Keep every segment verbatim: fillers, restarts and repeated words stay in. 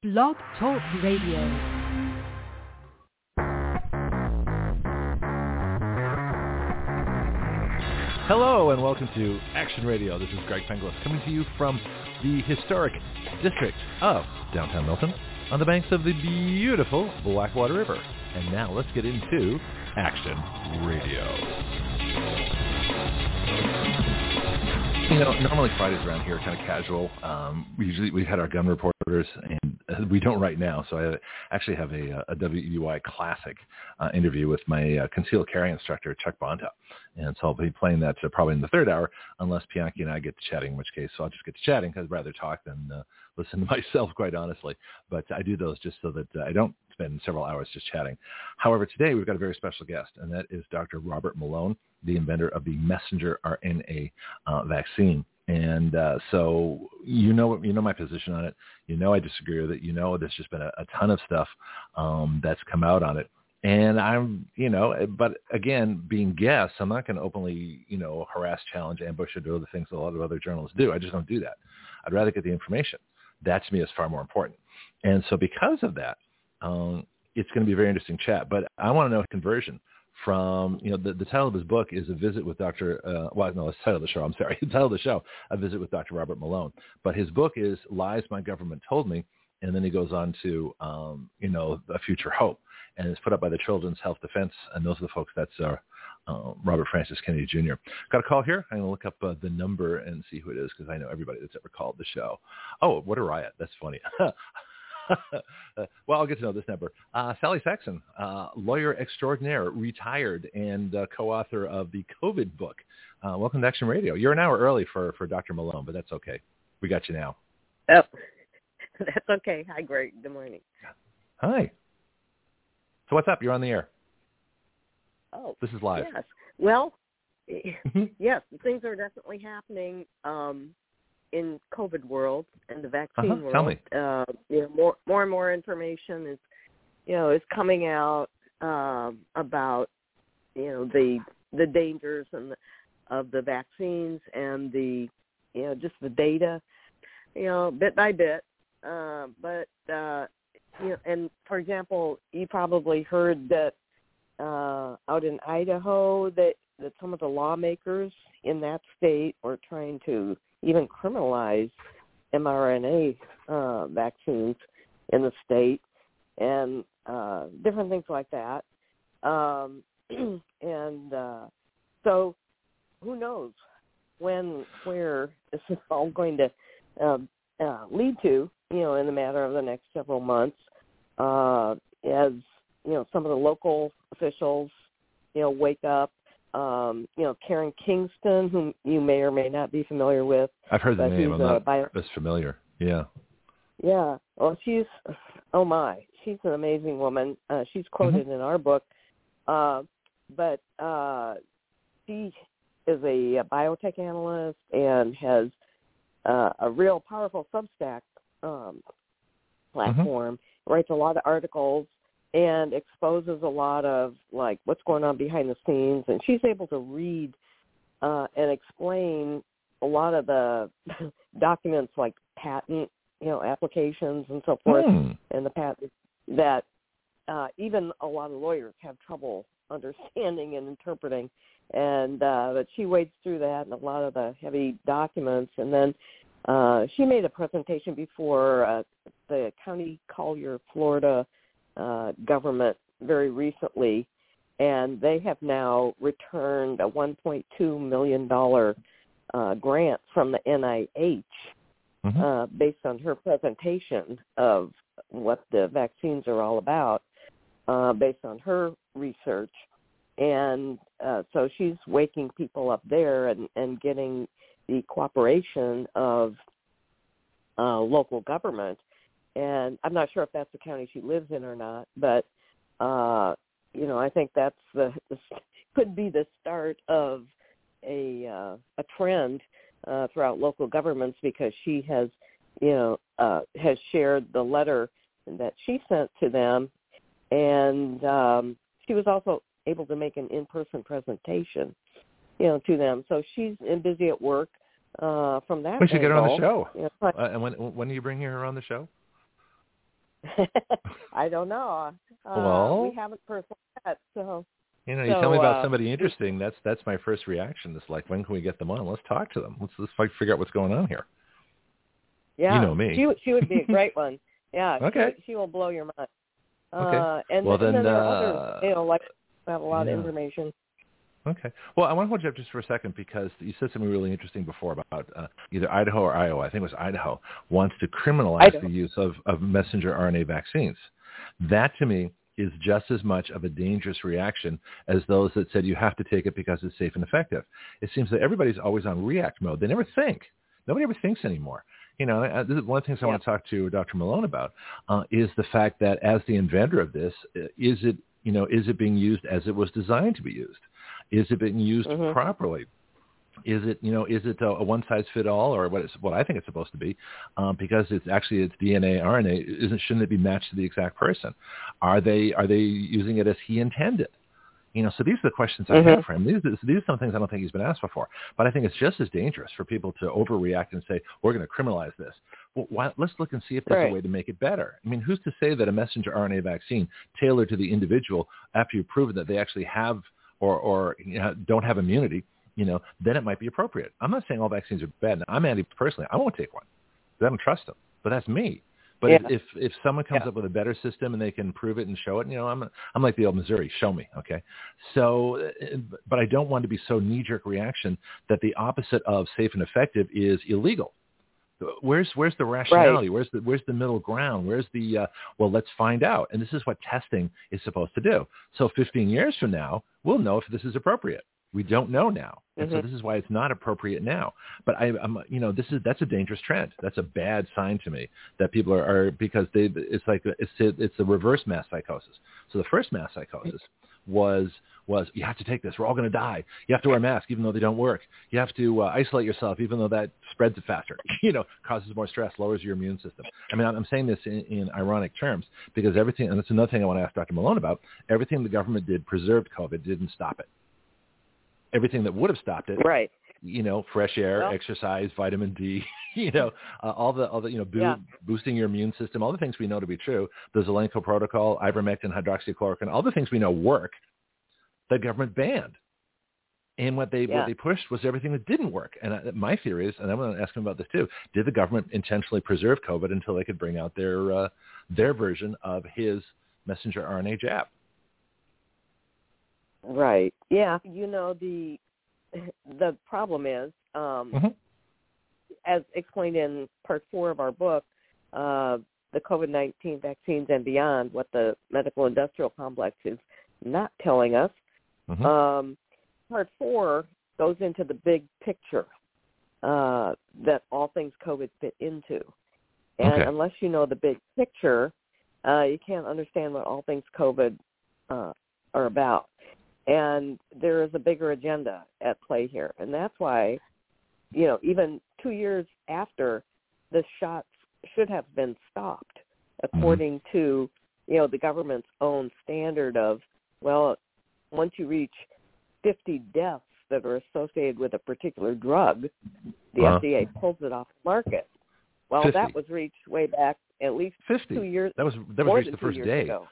Blog Talk Radio. Hello and welcome to Action Radio. This is Greg Penglis coming to you from the historic district of downtown Milton on the banks of the beautiful Blackwater River. And now let's get into Action Radio. You know, normally Fridays around here are kind of casual. Um, we usually we had our gun reporters, and we don't right now. So I actually have a, a W E Y Classic uh, interview with my uh, concealed carry instructor, Chuck Bonta. And so I'll be playing that uh, probably in the third hour, unless Bianchi and I get to chatting, in which case so I'll just get to chatting because I'd rather talk than uh, listen to myself, quite honestly. But I do those just so that uh, I don't spend several hours just chatting. However, today we've got a very special guest, and that is Doctor Robert Malone, the inventor of the messenger R N A uh, vaccine. And uh, so you know you know my position on it. You know I disagree with it. You know there's just been a, a ton of stuff um, that's come out on it. And I'm, you know, but again, being guests, I'm not going to openly, you know, harass, challenge, ambush, or do the things that a lot of other journalists do. I just don't do that. I'd rather get the information. That to me is far more important. And so because of that, um, it's going to be a very interesting chat. But I want to know conversion from, you know, the, the title of his book is A Visit with Doctor Uh, well, no, it's the title of the show. I'm sorry. The title of the show, A Visit with Doctor Robert Malone. But his book is Lies My Government Told Me. And then he goes on to, um, you know, A Future Hope. And it's put up by the Children's Health Defense. And those are the folks that's uh, uh, Robert Francis Kennedy Junior Got a call here. I'm going to look up uh, the number and see who it is because I know everybody that's ever called the show. Oh, what a riot. That's funny. uh, well, I'll get to know this number. Uh, Sally Saxon, uh, lawyer extraordinaire, retired, and uh, co-author of the COVID book. Uh, welcome to Action Radio. You're an hour early for, for Doctor Malone, but that's okay. We got you now. Oh, that's okay. Hi, Greg. Good morning. Hi. So what's up? You're on the air. Oh, this is live. Yes. Well, yes, things are definitely happening um, in COVID world and the vaccine uh-huh. world. Tell me. Uh, you know, more, more and more information is, you know, is coming out um, about, you know, the the dangers and the, of the vaccines and the, you know, just the data, you know, bit by bit. Uh, but uh, you know, and for example, you probably heard that uh, out in Idaho that, that some of the lawmakers in that state were trying to even criminalize mRNA uh, vaccines in the state and uh, different things like that. Um, and uh, so who knows when, where this is all going to uh, uh, lead to, you know, in the matter of the next several months, uh, as, you know, some of the local officials, you know, wake up. Um, you know, Karen Kingston, whom you may or may not be familiar with. I've heard the name. I'm not bio- as familiar. Yeah. Yeah. Well, she's, oh, my. She's an amazing woman. Uh, she's quoted mm-hmm. in our book. Uh, but uh, she is a, a biotech analyst and has uh, a real powerful Substack um, platform, mm-hmm. writes a lot of articles, and exposes a lot of, like, what's going on behind the scenes. And she's able to read uh, and explain a lot of the documents, like patent, you know, applications and so forth, mm. and the patent that uh, even a lot of lawyers have trouble understanding and interpreting. And uh, but she wades through that and a lot of the heavy documents. And then uh, she made a presentation before uh, the County Collier, Florida, Uh, government very recently, and they have now returned a one point two million dollars uh, grant from the N I H mm-hmm. uh, based on her presentation of what the vaccines are all about, uh, based on her research. And uh, so she's waking people up there and, and getting the cooperation of uh, local government. And I'm not sure if that's the county she lives in or not, but, uh, you know, I think that's the, the could be the start of a uh, a trend uh, throughout local governments, because she has, you know, uh, has shared the letter that she sent to them, and um, she was also able to make an in-person presentation, you know, to them. So she's busy at work uh, from that. We should angle. get her on the show. You know, uh, and when when are you bringing her on the show? I don't know. Uh, well, we haven't personally met, so. You know, you so, tell me about uh, somebody interesting. That's that's my first reaction. It's like, when can we get them on? Let's talk to them. Let's let's like figure out what's going on here. Yeah, you know me. She she would be a great one. Yeah. Okay. She, she will blow your mind. Okay. Uh, and, well, and then, then there uh, are others, you know, like have a lot yeah. of information. Okay. Well, I want to hold you up just for a second because you said something really interesting before about uh, either Idaho or Iowa. I think it was Idaho wants to criminalize Idaho. the use of, of messenger R N A vaccines. That, to me, is just as much of a dangerous reaction as those that said you have to take it because it's safe and effective. It seems that everybody's always on react mode. They never think. Nobody ever thinks anymore. You know, uh, this is one of the things I yeah. want to talk to Doctor Malone about uh, is the fact that as the inventor of this, is it, you know, is it being used as it was designed to be used? Is it being used mm-hmm. properly? Is it, you know, is it a, a one-size-fit-all, or what, it's, what I think it's supposed to be? Um, because it's actually it's D N A, R N A. Isn't shouldn't it be matched to the exact person? Are they are they using it as he intended? You know, so these are the questions mm-hmm. I have for him. These, these are some things I don't think he's been asked before. But I think it's just as dangerous for people to overreact and say, we're going to criminalize this. Well, why, let's look and see if there's right. a way to make it better. I mean, who's to say that a messenger R N A vaccine tailored to the individual, after you've proven that they actually have or, or you know, don't have immunity, you know, then it might be appropriate. I'm not saying all vaccines are bad. I'm anti personally. I won't take one because I don't trust them. But that's me. But yeah. if, if if someone comes yeah. up with a better system and they can prove it and show it, you know, I'm I'm like the old Missouri, show me, okay? So, but I don't want to be so knee-jerk reaction that the opposite of safe and effective is illegal. Where's where's the rationality? Right. Where's the where's the middle ground? Where's the uh, well? Let's find out. And this is what testing is supposed to do. So fifteen years from now, we'll know if this is appropriate. We don't know now, and mm-hmm. so this is why it's not appropriate now. But I, I'm, you know, this is that's a dangerous trend. That's a bad sign to me that people are, are because they, it's like it's it's a reverse mass psychosis. So the first mass psychosis was was you have to take this. We're all going to die. You have to wear a mask even though they don't work. You have to uh, isolate yourself even though that spreads it faster. You know, causes more stress, lowers your immune system. I mean, I'm, I'm saying this in, in ironic terms because everything, and that's another thing I want to ask Doctor Malone about. Everything the government did preserved COVID, didn't stop it. Everything that would have stopped it, right? You know, fresh air, well, exercise, vitamin D, you know, uh, all the, all the, you know, bo- yeah. boosting your immune system, all the things we know to be true. The Zelenko protocol, ivermectin, hydroxychloroquine, all the things we know work. The government banned, and what they yeah. what they pushed was everything that didn't work. And I, my theory is, and I'm going to ask him about this too: did the government intentionally preserve COVID until they could bring out their uh, their version of his messenger R N A jab? Right. Yeah. You know, the the problem is, um, mm-hmm. as explained in part four of our book, uh, the COVID nineteen vaccines and beyond, what the medical industrial complex is not telling us. Mm-hmm. Um, part four goes into the big picture uh, that all things COVID fit into. And okay. unless you know the big picture, uh, you can't understand what all things COVID uh, are about. And there is a bigger agenda at play here. And that's why, you know, even two years after the shots should have been stopped, according mm-hmm. to, you know, the government's own standard of, well, once you reach fifty deaths that are associated with a particular drug, the uh-huh. F D A pulls it off the market. Well, fifty. That was reached way back at least fifty. two years. That was that was reached the first day. Ago.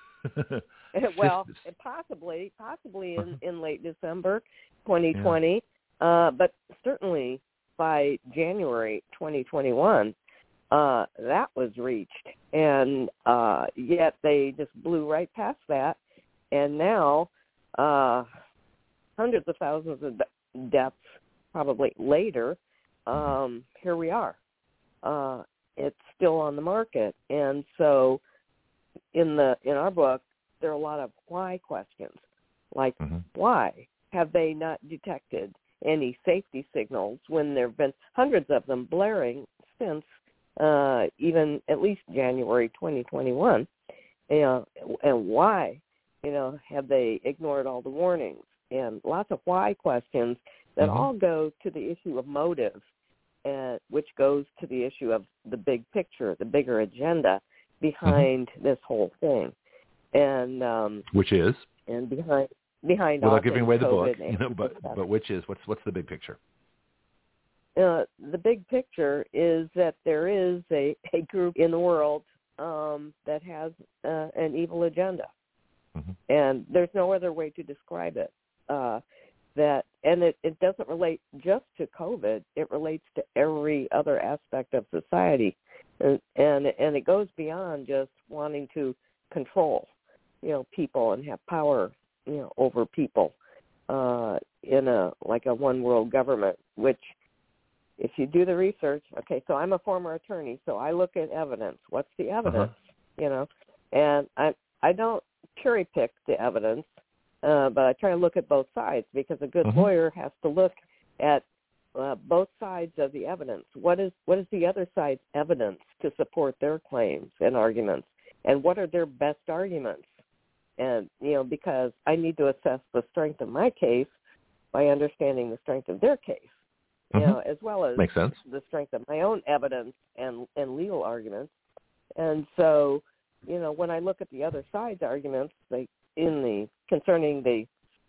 Well, possibly, possibly in, in late December twenty twenty, yeah. uh, but certainly by January twenty twenty-one, uh, that was reached, and uh, yet they just blew right past that, and now uh, hundreds of thousands of deaths probably later, um, here we are. Uh, it's still on the market, and so in the in our book, there are a lot of why questions, like mm-hmm. why have they not detected any safety signals when there have been hundreds of them blaring since uh, even at least January twenty twenty-one, you know, and why, you know, have they ignored all the warnings, and lots of why questions that mm-hmm. all go to the issue of motive, and which goes to the issue of the big picture, the bigger agenda behind mm-hmm. this whole thing, and um, which is and behind behind without all giving away the COVID book, you know, but but which is what's what's the big picture? Uh, the big picture is that there is a, a group in the world um, um, that has uh, an evil agenda. Mm-hmm. And there's no other way to describe it. Uh, that and it, it doesn't relate just to COVID. It relates to every other aspect of society, and and and it goes beyond just wanting to control, you know, people and have power, you know, over people uh, in a like a one world government. Which, if you do the research, okay, so I'm a former attorney, so I look at evidence. What's the evidence? Uh-huh. You know, and I I don't cherry pick the evidence. Uh, but I try to look at both sides because a good mm-hmm. lawyer has to look at uh, both sides of the evidence. What is what is the other side's evidence to support their claims and arguments, and what are their best arguments? And you know, because I need to assess the strength of my case by understanding the strength of their case, you mm-hmm. know, as well as Makes sense. the strength of my own evidence and and legal arguments. And so, you know, when I look at the other side's arguments, they in the concerning the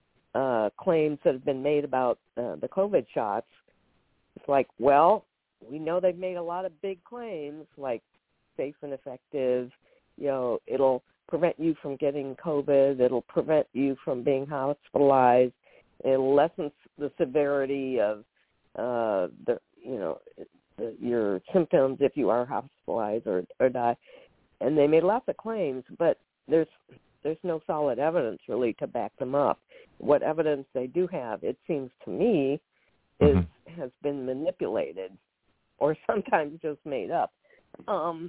uh, claims that have been made about uh, the COVID shots, it's like, well, we know they've made a lot of big claims like safe and effective, you know, it'll prevent you from getting COVID, it'll prevent you from being hospitalized, it'll lessen the severity of uh, the, you know, the, your symptoms if you are hospitalized or, or die. And they made lots of claims, but there's There's no solid evidence really to back them up. What evidence they do have, it seems to me, is mm-hmm. has been manipulated or sometimes just made up. Um,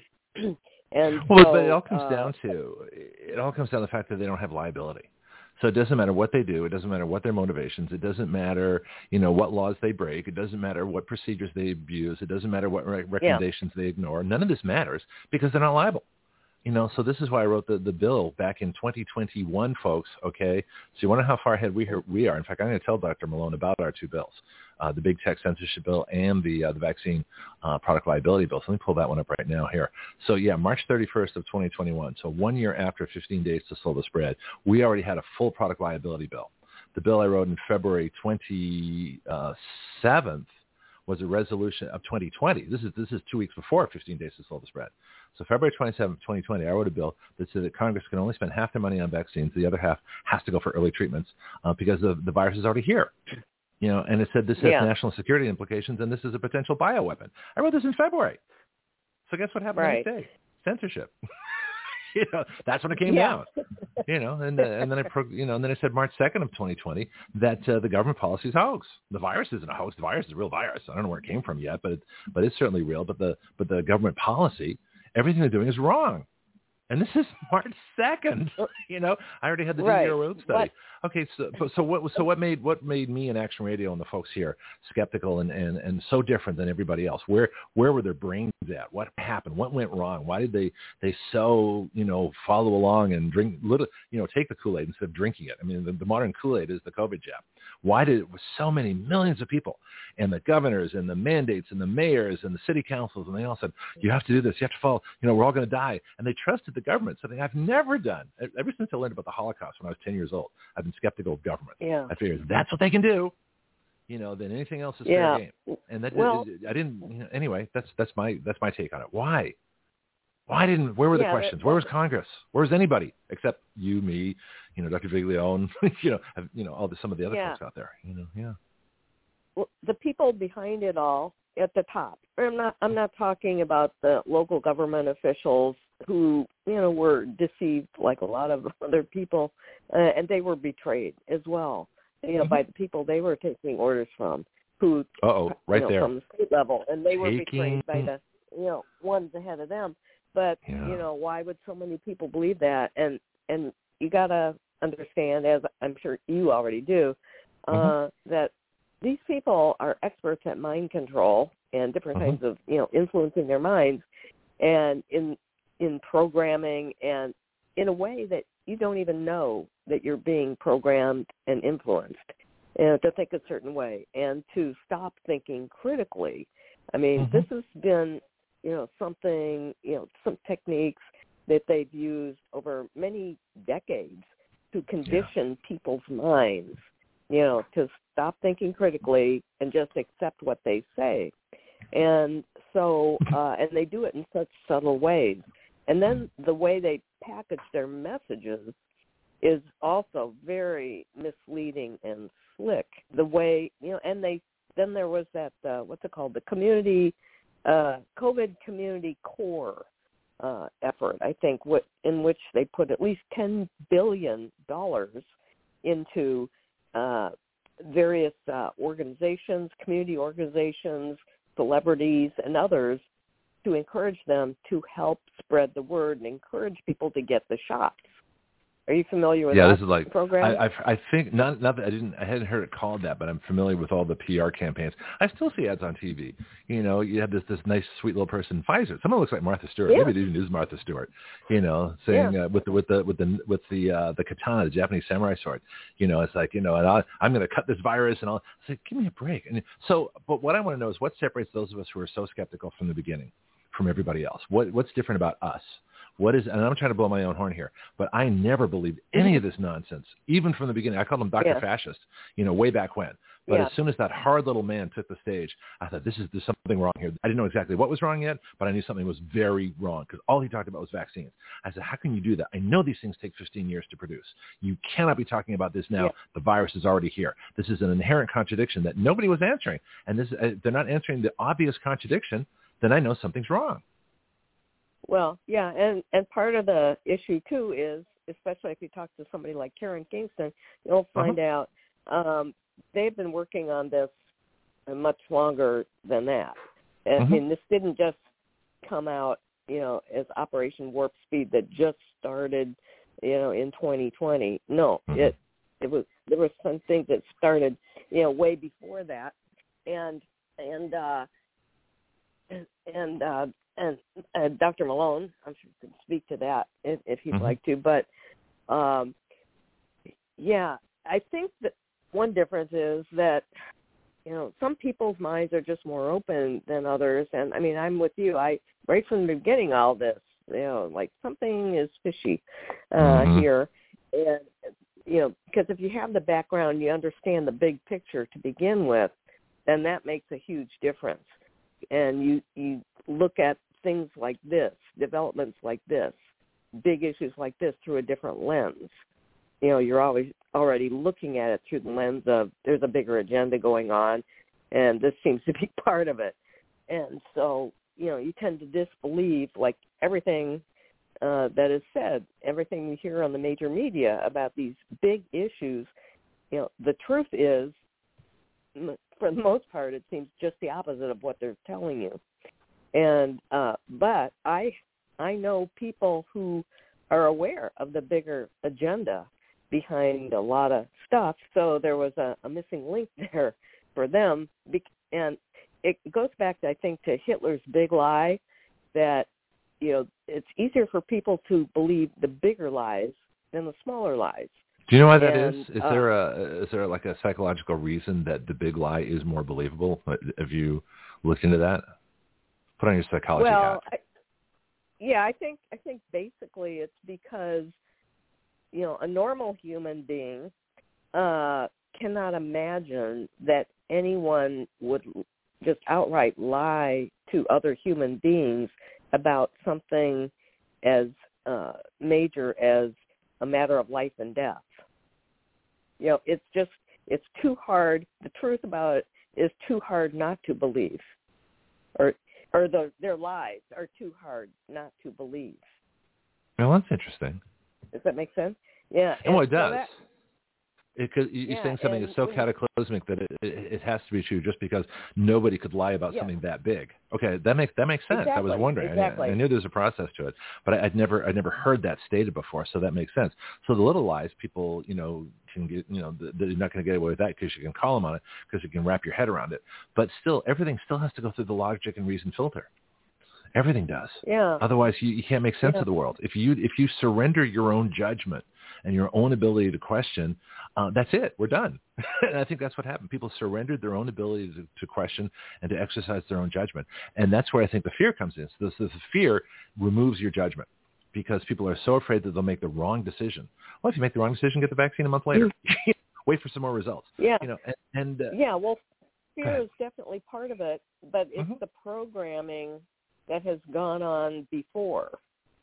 and well, so, but it all comes uh, down to it all comes down to the fact that they don't have liability. So it doesn't matter what they do. It doesn't matter what their motivations. It doesn't matter, you know, what laws they break. It doesn't matter what procedures they abuse. It doesn't matter what re- recommendations yeah. they ignore. None of this matters because they're not liable. You know, so this is why I wrote the, the bill back in twenty twenty-one, folks, okay? So you wonder how far ahead we, we are. In fact, I'm going to tell Doctor Malone about our two bills, uh, the big tech censorship bill and the uh, the vaccine uh, product liability bill. So let me pull that one up right now here. So, yeah, March thirty-first of twenty twenty-one, so one year after fifteen days to slow the spread, we already had a full product liability bill. The bill I wrote in February twenty-seventh was a resolution of twenty twenty. This is this is two weeks before fifteen days to slow the spread. So February twenty-seventh, twenty twenty, I wrote a bill that said that Congress can only spend half their money on vaccines. The other half has to go for early treatments uh, because the, the virus is already here. You know, and it said this has yeah. national security implications and this is a potential bioweapon. I wrote this in February. So guess what happened right. the next day? Censorship. You know, that's when it came yeah. out. You know, and uh, and then I, pro, you know, and then I said March second of twenty twenty that uh, the government policy is a hoax. The virus isn't a hoax. The virus is a real virus. I don't know where it came from yet, but it, but it's certainly real. But the but the government policy, everything they're doing is wrong. And this is March second. You know, I already had the right. D R road study. What? Okay, so so what so what made what made me and Action Radio and the folks here skeptical and, and, and so different than everybody else? Where where were their brains at? What happened? What went wrong? Why did they they so you know follow along and drink little you know take the Kool-Aid instead of drinking it? I mean, the, the modern Kool-Aid is the COVID jab. Why did it with so many millions of people and the governors and the mandates and the mayors and the city councils and they all said you have to do this, you have to follow, you know, we're all going to die, and they trusted the government, something I've never done ever since I learned about the Holocaust when I was ten years old. I've been skeptical of government. Yeah. I figured that's what they can do, you know. Then anything else is yeah. fair game. And that well, I didn't. You know, anyway, that's that's my that's my take on it. Why? Why didn't? Where were the yeah, questions? that, Where was Congress? Where was anybody except you, me, you know, Doctor Viglio, and you know, have, you know, all the, some of the other yeah. folks out there. You know, yeah. Well, the people behind it all at the top. I'm not. I'm not talking about the local government officials who, you know, were deceived like a lot of other people, uh, and they were betrayed as well. You know, mm-hmm. by the people they were taking orders from, who, Uh-oh, right you know, there, from the state level, and they were taking... betrayed by the, you know, ones ahead of them. But yeah. you know, why would so many people believe that? And and you gotta understand, as I'm sure you already do, uh, mm-hmm. that these people are experts at mind control and different mm-hmm. kinds of, you know, influencing their minds, and in in programming, and in a way that you don't even know that you're being programmed and influenced, you know, to think a certain way and to stop thinking critically. I mean, mm-hmm. this has been, you know, something, you know, some techniques that they've used over many decades to condition yeah. people's minds, you know, to stop thinking critically and just accept what they say. And so, uh, and they do it in such subtle ways. And then the way they package their messages is also very misleading and slick. The way, you know, and they, then there was that, uh, what's it called, the community, uh, COVID community core uh, effort, I think, what, in which they put at least ten billion dollars into uh, various uh, organizations, community organizations, celebrities, and others to encourage them to help spread the word and encourage people to get the shots. Are you familiar with yeah, that this is like, program? I, I, I think, not, not that I didn't, I hadn't heard it called that, but I'm familiar with all the P R campaigns. I still see ads on T V. You know, you have this, this nice, sweet little person, Pfizer. Someone looks like Martha Stewart. Yeah. Maybe it even is Martha Stewart. You know, saying Yeah. uh, with the, with the, with the, with the, uh, the katana, the Japanese samurai sword. You know, it's like, you know, and I, I'm going to cut this virus and I'll say, give me a break. And so, but what I want to know is what separates those of us who are so skeptical from the beginning from everybody else. What, what's different about us? What is, and I'm trying to blow my own horn here, but I never believed any of this nonsense, even from the beginning. I called him Doctor Yeah. Fascist, you know, way back when. But Yeah. as soon as that hard little man took the stage, I thought, this is, there's something wrong here. I didn't know exactly what was wrong yet, but I knew something was very wrong because all he talked about was vaccines. I said, how can you do that? I know these things take fifteen years to produce. You cannot be talking about this now. Yeah. The virus is already here. This is an inherent contradiction that nobody was answering. And this, uh, they're not answering the obvious contradiction. Then I know something's wrong. Well, yeah, and, and part of the issue, too, is, especially if you talk to somebody like Karen Kingston, you'll find Uh-huh. out um, they've been working on this much longer than that. And, Mhm. I mean, this didn't just come out, you know, as Operation Warp Speed that just started, you know, in twenty twenty. No, Mhm. it it was there were some things that started, you know, way before that, and and uh, and and uh, and uh, Doctor Malone, I'm sure could speak to that if, if he'd Mhm. like to. But um, yeah, I think that one difference is that, you know, some people's minds are just more open than others. And I mean, I'm with you. I right from the beginning, all this, you know, like something is fishy uh, Mhm. here, and you know, because if you have the background, you understand the big picture to begin with, then that makes a huge difference. And you you look at things like this, developments like this, big issues like this through a different lens. You know, you're always already looking at it through the lens of there's a bigger agenda going on, and this seems to be part of it. And so, you know, you tend to disbelieve like everything uh, that is said, everything you hear on the major media about these big issues. You know, the truth is, for the most part, it seems just the opposite of what they're telling you. And uh, but I I know people who are aware of the bigger agenda behind a lot of stuff. So there was a, a missing link there for them, and it goes back, I think, to Hitler's big lie that, you know, it's easier for people to believe the bigger lies than the smaller lies. Do you know why that And, is? Is uh, there a is there like a psychological reason that the big lie is more believable? Have you looked into that? Put on your psychology well, hat. I, yeah, I think I think basically it's because, you know, a normal human being uh, cannot imagine that anyone would just outright lie to other human beings about something as uh, major as a matter of life and death. You know, it's just, it's too hard. The truth about it is too hard not to believe, or or the, their lies are too hard not to believe. Well, that's interesting. Does that make sense? Yeah. And well, it so does. that- It, cause you're Yeah, saying something and is so when- cataclysmic that it, it, it has to be true just because nobody could lie about Yeah. something that big. Okay, that makes that makes sense. I was Exactly, wondering. exactly. I, I knew there was a process to it, but I, I'd never I'd never heard that stated before, so that makes sense. So the little lies, people, you know, can get, you know, they're not going to get away with that because you can call them on it because you can wrap your head around it. But still, everything still has to go through the logic and reason filter. Everything does. Yeah. Otherwise, you, you can't make sense Yeah. of the world. If you if you surrender your own judgment and your own ability to question, uh, that's it. We're done. And I think that's what happened. People surrendered their own ability to, to question and to exercise their own judgment. And that's where I think the fear comes in. So the, the fear removes your judgment because people are so afraid that they'll make the wrong decision. Well, if you make the wrong decision, get the vaccine a month later. Wait for some more results. Yeah. You know, and, and uh, Yeah, well, Go fear ahead. is definitely part of it, but it's Mhm. the programming that has gone on before.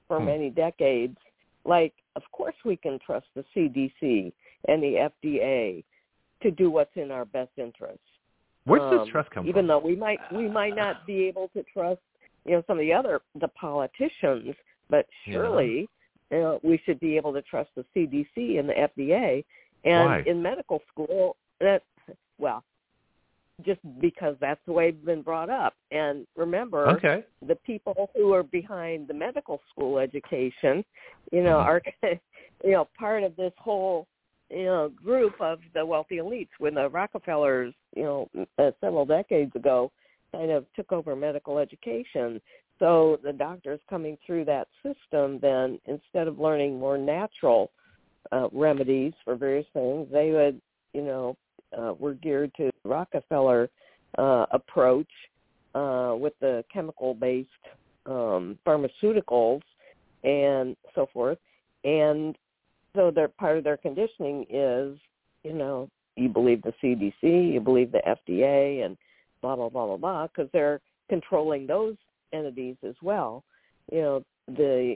for hmm. many decades. Like, of course we can trust the C D C and the F D A to do what's in our best interests. Where does um, this trust come even from? though we might we might not be able to trust, you know, some of the other the politicians, but surely yeah. you know, we should be able to trust the C D C and the F D A. And Why? in medical school, that well, just because that's the way we've been brought up. And remember, okay. the people who are behind the medical school education, you know, mm-hmm. are you know part of this whole you know group of the wealthy elites. When the Rockefellers, you know, uh, several decades ago, kind of took over medical education. So the doctors coming through that system, then instead of learning more natural uh, remedies for various things, they would, you know, uh, were geared to the Rockefeller uh, approach uh, with the chemical-based um, pharmaceuticals and so forth. And so their part of their conditioning is, you know, you believe the C D C, you believe the F D A, and blah, blah, blah, blah, blah, because they're controlling those entities as well. You know, the,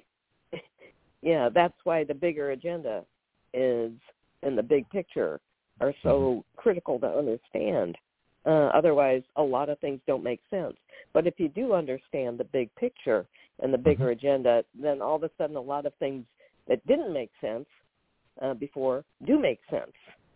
yeah, that's why the bigger agenda is, in the big picture, are so mm-hmm. critical to understand. Uh, otherwise, a lot of things don't make sense. But if you do understand the big picture and the bigger mm-hmm. agenda, then all of a sudden a lot of things that didn't make sense uh, before do make sense.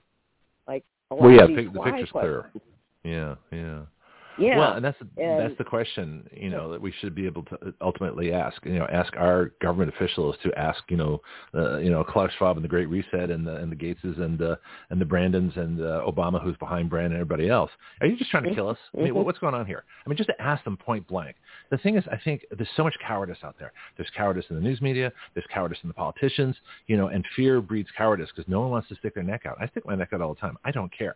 Like a lot well, yeah, of these the why picture's questions. clear. Yeah, yeah. Yeah. Well, and that's and, that's the question, you know, that we should be able to ultimately ask. You know, ask our government officials to ask, you know, uh, you know, Klaus Schwab and the Great Reset and the and the Gateses and uh, and the Brandons and uh, Obama, who's behind Brand, and everybody else. Are you just trying to kill us? I mean, what's going on here? I mean, just to ask them point blank. The thing is, I think there's so much cowardice out there. There's cowardice in the news media. There's cowardice in the politicians. You know, and fear breeds cowardice because no one wants to stick their neck out. I stick my neck out all the time. I don't care.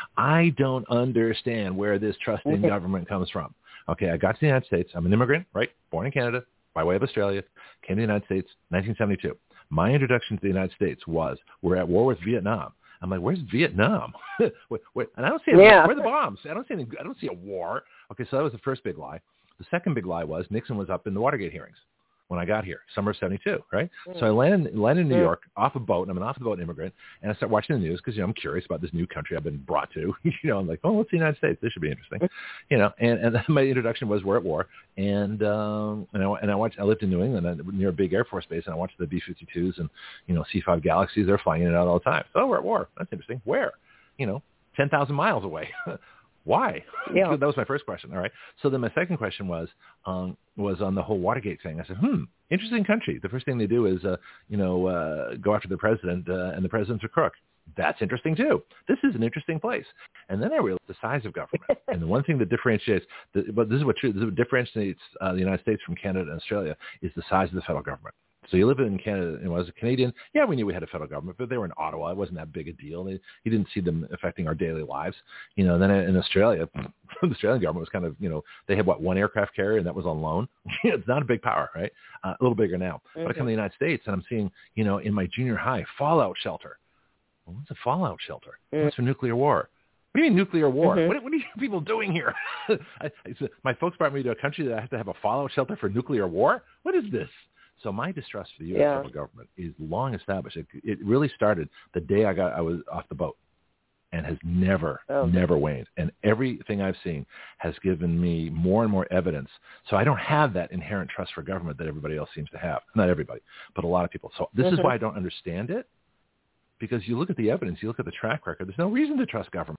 I don't understand where this trust in government comes from. Okay, I got to the United States. I'm an immigrant, right? Born in Canada, by way of Australia. Came to the United States, nineteen seventy-two. My introduction to the United States was, we're at war with Vietnam. I'm like, where's Vietnam? wait, wait, and I don't see a, yeah. where are the bombs? I don't see any, I don't see a war. Okay, so that was the first big lie. The second big lie was Nixon was up in the Watergate hearings when I got here, summer of seventy-two, right? Mm. So I landed, landed in New mm. York off a boat, and I'm an off-the-boat immigrant, and I start watching the news because, you know, I'm curious about this new country I've been brought to. you know, I'm like, oh, what's the United States? This should be interesting. you know, and, and my introduction was we're at war, and um, and, I, and I watched, I lived in New England uh, near a big Air Force base, and I watched the B fifty-twos and, you know, C five Galaxies. They're flying in and out all the time. So, oh, we're at war. That's interesting. Where? You know, ten thousand miles away. Why? Yeah. That was my first question. All right. So then my second question was um, was on the whole Watergate thing. I said, hmm, interesting country. The first thing they do is, uh, you know, uh, go after the president, uh, and the president's a crook. That's interesting too. This is an interesting place. And then I realized the size of government. And the one thing that differentiates, the, but this is what, this is what differentiates uh, the United States from Canada and Australia is the size of the federal government. So you live in Canada, and as a Canadian, yeah, we knew we had a federal government, but they were in Ottawa. It wasn't that big a deal. They, you didn't see them affecting our daily lives. You know, then in Australia, the Australian government was kind of, you know, they had, what, one aircraft carrier, and that was on loan. It's not a big power, right? Uh, a little bigger now. Mm-hmm. But I come to the United States, and I'm seeing, you know, in my junior high, fallout shelter. Well, what's a fallout shelter? Mm-hmm. What's for nuclear war? What do you mean nuclear war? Mm-hmm. What, what are you people doing here? I, I, so my folks brought me to a country that I have to have a fallout shelter for nuclear war? What is this? So my distrust for the U S yeah. federal government is long established. It, it really started the day I got I was off the boat, and has never, oh. never waned. And everything I've seen has given me more and more evidence. So I don't have that inherent trust for government that everybody else seems to have. Not everybody, but a lot of people. So this mm-hmm. is why I don't understand it, because you look at the evidence, you look at the track record. There's no reason to trust government.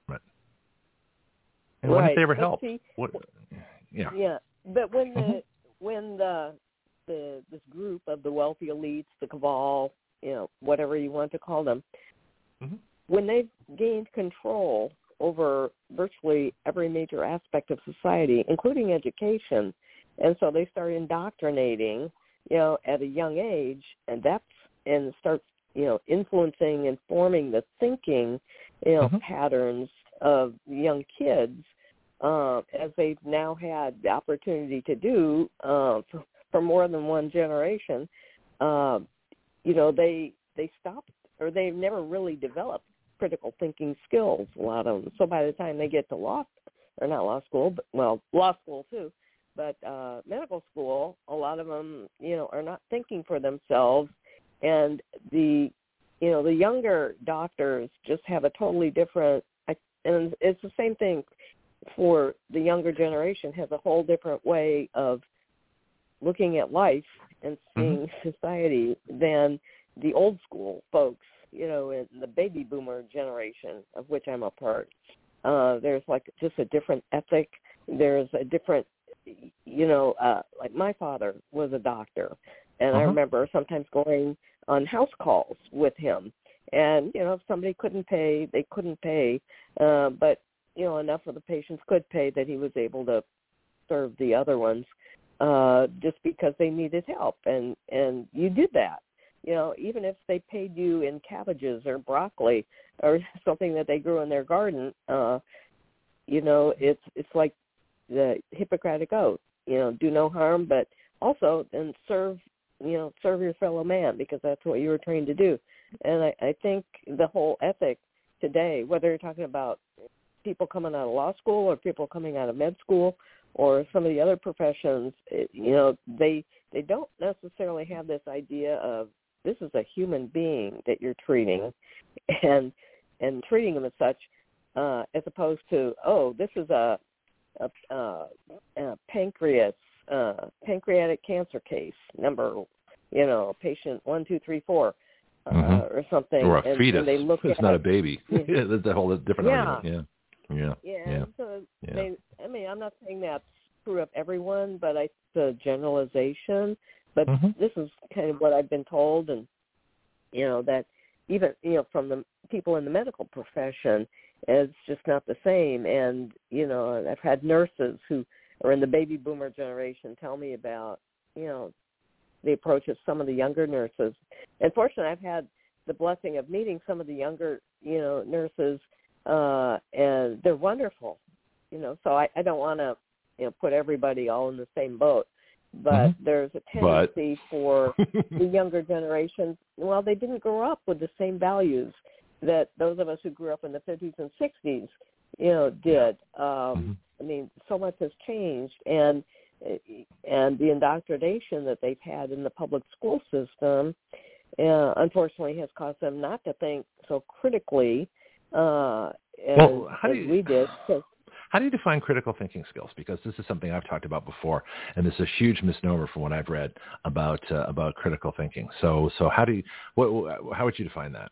And right. when did they ever but help? See, what, yeah. Yeah, but when the mm-hmm. when the The, this group of the wealthy elites, the cabal, you know, whatever you want to call them, mm-hmm. when they've gained control over virtually every major aspect of society, including education, and so they start indoctrinating, you know, at a young age, and that's and starts, you know, influencing and forming the thinking, you know, mm-hmm. patterns of young kids, uh, as they've now had the opportunity to do uh, for for more than one generation, uh, you know, they they stop, or they've never really developed critical thinking skills, a lot of them. So by the time they get to law, or not law school, but, well, law school too, But uh, medical school, a lot of them, you know, are not thinking for themselves, and the, you know, the younger doctors just have a totally different, and it's the same thing for the younger generation, has a whole different way of looking at life and seeing mm-hmm. society than the old school folks, you know, in the baby boomer generation, of which I'm a part. Uh, there's like just a different ethic. There's a different, you know, uh, like my father was a doctor, and uh-huh. I remember sometimes going on house calls with him. And, you know, if somebody couldn't pay, they couldn't pay. Uh, but, you know, enough of the patients could pay that he was able to serve the other ones uh, just because they needed help. And, and you did that. You know, even if they paid you in cabbages or broccoli or something that they grew in their garden, uh, you know, it's it's like the Hippocratic Oath, you know, do no harm, but also then serve, you know, serve your fellow man, because that's what you were trained to do. And I, I think the whole ethic today, whether you're talking about people coming out of law school or people coming out of med school or some of the other professions, it, you know, they they don't necessarily have this idea of this is a human being that you're treating, and and treating them as such, uh, as opposed to, oh, this is a, a, a, a pancreas uh, pancreatic cancer case number, you know, patient one, two, three, four. Uh, mm-hmm. or something, or a and, fetus. And they look it's at not it. a baby. Yeah. That's a whole different yeah. argument. Yeah, yeah, yeah. yeah. And so yeah. they, I mean, I'm not saying that screw up everyone, but I the generalization. But mm-hmm. this is kind of what I've been told, and you know that even you know from the people in the medical profession, it's just not the same. And you know, I've had nurses who are in the baby boomer generation tell me about you know. the approach of some of the younger nurses. And fortunately, I've had the blessing of meeting some of the younger, you know, nurses, uh, and they're wonderful, you know, so I, I don't want to, you know, put everybody all in the same boat, but mm-hmm. there's a tendency but... for the younger generations, well, they didn't grow up with the same values that those of us who grew up in the fifties and sixties, you know, did. Um, mm-hmm. I mean, so much has changed, and and the indoctrination that they've had in the public school system, uh, unfortunately, has caused them not to think so critically uh, as, well, how as do you, we did. How do you define critical thinking skills? Because this is something I've talked about before, and this is a huge misnomer from what I've read about uh, about critical thinking. So, so how do you what, how would you define that?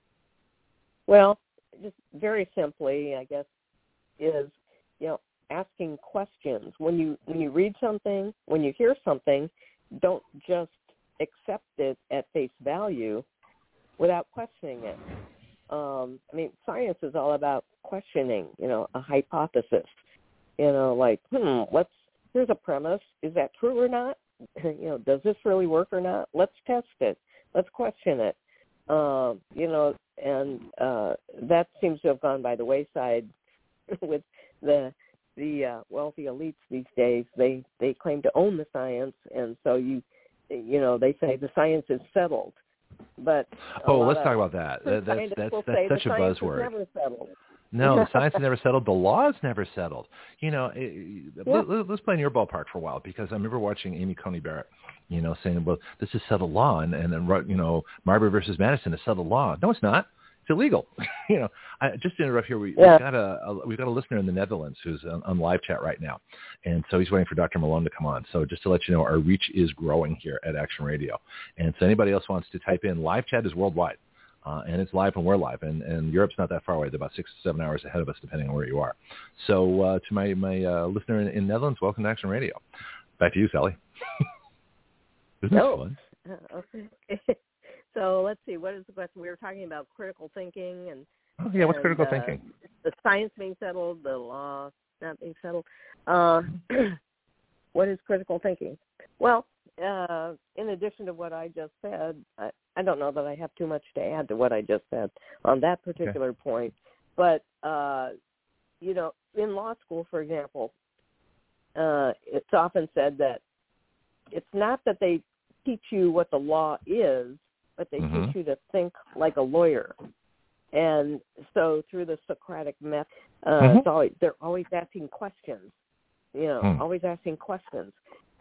Well, just very simply, I guess, is you know. asking questions. When you when you read something, when you hear something, don't just accept it at face value without questioning it. Um, I mean, science is all about questioning, you know, a hypothesis. You know, like, hmm, let's, here's a premise. Is that true or not? You know, does this really work or not? Let's test it. Let's question it. Um, you know, and uh, that seems to have gone by the wayside with the the uh, wealthy elites these days. They they claim to own the science, and so you you know they say the science is settled. But oh, let's talk about that. That that's that's, that's such a buzzword. Never settled. No, the science is never settled. The law is never settled. You know, it, yeah. let, let's play in your ballpark for a while, because I remember watching Amy Coney Barrett, you know, saying, well, this is settled law, and, and then, you know, Marbury versus Madison is settled law. No, it's not. It's illegal. you know, I, just to interrupt here, we, yeah. we've got a, a we've got a listener in the Netherlands who's on, on live chat right now, and so he's waiting for Doctor Malone to come on. So just to let you know, our reach is growing here at Action Radio, and so anybody else wants to type in, live chat is worldwide. Uh, and it's live and we're live, and, and Europe's not that far away. They're about six to seven hours ahead of us, depending on where you are. So uh, to my, my uh, listener in, in Netherlands, welcome to Action Radio. Back to you, Sally. Isn't this oh. fun? Uh, okay. So let's see. What is the question? We were talking about critical thinking. and Oh, yeah, what's and, critical uh, thinking? The science being settled, the law not being settled. Uh, what is critical thinking? Well, uh, in addition to what I just said, I, I don't know that I have too much to add to what I just said on that particular okay. point. But, uh, you know, in law school, for example, uh, it's often said that it's not that they teach you what the law is, but they mm-hmm. teach you to think like a lawyer. And so through the Socratic method, uh, mm-hmm. it's always, they're always asking questions. you know, Hmm. always asking questions.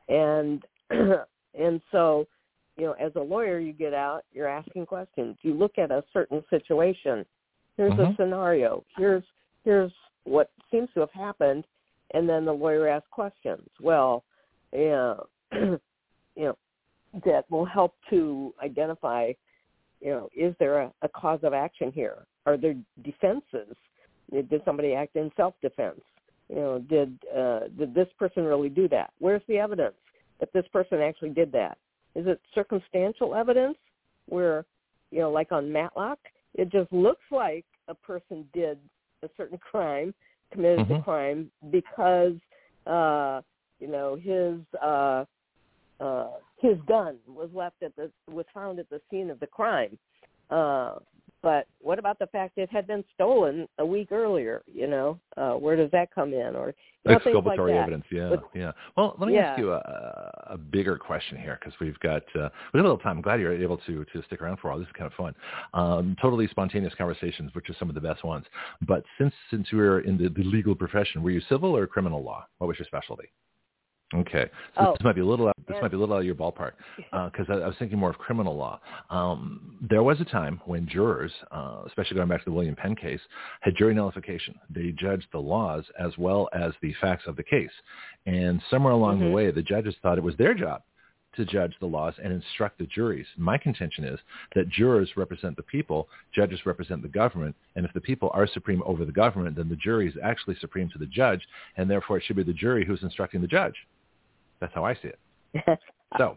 And and so, you know, as a lawyer, you get out, you're asking questions. You look at a certain situation. Here's Mhm. a scenario. Here's here's what seems to have happened, and then the lawyer asks questions. Well, yeah, you know, that will help to identify, you know, is there a, a cause of action here? Are there defenses? Did somebody act in self-defense? You know, did uh, did this person really do that? Where's the evidence that this person actually did that? Is it circumstantial evidence where, you know, like on Matlock, it just looks like a person did a certain crime, committed Mhm. the crime because, uh, you know, his uh, uh, his gun was left at the was found at the scene of the crime. Uh, but what about the fact it had been stolen a week earlier? You know, uh, where does that come in? Or you know, things like Exculpatory that. evidence, yeah, But, yeah. Well, let me yeah. ask you a, a bigger question here because we've got uh, we have a little time. I'm glad you're able to to stick around for all. This is kind of fun. Um, totally spontaneous conversations, which are some of the best ones. But since since you were in the, the legal profession, were you civil or criminal law? What was your specialty? Okay, so Oh, this might be a little this and- might be a little out of your ballpark because uh, I, I was thinking more of criminal law. Um, there was a time when jurors, uh, especially going back to the William Penn case, had jury nullification. They judged the laws as well as the facts of the case, and somewhere along Mhm. the way, the judges thought it was their job to judge the laws and instruct the juries. My contention is that jurors represent the people, judges represent the government, and if the people are supreme over the government, then the jury is actually supreme to the judge, and therefore it should be the jury who's instructing the judge. That's how I see it. So,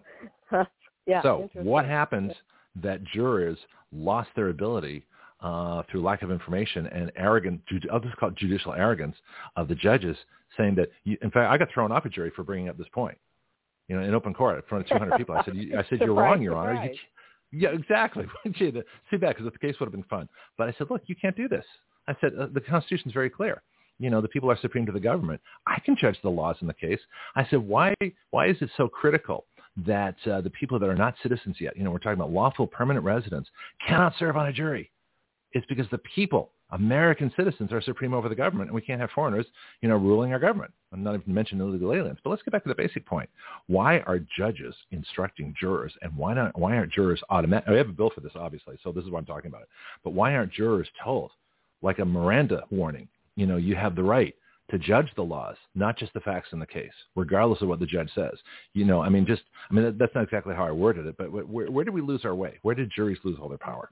yeah. so interesting. what happens that jurors lost their ability uh, through lack of information and arrogant, I'll just call it judicial arrogance of the judges, saying that, you, in fact, I got thrown off a jury for bringing up this point. You know, in open court in front of two hundred people, I said, you, I said, you're Surprise, wrong, Your Honor. You, surprise. yeah, exactly. Gee, the- Too bad because the case would have been fun. But I said, look, you can't do this. I said, uh, the Constitution is very clear. You know, the people are supreme to the government. I can judge the laws in the case. I said, why why is it so critical that uh, the people that are not citizens yet, you know, we're talking about lawful permanent residents, cannot serve on a jury? It's because the people, American citizens, are supreme over the government, and we can't have foreigners, you know, ruling our government. I'm not even mentioning illegal aliens. But let's get back to the basic point. Why are judges instructing jurors, and why not? Why aren't jurors automatic? We have a bill for this, obviously, so this is what I'm talking about. But why aren't jurors told, like a Miranda warning, you know, you have the right to judge the laws, not just the facts in the case, regardless of what the judge says. You know, I mean, just, I mean, that's not exactly how I worded it, but where, where did we lose our way? Where did juries lose all their power?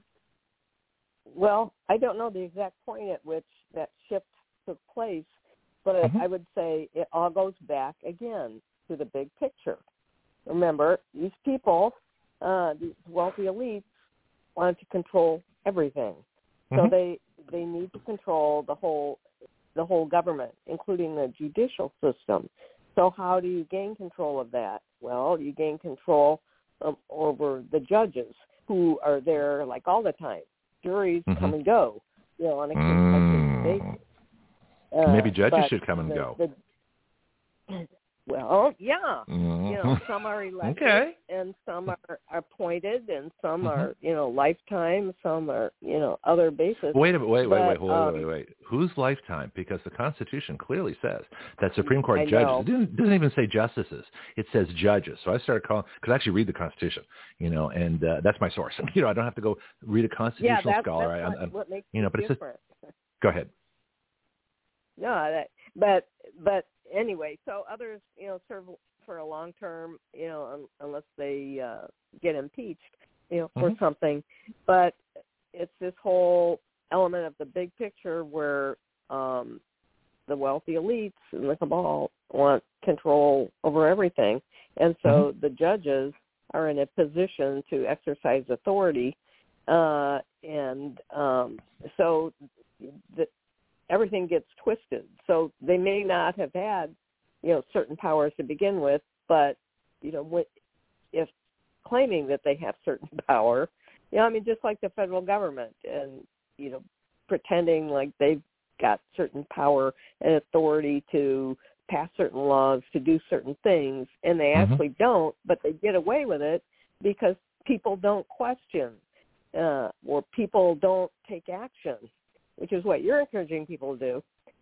Well, I don't know the exact point at which that shift took place, but Mhm. I would say it all goes back again to the big picture. Remember, these people, uh, these wealthy elites, want to control everything, so Mhm. they they need to control the whole the whole government, including the judicial system. So how do you gain control of that? Well, you gain control um, over the judges who are there like all the time. Juries Mhm. come and go, you know, on a case-by-case basis. Uh, Maybe judges but should come and the, go. The, well, yeah. Mhm. You know, some are elected Okay. and some are appointed and some Mhm. are, you know, lifetime, some are, you know, other basis. Wait a minute, wait, wait, But, wait, wait, um, wait, wait. Whose lifetime? Because the Constitution clearly says that Supreme Court I judges, know. it doesn't, doesn't even say justices. It says judges. So I started calling, because I actually read the Constitution, you know, and uh, that's my source. You know, I don't have to go read a Yeah, constitutional that's, scholar. that's I, what, I'm, what makes you know, it but it's just, different. go ahead. No, that, but but anyway, so others, you know, serve for a long term, you know, un, unless they uh, get impeached, you know, for Mhm. something. But it's this whole element of the big picture where um, the wealthy elites and the cabal want control over everything, and so the judges are in a position to exercise authority, uh, and um, so the everything gets twisted. So they may not have had, you know, certain powers to begin with, but, you know, if claiming that they have certain power, you know, I mean, just like the federal government and, you know, pretending like they've got certain power and authority to pass certain laws, to do certain things, and they Mhm. actually don't, but they get away with it because people don't question uh, or people don't take action, which is what you're encouraging people to do.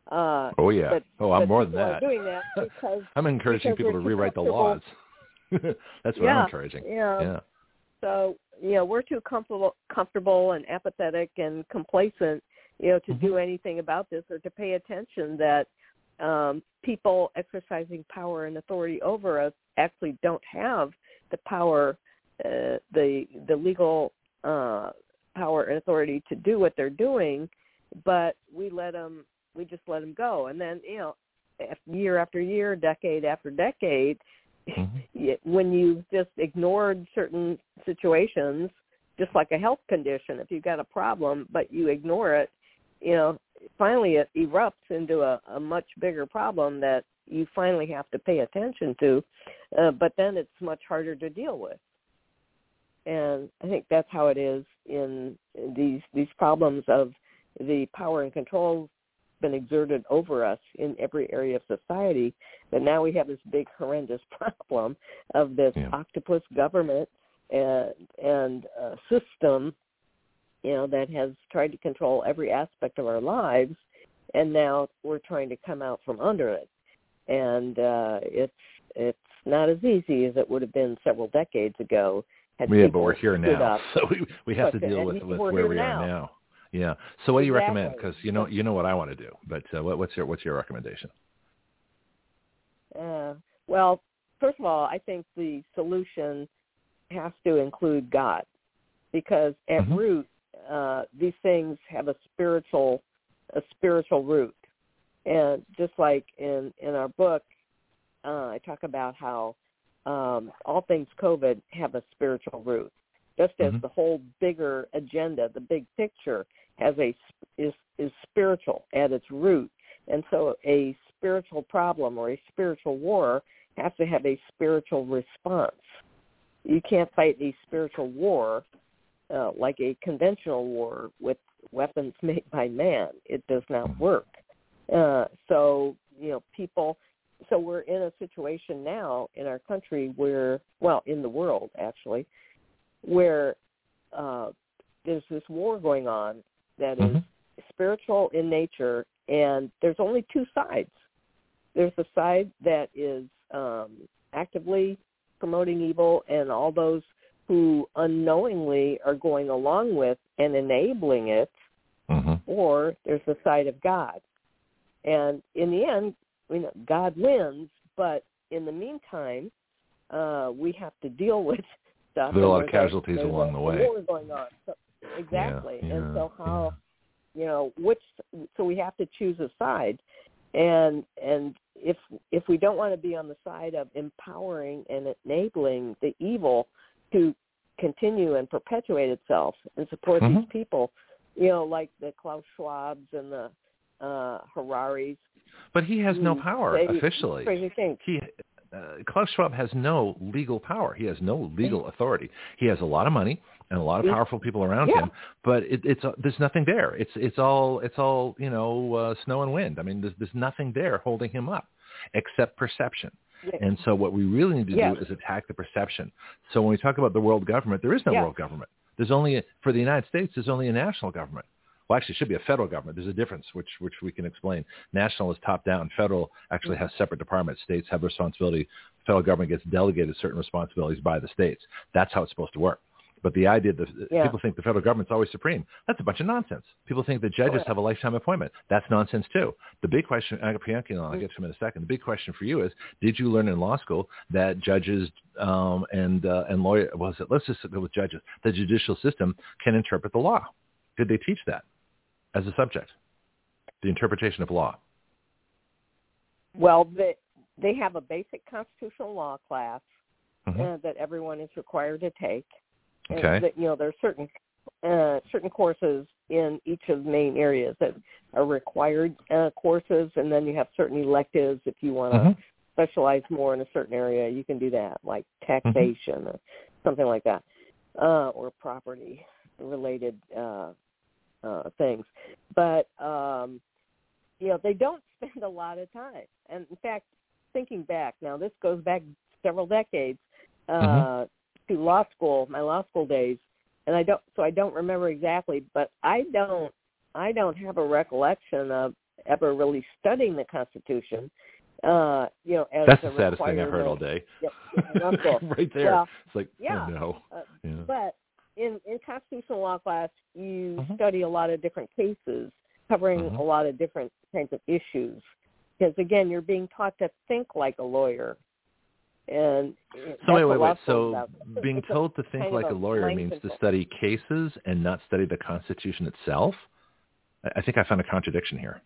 Uh, oh yeah. But, oh, I'm but more than people are that. doing that because I'm encouraging because people to we're too rewrite the comfortable. laws. That's what yeah, I'm encouraging. Yeah. Yeah. So, you know, we're too comfortable, comfortable and apathetic and complacent, you know, to Mm-hmm. do anything about this or to pay attention that um, people exercising power and authority over us actually don't have the power, uh, the the legal uh, power and authority to do what they're doing, but we let them, we just let them go. And then, you know, year after year, decade after decade, mm-hmm. when you've just ignored certain situations, just like a health condition, if you've got a problem but you ignore it, you know, finally it erupts into a, a much bigger problem that you finally have to pay attention to, uh, but then it's much harder to deal with. And I think that's how it is in these these problems of the power and control been exerted over us in every area of society. But now we have this big, horrendous problem of this yeah. octopus government and, and uh, system, you know, that has tried to control every aspect of our lives, and now we're trying to come out from under it. And uh, it's it's not as easy as it would have been several decades ago. Had yeah, but we're here now, up. so we we have but, to deal with, with where we now. are now. Yeah. So what do you exactly. recommend? Because you know you know what I want to do, but uh, what, what's your what's your recommendation? Uh, well, first of all, I think the solution has to include God, because at mm-hmm. root, uh, these things have a spiritual a spiritual root, and just like in in our book, uh, I talk about how um, all things COVID have a spiritual root. Just as mm-hmm. the whole bigger agenda, the big picture, has a is is spiritual at its root, and so a spiritual problem or a spiritual war has to have a spiritual response. You can't fight a spiritual war uh, like a conventional war with weapons made by man. It does not work. Uh, so you know, people. So we're in a situation now in our country where, well, in the world actually, where uh, there's this war going on that mm-hmm. is spiritual in nature, and there's only two sides. There's the side that is um, actively promoting evil, and all those who unknowingly are going along with and enabling it, mm-hmm. or there's the side of God. And in the end, you know, God wins, but in the meantime, uh, we have to deal with stuff. There are a lot of there's casualties a, along a, the a way. war going on. So, exactly. Yeah, yeah, and so how, yeah. you know, which, so we have to choose a side. And and if if we don't want to be on the side of empowering and enabling the evil to continue and perpetuate itself and support mm-hmm. these people, you know, like the Klaus Schwabs and the uh, Hararis. But he has no power say officially. Crazy things. He, uh, Klaus Schwab has no legal power. He has no legal authority. He has a lot of money and a lot of powerful people around yeah. him, but it, it's uh, there's nothing there. It's it's all it's all you know uh, snow and wind. I mean, there's there's nothing there holding him up except perception. Yeah. And so what we really need to yeah. do is attack the perception. So when we talk about the world government, there is no yeah. world government. There's only a, for the United States. There's only a national government. Well, actually, it should be a federal government. There's a difference, which which we can explain. National is top-down. Federal actually has separate departments. States have responsibility. Federal government gets delegated certain responsibilities by the states. That's how it's supposed to work. But the idea that yeah. people think the federal government's always supreme, that's a bunch of nonsense. People think that judges Correct. have a lifetime appointment. That's nonsense, too. The big question, I got Priyanka, and I'll get to him in a second. The big question for you is, did you learn in law school that judges um, and uh, and lawyers, was it, let's just go with judges, the judicial system can interpret the law? Did they teach that as a subject, the interpretation of law? Well, they, they have a basic constitutional law class mm-hmm. uh, that everyone is required to take. And okay. that, you know, there are certain uh, certain courses in each of the main areas that are required uh, courses, and then you have certain electives. If you want to mm-hmm. specialize more in a certain area, you can do that, like taxation mm-hmm. or something like that, uh, or property-related uh, uh, things. But, um, you know, they don't spend a lot of time. And, in fact, thinking back, now this goes back several decades, uh, mm-hmm. to law school, my law school days, and I don't, so I don't remember exactly, but I don't, I don't have a recollection of ever really studying the Constitution. Uh, you know, as that's the the saddest thing I've heard requirement- all day. Yep, yeah, right there. well, it's like, yeah, oh no. uh, Yeah. But in, in constitutional law class, you Mhm. study a lot of different cases covering Mhm. a lot of different kinds of issues. Because, again, you're being taught to think like a lawyer. And So wait, wait, law wait. school's So about. being It's a told to think kind like of a lawyer mind means control. to study cases and not study the Constitution itself? I I think I found a contradiction here.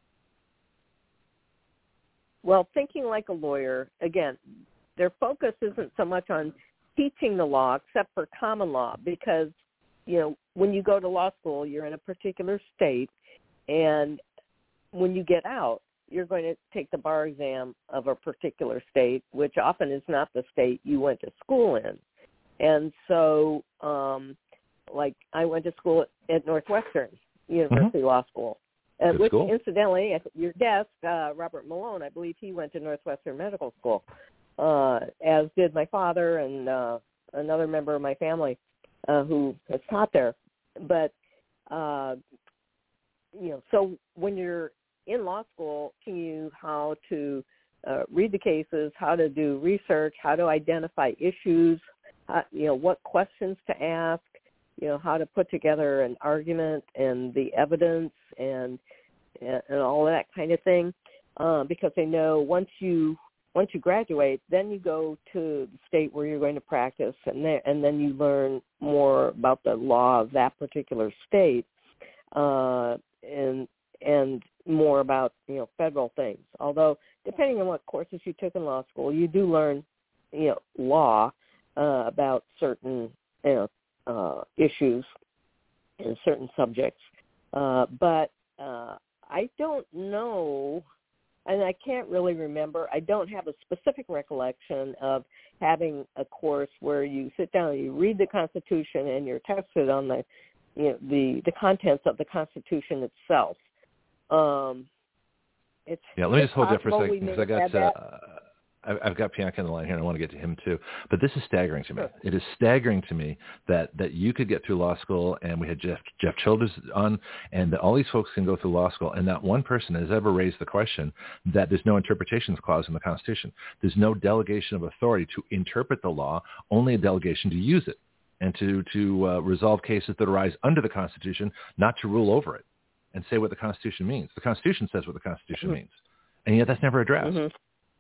Well, thinking like a lawyer, again, their focus isn't so much on teaching the law except for common law because, you know, when you go to law school, you're in a particular state, and when you get out, you're going to take the bar exam of a particular state, which often is not the state you went to school in. And so, um, like, I went to school at, at Northwestern University Mm-hmm. Law School. Uh, Good which, school. incidentally, at your desk, uh, Robert Malone, I believe he went to Northwestern Medical School, uh, as did my father and uh, another member of my family uh, who has taught there. But, uh, you know, so when you're in law school, teaching you how to uh, read the cases, how to do research, how to identify issues, how, you know, what questions to ask, you know, how to put together an argument and the evidence and and all that kind of thing, uh, because they know once you once you graduate, then you go to the state where you're going to practice, and then and then you learn more about the law of that particular state, uh, and and more about, you know, federal things. Although depending on what courses you took in law school, you do learn, you know, law uh, about certain, you know, uh, issues in certain subjects. Uh, but uh, I don't know, and I can't really remember. I don't have a specific recollection of having a course where you sit down and you read the Constitution and you're tested on the, you know, the, the contents of the Constitution itself. Um, it's Yeah, let me just hold you for a possible second we because may I got have had uh, I- I've got Pianka on the line here, and I want to get to him too. But this is staggering to me. Sure. It is staggering to me that, that you could get through law school, and we had Jeff Jeff Childers on, and that all these folks can go through law school, and not one person has ever raised the question that there's no interpretations clause in the Constitution. There's no delegation of authority to interpret the law, only a delegation to use it and to to uh, resolve cases that arise under the Constitution, not to rule over it and say what the Constitution means. The Constitution says what the Constitution Mm-hmm. means, and yet that's never addressed. Mm-hmm.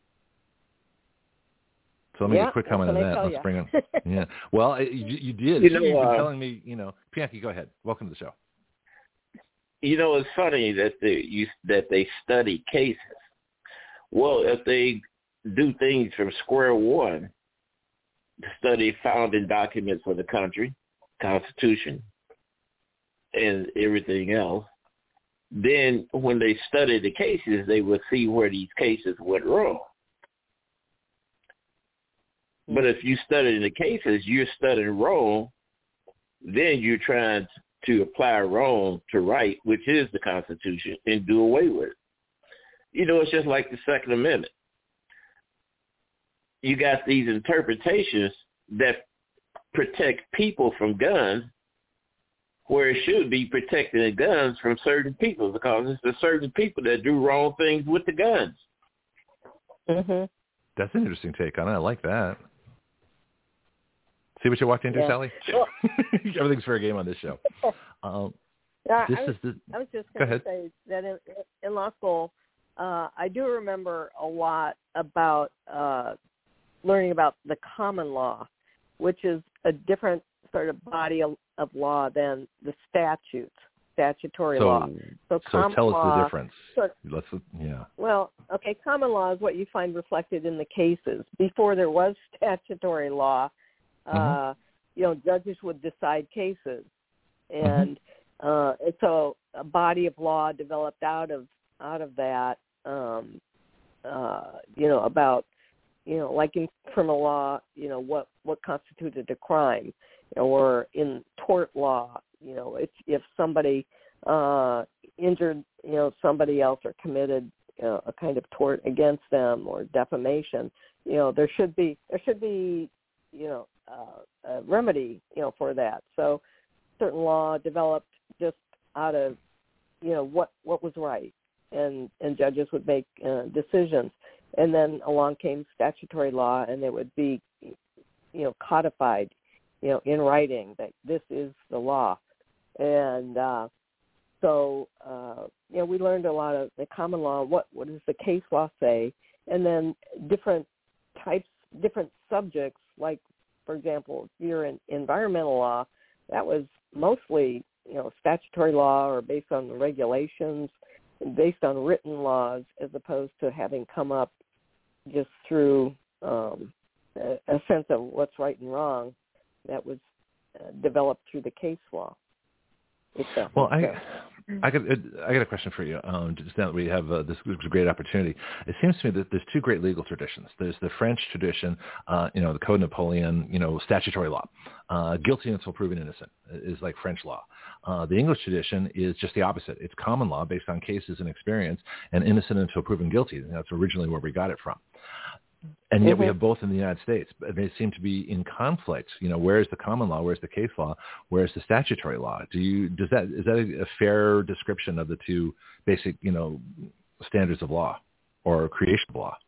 So let me Yeah, get a quick comment on that's that. what I Let's tell bring ya. on. Yeah. Well, I- you, you did. You You know, You've been uh, telling me, you know, Pianki, go ahead. Welcome to the show. You know, it's funny that they you, that they study cases. Well, if they do things from square one, study founding documents for the country, Constitution, and everything else, then when they study the cases, they will see where these cases went wrong. But if you study the cases, you're studying wrong, then you're trying to apply wrong to right, which is the Constitution, and do away with it. You know, it's just like the Second Amendment. You got these interpretations that protect people from guns, where it should be protecting the guns from certain people, because it's the certain people that do wrong things with the guns. Mm-hmm. That's an interesting take on it. I like that. See what you walked into, Yeah. Sally? Well, Everything's fair game on this show. Um, yeah, this I was, is the. I was just Go going to ahead. say that in, in law school, uh, I do remember a lot about uh, learning about the common law, which is a different sort of body of, of law than the statutes, statutory So, law. So, so common tell us law, the difference. Sort Let's. Yeah. Well, okay, common law is what you find reflected in the cases. Before there was statutory law, uh, Mhm. you know, judges would decide cases. And uh, and so a body of law developed out of out of that, um, uh, you know, about, you know, like in criminal law, you know, what, what constituted a crime, or in tort law, you know, if if somebody uh, injured, you know, somebody else or committed you know, a kind of tort against them or defamation, you know, there should be there should be, you know, uh, a remedy, you know, for that. So certain law developed just out of, you know, what, what was right. and, and judges would make uh, decisions. And then along came statutory law, and it would be, you know, codified, you know, in writing that this is the law. And uh, so, uh, you know, we learned a lot of the common law, what, what does the case law say, and then different types, different subjects, like, for example, if you're in environmental law, that was mostly, you know, statutory law or based on the regulations, based on written laws, as opposed to having come up just through um, a, a sense of what's right and wrong that was uh, developed through the case law. Well, I, I got, I got a question for you. Um, just now that we have uh, this, this great opportunity, it seems to me that there's two great legal traditions. There's the French tradition, uh, you know, the Code Napoleon, you know, statutory law. Uh, guilty until proven innocent is like French law. Uh, the English tradition is just the opposite. It's common law based on cases and experience, and innocent until proven guilty. And that's originally where we got it from. And yet mm-hmm. we have both in the United States. They seem to be in conflict. You know, where's the common law? Where's the case law? Where's the statutory law? Do you does that is that a, a fair description of the two basic, you know, standards of law or creation of law?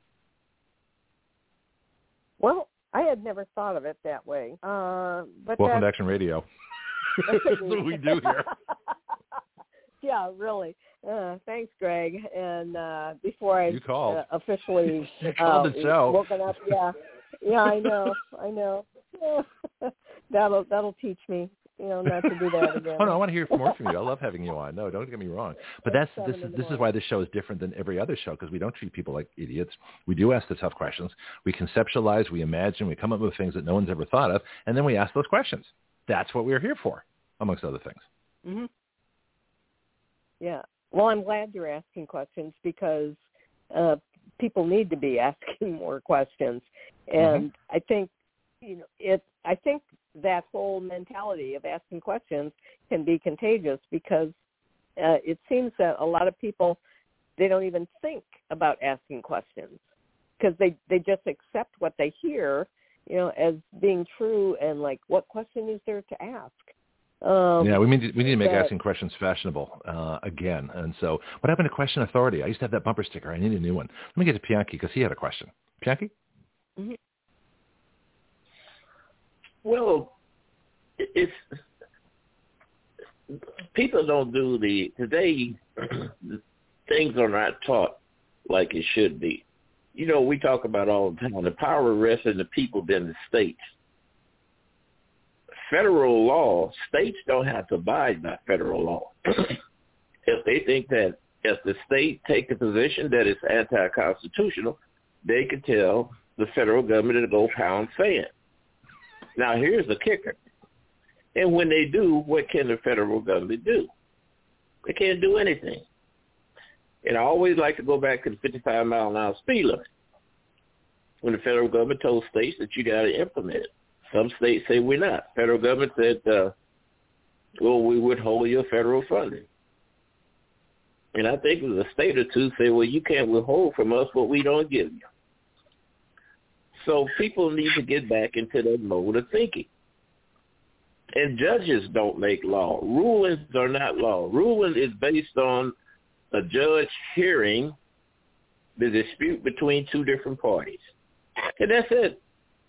Well, I had never thought of it that way. Uh, but Welcome to Action Radio. That's what we do here. Yeah, really. Uh, thanks, Greg. And uh, before I uh, officially you called uh, the show. woken up, yeah, yeah, I know, I know. that'll that'll teach me, you know, not to do that again. Oh no, I want to hear more from you. I love having you on. No, don't get me wrong. But that's this is this is why this show is different than every other show, because we don't treat people like idiots. We do ask the tough questions. We conceptualize, we imagine, we come up with things that no one's ever thought of, and then we ask those questions. That's what we're here for, amongst other things. Mm-hmm. Yeah. Well, I'm glad you're asking questions, because uh, people need to be asking more questions, and mm-hmm. I think you know it. I think that whole mentality of asking questions can be contagious, because uh, it seems that a lot of people, they don't even think about asking questions, because they they just accept what they hear, you know, as being true, and like, what question is there to ask? Um, yeah, we need to, we need to make that, asking questions fashionable uh, again. And so, what happened to question authority? I used to have that bumper sticker. I need a new one. Let me get to Pianki, because he had a question. Pianki? Mm-hmm. Well, it's people don't do the today. Things are not taught like it should be. You know, we talk about all the time the power rests in the people than the states. Federal law, states don't have to abide by federal law. If they think that if the state take a position that is anti-constitutional, they can tell the federal government to go pound sand. Now, here's the kicker. And when they do, what can the federal government do? They can't do anything. And I always like to go back to the fifty-five mile an hour speed limit, when the federal government told states that you got to implement it. Some states say we're not. Federal government said, uh, well, we withhold your federal funding. And I think it was a state or two say, well, you can't withhold from us what we don't give you. So people need to get back into that mode of thinking. And judges don't make law. Rulings are not law. Ruling is based on a judge hearing the dispute between two different parties. And that's it.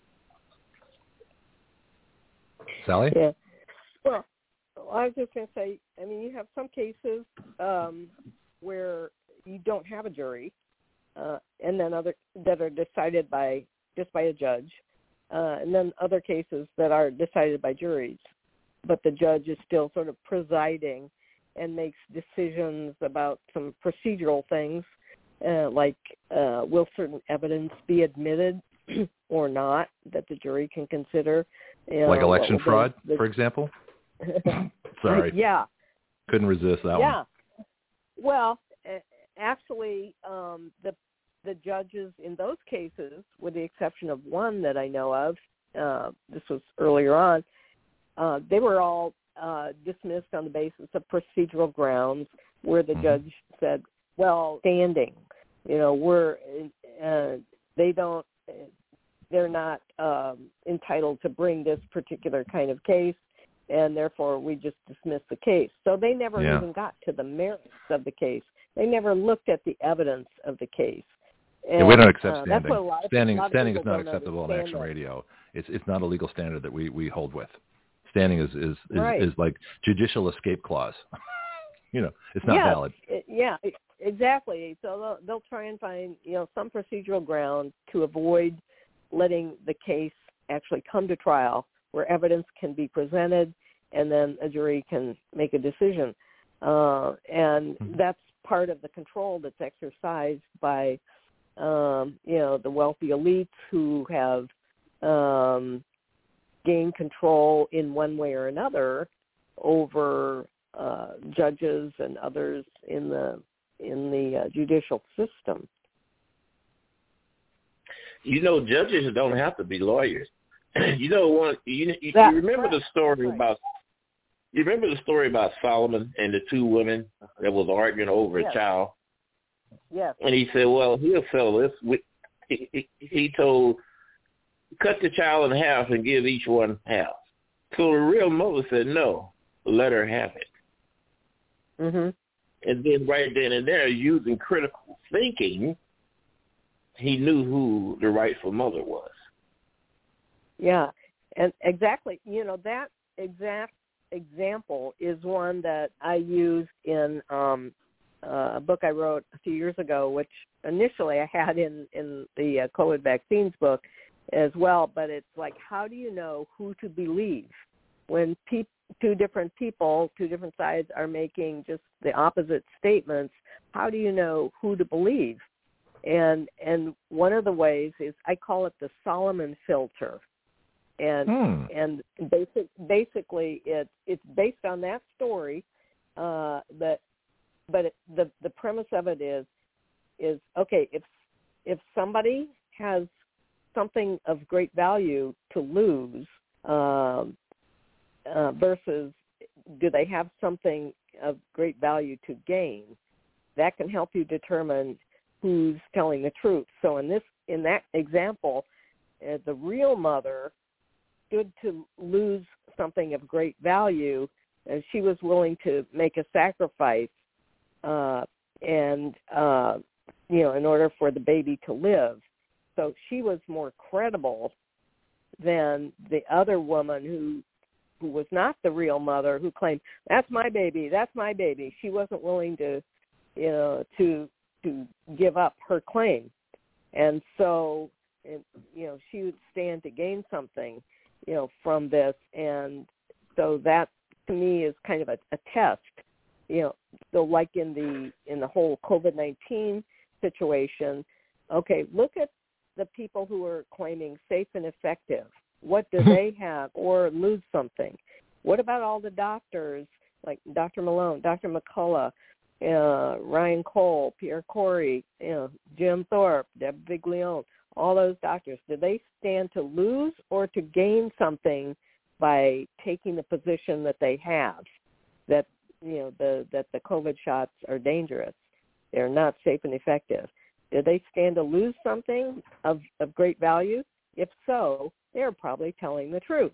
Sally? Yeah. Well, I was just going to say, I mean, you have some cases um, where you don't have a jury, uh, and then other that are decided by just by a judge, uh, and then other cases that are decided by juries, but the judge is still sort of presiding and makes decisions about some procedural things, uh, like uh, will certain evidence be admitted or not that the jury can consider. You know, like election fraud, the, for example? Sorry. Yeah. Couldn't resist that yeah. one. Well, actually, um, the the judges in those cases, with the exception of one that I know of, uh, this was earlier on, uh, they were all uh, dismissed on the basis of procedural grounds, where the mm-hmm. judge said, well, standing, you know, we're, uh, they don't, they're not um, entitled to bring this particular kind of case, and therefore we just dismiss the case. So they never yeah. even got to the merits of the case. they never looked at the evidence of the case. And, yeah, we don't accept uh, standing. That's what a lot of, standing a lot of standing is people not don't acceptable in action understand radio. It's it's not a legal standard that we, we hold with. Standing is is, is, Right. is like judicial escape clause. You know, it's not yes, valid. It, yeah, exactly. So they'll, they'll try and find, you know, some procedural ground to avoid letting the case actually come to trial where evidence can be presented and then a jury can make a decision. Uh, and mm-hmm. that's part of the control that's exercised by, um, you know, the wealthy elites who have um, gained control in one way or another over uh, judges and others in the in the uh, judicial system. You know, judges don't have to be lawyers. you know, one you, you, that, you remember right, the story right. about you remember the story about Solomon and the two women that was arguing over yes. a child. Yes. And he said, "Well, he'll settle this." With, he, he, he told, "Cut the child in half and give each one half." So the real mother said, "No, let her have it." Mhm. And then right then and there, using critical thinking, he knew who the rightful mother was. Yeah, and exactly. You know, that exact example is one that I used in um, uh, a book I wrote a few years ago, which initially I had in, in the uh, COVID vaccines book as well. But it's like, how do you know who to believe when pe- two different people, two different sides are making just the opposite statements? How do you know who to believe? And and one of the ways is, I call it the Solomon filter. And hmm. and basic, basically it's it's based on that story, uh, that but it, the the premise of it is is okay, if if somebody has something of great value to lose, um, uh, versus do they have something of great value to gain, that can help you determine who's telling the truth. So in this in that example, uh, the real mother stood to lose something of great value, and she was willing to make a sacrifice, uh, and uh, you know, in order for the baby to live. So she was more credible than the other woman who who was not the real mother, who claimed, "That's my baby, that's my baby." She wasn't willing to, you know, to to give up her claim, and so, you know, she would stand to gain something, you know, from this. And so that to me is kind of a, a test, you know. So like in the in the whole COVID nineteen situation, okay, look at the people who are claiming safe and effective. What do they have or lose something? What about all the doctors like Doctor Malone, Doctor McCullough, uh, Ryan Cole, Pierre Corey, you know, Jim Thorpe, Deb Viglione? All those doctors, do they stand to lose or to gain something by taking the position that they have, that, you know, the that the COVID shots are dangerous, they're not safe and effective? Do they stand to lose something of, of great value? If so, they're probably telling the truth.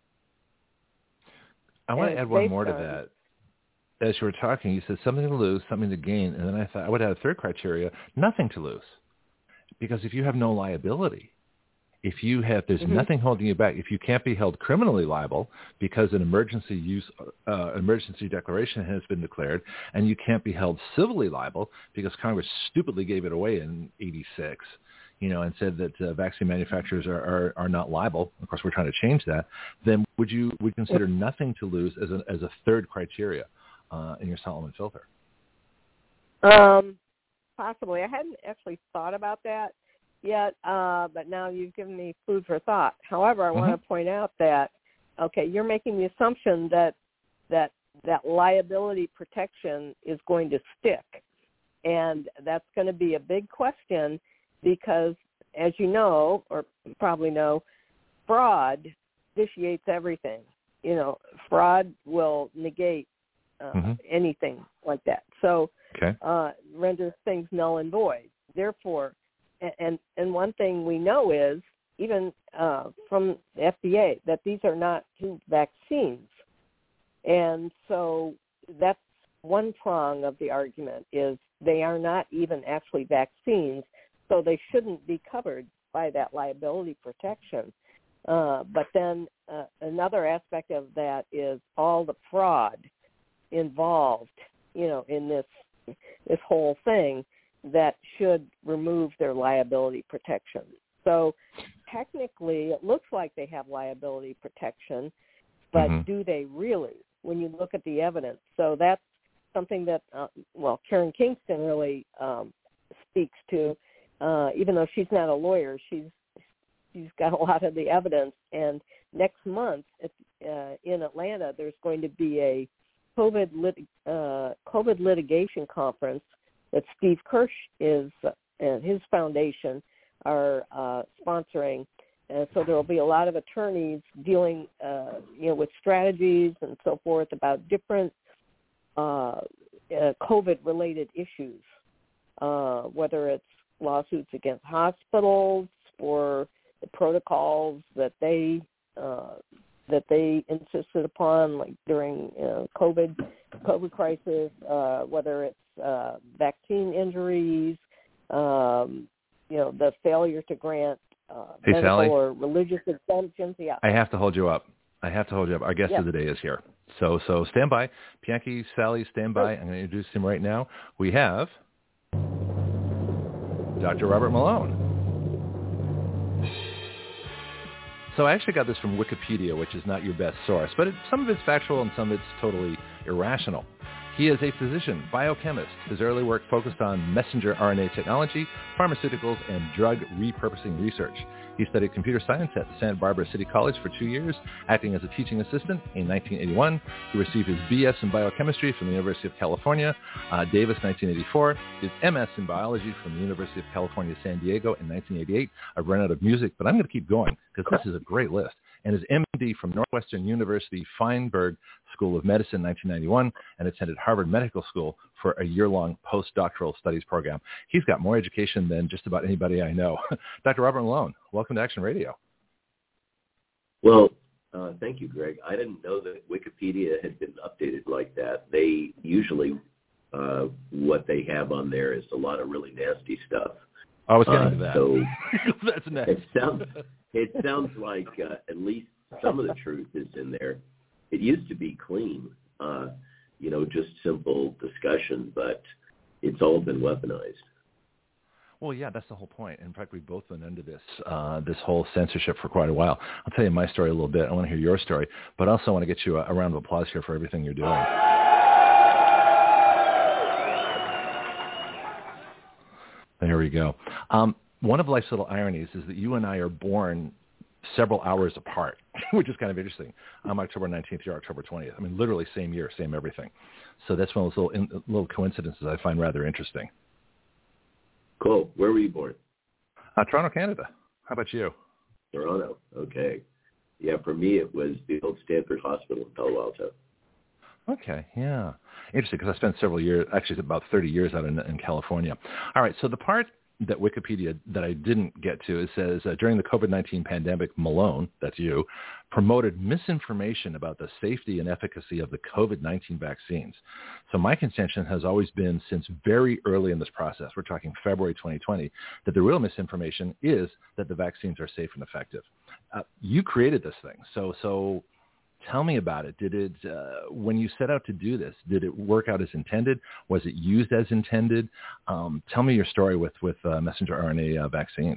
I want to add one more to that. As you were talking, you said something to lose, something to gain, and then I thought I would add a third criteria: nothing to lose. Because if you have no liability, if you have, there's mm-hmm. nothing holding you back, if you can't be held criminally liable because an emergency use, uh, emergency declaration has been declared, and you can't be held civilly liable because Congress stupidly gave it away in eighty-six, you know, and said that uh, vaccine manufacturers are, are, are not liable. Of course, we're trying to change that. Then would you would you consider nothing to lose as a as a third criteria uh, in your Solomon filter? Um. Possibly. I hadn't actually thought about that yet, uh, but now you've given me food for thought. However, I mm-hmm. want to point out that, okay, you're making the assumption that that that liability protection is going to stick, and that's going to be a big question because, as you know, or probably know, fraud vitiates everything. You know, fraud will negate uh, mm-hmm. anything like that. So okay. uh, renders things null and void. Therefore, and and one thing we know is, even uh, from the F D A, that these are not two vaccines. And so that's one prong of the argument, is they are not even actually vaccines, so they shouldn't be covered by that liability protection. Uh, but then uh, another aspect of that is all the fraud involved, you know, in this this whole thing that should remove their liability protection. So technically, it looks like they have liability protection, but mm-hmm. do they really, when you look at the evidence? So that's something that, uh, well, Karen Kingston really um, speaks to. Uh, even though she's not a lawyer, she's she's got a lot of the evidence. And next month at, uh, in Atlanta, there's going to be a COVID lit, uh, COVID litigation conference that Steve Kirsch is uh, and his foundation are uh, sponsoring. And so there will be a lot of attorneys dealing, uh, you know, with strategies and so forth about different uh, uh, COVID-related issues, uh, whether it's lawsuits against hospitals for the protocols that they uh, that they insisted upon, like during uh, COVID COVID crisis, uh, whether it's uh, vaccine injuries, um, you know, the failure to grant uh, hey, medical Sally, or religious exemptions. Yeah, I have to hold you up. I have to hold you up. Our guest yes. of the day is here. So so stand by. Pianki, Sally, stand by. I'm going to introduce him right now. We have Doctor Robert Malone. So I actually got this from Wikipedia, which is not your best source, but it, some of it's factual and some of it's totally irrational. He is a physician, biochemist. His early work focused on messenger R N A technology, pharmaceuticals, and drug repurposing research. He studied computer science at Santa Barbara City College for two years, acting as a teaching assistant in nineteen eighty-one. He received his B S in biochemistry from the University of California, uh, Davis, nineteen eighty-four, his M S in biology from the University of California, San Diego in nineteen eighty-eight. I've run out of music, but I'm going to keep going because this is a great list. And his M D from Northwestern University Feinberg School of Medicine, nineteen ninety-one, and attended Harvard Medical School for a year-long postdoctoral studies program. He's got more education than just about anybody I know. Doctor Robert Malone, welcome to Action Radio. Well, uh, thank you, Greg. I didn't know that Wikipedia had been updated like that. They usually, uh, what they have on there is a lot of really nasty stuff. I was getting uh, to that. So that's next. It sounds, it sounds like uh, at least some of the truth is in there. It used to be clean, uh, you know, just simple discussion, but it's all been weaponized. Well, yeah, that's the whole point. In fact, we've both been into this uh, this whole censorship for quite a while. I'll tell you my story a little bit. I want to hear your story, but also I want to get you a, a round of applause here for everything you're doing. There we go. Um, one of life's little ironies is that you and I are born several hours apart, which is kind of interesting. I'm October nineteenth, you're October twentieth. I mean, literally same year, same everything. So that's one of those little, in, little coincidences I find rather interesting. Cool. Where were you born? Uh, Toronto, Canada. How about you? Toronto. Okay. Yeah, for me it was the old Stanford Hospital in Palo Alto. Okay, yeah. Interesting, because I spent several years, actually about thirty years out in, in California. All right, so the part that Wikipedia that I didn't get to, it says, uh, during the COVID nineteen pandemic, Malone, that's you, promoted misinformation about the safety and efficacy of the COVID nineteen vaccines. So my contention has always been since very early in this process, we're talking February twenty twenty, that the real misinformation is that the vaccines are safe and effective. Uh, you created this thing, so so... Tell me about it. Did it, uh, when you set out to do this, did it work out as intended? Was it used as intended? Um, tell me your story with, with uh, messenger R N A uh, vaccines.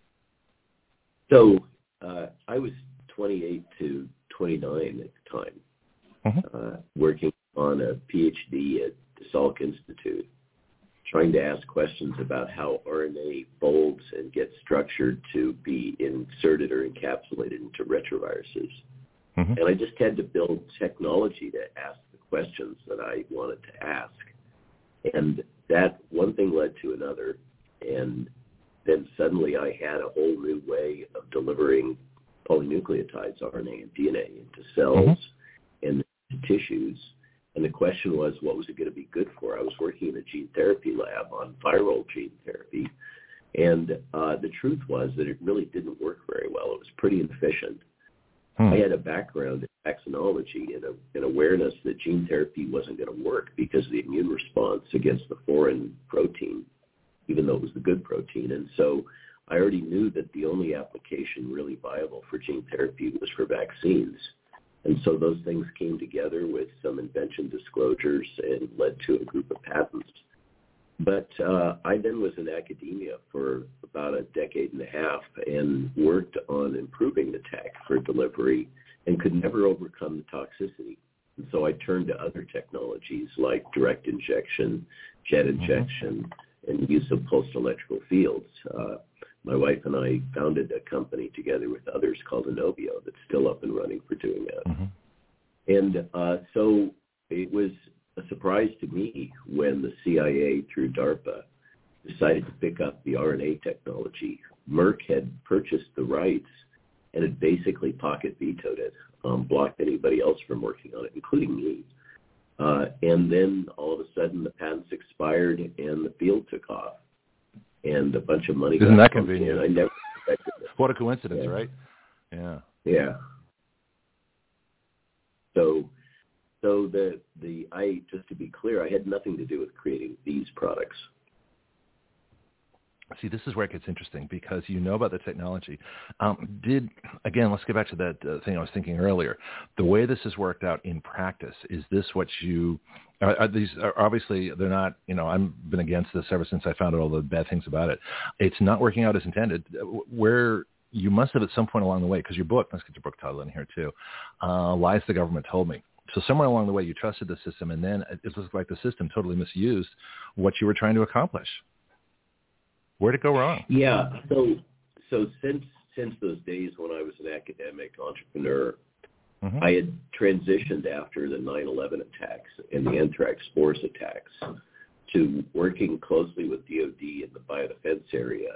So uh, I was twenty-eight to twenty-nine at the time, mm-hmm. uh, working on a P H D at the Salk Institute, trying to ask questions about how R N A folds and gets structured to be inserted or encapsulated into retroviruses. Mm-hmm. And I just had to build technology to ask the questions that I wanted to ask. And that one thing led to another. And then suddenly I had a whole new way of delivering polynucleotides, R N A and D N A, into cells mm-hmm. and into tissues. And the question was, what was it going to be good for? I was working in a gene therapy lab on viral gene therapy. And uh, the truth was that it really didn't work very well. It was pretty inefficient. I had a background in vaccinology and a, an awareness that gene therapy wasn't going to work because of the immune response against the foreign protein, even though it was the good protein. And so I already knew that the only application really viable for gene therapy was for vaccines. And so those things came together with some invention disclosures and led to a group of patents. But uh, I then was in academia for about a decade and a half and worked on improving the tech for delivery and could never overcome the toxicity. And so I turned to other technologies like direct injection, jet injection, and use of pulsed electrical fields. Uh, my wife and I founded a company together with others called Inovio that's still up and running for doing that. Mm-hmm. And uh, so it was a surprise to me when the C I A, through DARPA, decided to pick up the R N A technology. Merck had purchased the rights and had basically pocket vetoed it, um, blocked anybody else from working on it, including me. Uh, and then all of a sudden the patents expired and the field took off. And a bunch of money. Isn't that convenient? I never expected it. What a coincidence, yeah. right? Yeah. Yeah. So, so the the I just to be clear, I had nothing to do with creating these products. See, this is where it gets interesting because you know about the technology. Um, did again, let's get back to that uh, thing I was thinking earlier. The way this has worked out in practice, is this what you? Are, are these are obviously they're not. You know, I've been against this ever since I found out all the bad things about it. It's not working out as intended. Where you must have at some point along the way, because your book, let's get your book title in here too. Uh, Lies the Government Told Me. So somewhere along the way, you trusted the system, and then it looks like the system totally misused what you were trying to accomplish. Where'd it go wrong? Yeah. So so since since those days when I was an academic entrepreneur, mm-hmm. I had transitioned after the nine eleven attacks and the anthrax spores attacks to working closely with D O D in the biodefense area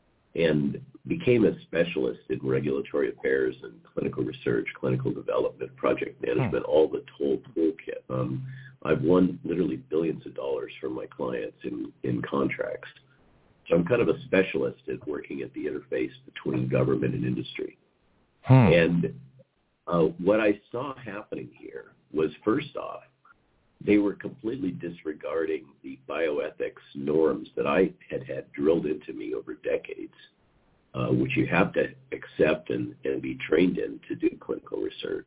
and became a specialist in regulatory affairs and clinical research, clinical development, project management, hmm. all the whole toolkit. Um, I've won literally billions of dollars from my clients in, in contracts. So I'm kind of a specialist at working at the interface between government and industry. Hmm. And uh, what I saw happening here was, first off, they were completely disregarding the bioethics norms that I had had drilled into me over decades, uh, which you have to accept and, and be trained in to do clinical research.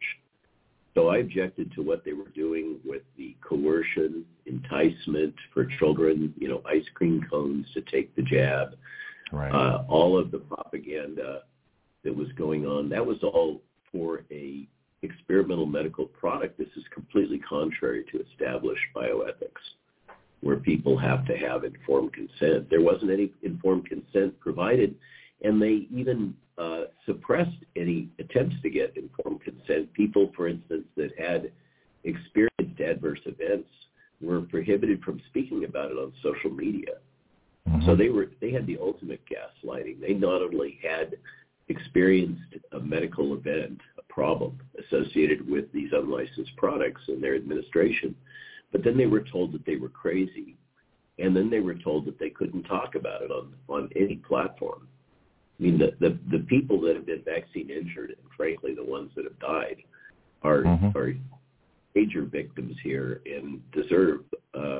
So I objected to what they were doing with the coercion, enticement for children, you know, ice cream cones to take the jab, right. uh, all of the propaganda that was going on. That was all for a experimental medical product. This is completely contrary to established bioethics, where people have to have informed consent. There wasn't any informed consent provided, and they even uh, suppressed any attempts to get informed consent. People, for instance, that had experienced adverse events were prohibited from speaking about it on social media. Mm-hmm. So they were they had the ultimate gaslighting. They not only had experienced a medical event, a problem associated with these unlicensed products and their administration, but then they were told that they were crazy, and then they were told that they couldn't talk about it on, on any platform. I mean, the, the, the people that have been vaccine injured, and frankly the ones that have died, are, mm-hmm. are major victims here and deserve uh,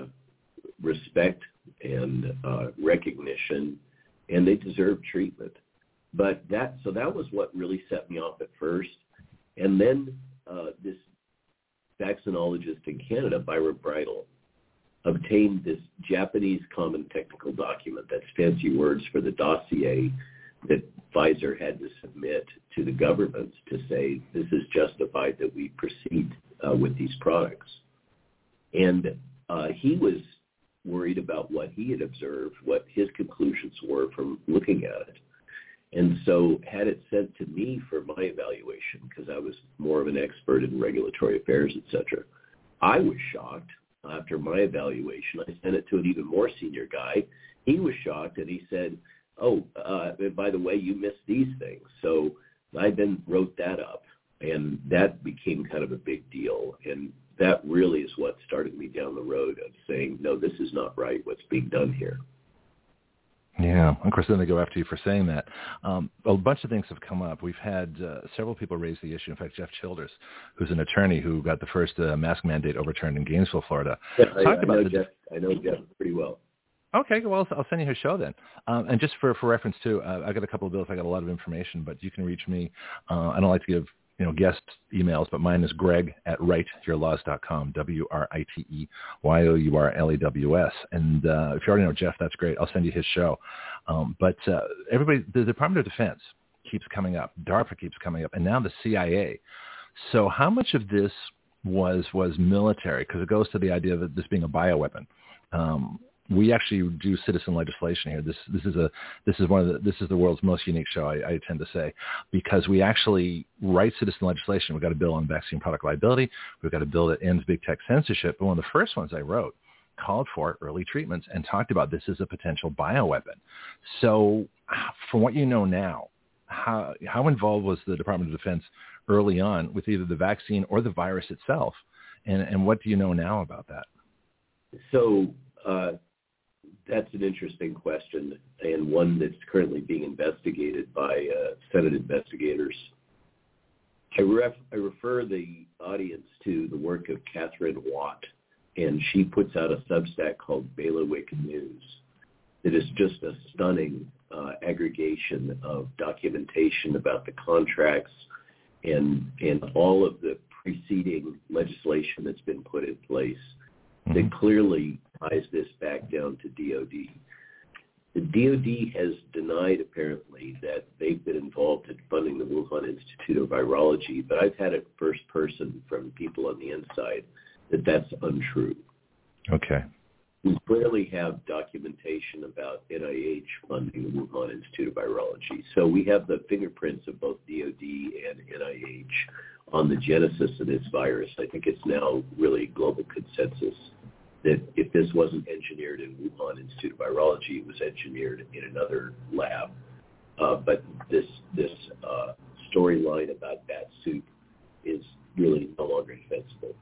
respect and uh, recognition, and they deserve treatment. But that, so that was what really set me off at first. And then uh, this vaccinologist in Canada, Byron Bridle, obtained this Japanese common technical document, that's fancy words for the dossier that Pfizer had to submit to the governments to say this is justified that we proceed uh, with these products. And uh, he was worried about what he had observed, what his conclusions were from looking at it. And so had it sent to me for my evaluation, because I was more of an expert in regulatory affairs, et cetera, I was shocked. After my evaluation, I sent it to an even more senior guy. He was shocked, and he said, oh, uh, and by the way, you missed these things. So I then wrote that up, and that became kind of a big deal. And that really is what started me down the road of saying, no, this is not right, what's being done here. Yeah, of course, then they go after you for saying that. Um, a bunch of things have come up. We've had uh, several people raise the issue. In fact, Jeff Childers, who's an attorney who got the first uh, mask mandate overturned in Gainesville, Florida, yeah, I, talked I about know the Jeff. I know Jeff pretty well. Okay, well, I'll send you his show then. Um, and just for, for reference, too, uh, I got a couple of bills. I got a lot of information, but you can reach me. Uh, I don't like to give you know guest emails, but mine is Greg at write your laws dot com, W R I T E Y O U R L E W S. And uh, if you already know Jeff, that's great. I'll send you his show. Um, but uh, everybody, the Department of Defense keeps coming up. DARPA keeps coming up. And now the C I A. So how much of this was was military? Because it goes to the idea of this being a bioweapon. Um, we actually do citizen legislation here. This this is a this is one of the this is the world's most unique show, I, I tend to say, because we actually write citizen legislation. We've got a bill on vaccine product liability. We've got a bill that ends big tech censorship. But one of the first ones I wrote called for early treatments and talked about this as a potential bioweapon. So from what you know now, how how involved was the Department of Defense early on with either the vaccine or the virus itself? And, and what do you know now about that? So uh, that's an interesting question, and one that's currently being investigated by uh, Senate investigators. I, ref, I refer the audience to the work of Catherine Watt, and she puts out a Substack called Bailiwick News. It is just a stunning uh, aggregation of documentation about the contracts and and all of the preceding legislation that's been put in place mm-hmm. that clearly ties this back down to D O D. The D O D has denied, apparently, that they've been involved in funding the Wuhan Institute of Virology, but I've had it first person from people on the inside that that's untrue. Okay. We clearly have documentation about N I H funding the Wuhan Institute of Virology. So we have the fingerprints of both D O D and N I H on the genesis of this virus. I think it's now really global consensus that if this wasn't engineered in Wuhan Institute of Virology, it was engineered in another lab. Uh, but this this uh, storyline about bat soup is really no longer defensible.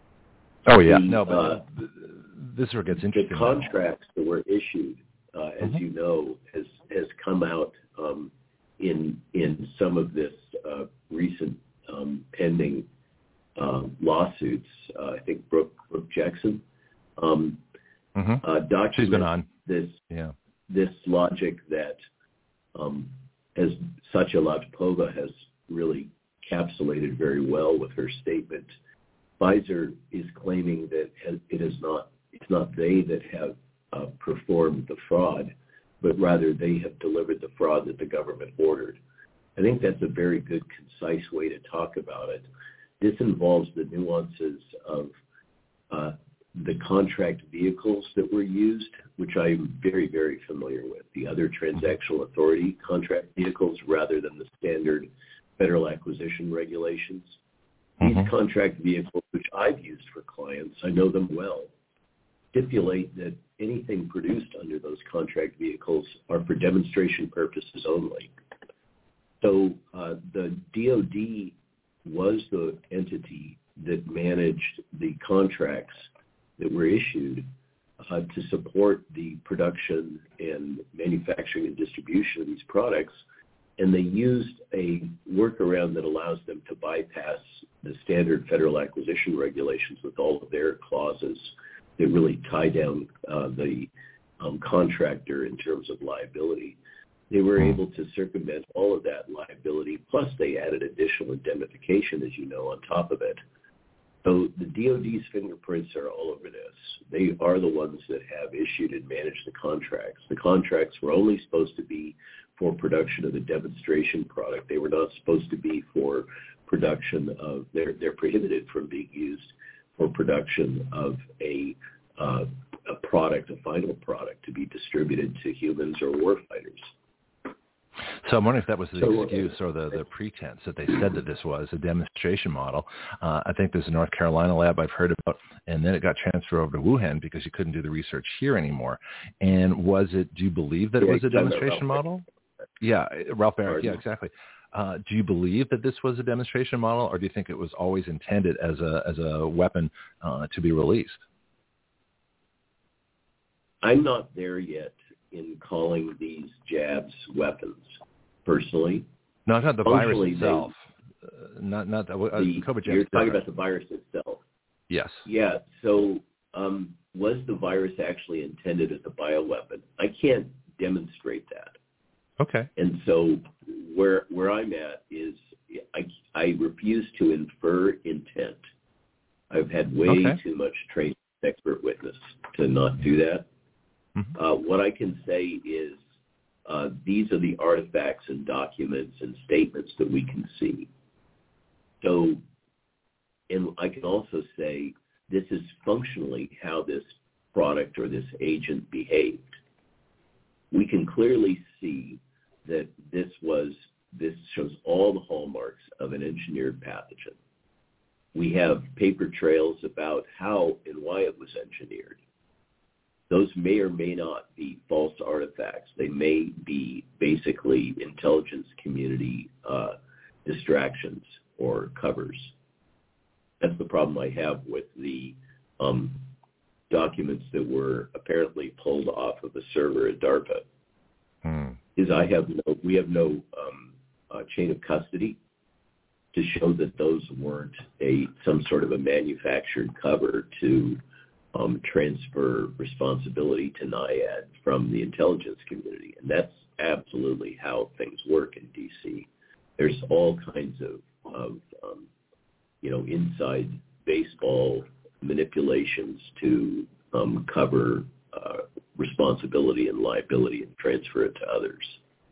Oh, yeah. The, no, but uh, this is where it gets interesting. The contracts that were issued, uh, as mm-hmm. you know, has has come out um, in in some of this uh, recent um, pending uh, lawsuits. Uh, I think Brooke, Brooke Jackson um, mm-hmm. uh, documents She's been on. this yeah. this logic that um, as Satya Latipova has really encapsulated very well with her statement. Pfizer is claiming that it is not it's not they that have uh, performed the fraud, but rather they have delivered the fraud that the government ordered. I think that's a very good, concise way to talk about it. This involves the nuances of uh, the contract vehicles that were used, which I'm very, very familiar with, the other transactional authority contract vehicles rather than the standard federal acquisition regulations. These mm-hmm. contract vehicles, which I've used for clients, I know them well, stipulate that anything produced under those contract vehicles are for demonstration purposes only. So uh, the D O D was the entity that managed the contracts that were issued uh, to support the production and manufacturing and distribution of these products. And they used a workaround that allows them to bypass the standard federal acquisition regulations with all of their clauses that really tie down uh, the um, contractor in terms of liability. They were able to circumvent all of that liability, plus they added additional indemnification, as you know, on top of it. So the D O D's fingerprints are all over this. They are the ones that have issued and managed the contracts. The contracts were only supposed to be for production of the demonstration product. They were not supposed to be for production of, they're, they're prohibited from being used for production of a, uh, a product, a final product to be distributed to humans or warfighters. So I'm wondering if that was the so, excuse or the, the pretense that they said that this was a demonstration model. Uh, I think there's a North Carolina lab I've heard about, and then it got transferred over to Wuhan because you couldn't do the research here anymore. And was it, do you believe that it was a demonstration model? Yeah, Ralph Barrett. Yeah, exactly. Uh, do you believe that this was a demonstration model, or do you think it was always intended as a as a weapon uh, to be released? I'm not there yet in calling these jabs weapons. Personally, no, not the virus itself. They, uh, not not the, uh, the COVID jabs. You're talking different. about the virus itself. Yes. Yeah. So, um, was the virus actually intended as a bioweapon? I can't demonstrate that. Okay. And so, where where I'm at is I I refuse to infer intent. I've had way okay. too much trained expert witness to not do that. Mm-hmm. Uh, what I can say is uh, these are the artifacts and documents and statements that we can see. So, and I can also say this is functionally how this product or this agent behaved. We can clearly see that this was, this shows all the hallmarks of an engineered pathogen. We have paper trails about how and why it was engineered. Those may or may not be false artifacts. They may be basically intelligence community uh, distractions or covers. That's the problem I have with the um, documents that were apparently pulled off of a server at DARPA. Hmm. Is I have no, we have no um, uh, chain of custody to show that those weren't a some sort of a manufactured cover to um, transfer responsibility to NIAID from the intelligence community. And that's absolutely how things work in D C. There's all kinds of, of um, you know, inside baseball manipulations to um, cover uh, responsibility and liability and transfer it to others.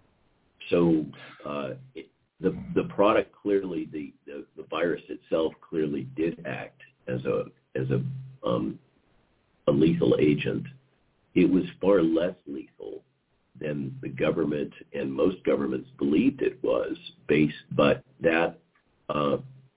So uh, it, the the product clearly, the, the, the virus itself clearly did act as a as a um, a lethal agent. It was far less lethal than the government and most governments believed it was, based, but that, uh,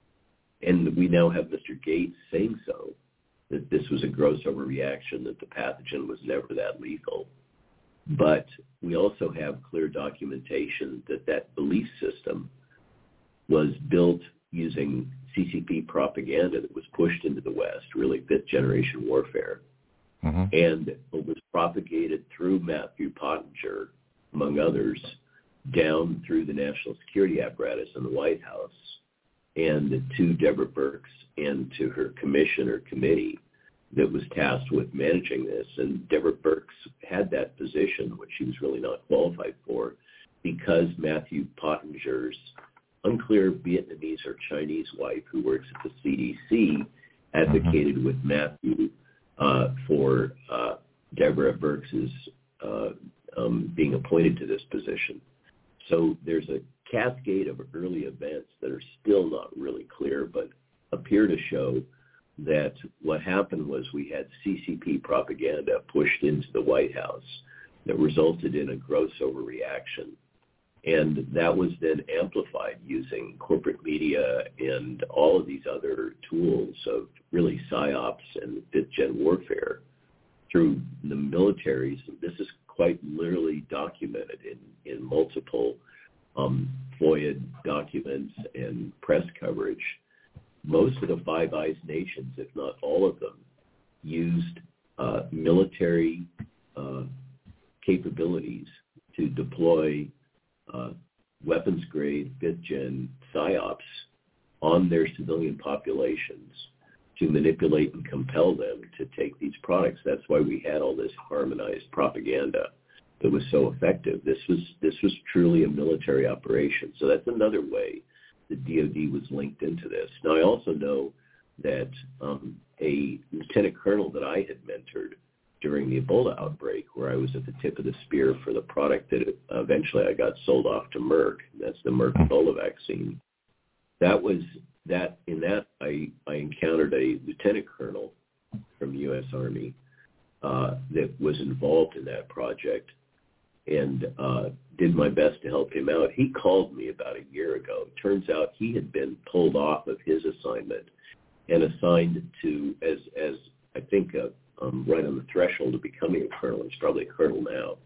and we now have Mister Gates saying so, that this was a gross overreaction, that the pathogen was never that lethal. But we also have clear documentation that that belief system was built using C C P propaganda that was pushed into the West, really fifth generation warfare. Mm-hmm. And it was propagated through Matthew Pottinger, among others, down through the national security apparatus in the White House and to Deborah Birx and to her commission or committee that was tasked with managing this. And Deborah Birx had that position, which she was really not qualified for, because Matthew Pottinger's unclear Vietnamese or Chinese wife, who works at the C D C, advocated mm-hmm. with Matthew uh, for uh, Deborah Birx's uh, um, being appointed to this position. So there's a cascade of early events that are still not really clear, but appear to show that what happened was we had C C P propaganda pushed into the White House that resulted in a gross overreaction. And that was then amplified using corporate media and all of these other tools of really psyops and fifth-gen warfare through the militaries. This is quite literally documented in, in multiple um, FOIA documents and press coverage. Most of the Five Eyes nations, if not all of them, used uh, military uh, capabilities to deploy uh, weapons-grade fifth-gen psyops on their civilian populations to manipulate and compel them to take these products. That's why we had all this harmonized propaganda that was so effective. This was this was truly a military operation. So that's another way the D O D was linked into this. Now, I also know that um, a lieutenant colonel that I had mentored during the Ebola outbreak, where I was at the tip of the spear for the product that it, eventually I got sold off to Merck. That's the Merck Ebola vaccine. That was that. In that, I, I encountered a lieutenant colonel from the U S Army uh, that was involved in that project, and uh, did my best to help him out. He called me about a year ago. It turns out he had been pulled off of his assignment and assigned to, as as I think, uh, um, right on the threshold of becoming a colonel. He's probably a colonel now,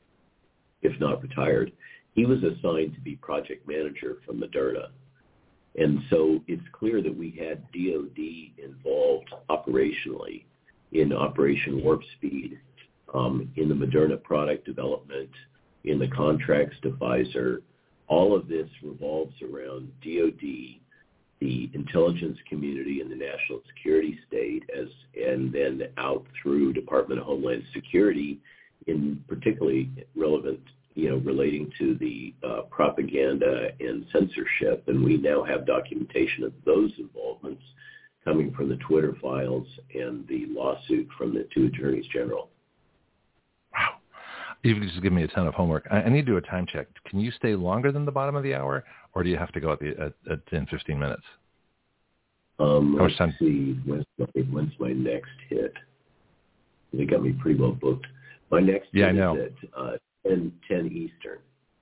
if not retired. He was assigned to be project manager for Moderna. And so it's clear that we had D O D involved operationally in Operation Warp Speed um, in the Moderna product development, in the contracts to Pfizer. All of this revolves around D O D, the intelligence community and the national security state, as and then out through Department of Homeland Security, in particularly relevant, you know, relating to the uh, propaganda and censorship. And we now have documentation of those involvements coming from the Twitter files and the lawsuit from the two attorneys general. Wow. You've just given me a ton of homework. I, I need to do a time check. Can you stay longer than the bottom of the hour, or do you have to go at, the, at, at ten, fifteen minutes? Um, How much let's time? see. When's my, when's my next hit? They got me pretty well booked. My next yeah, hit I know. is at uh, ten, ten Eastern.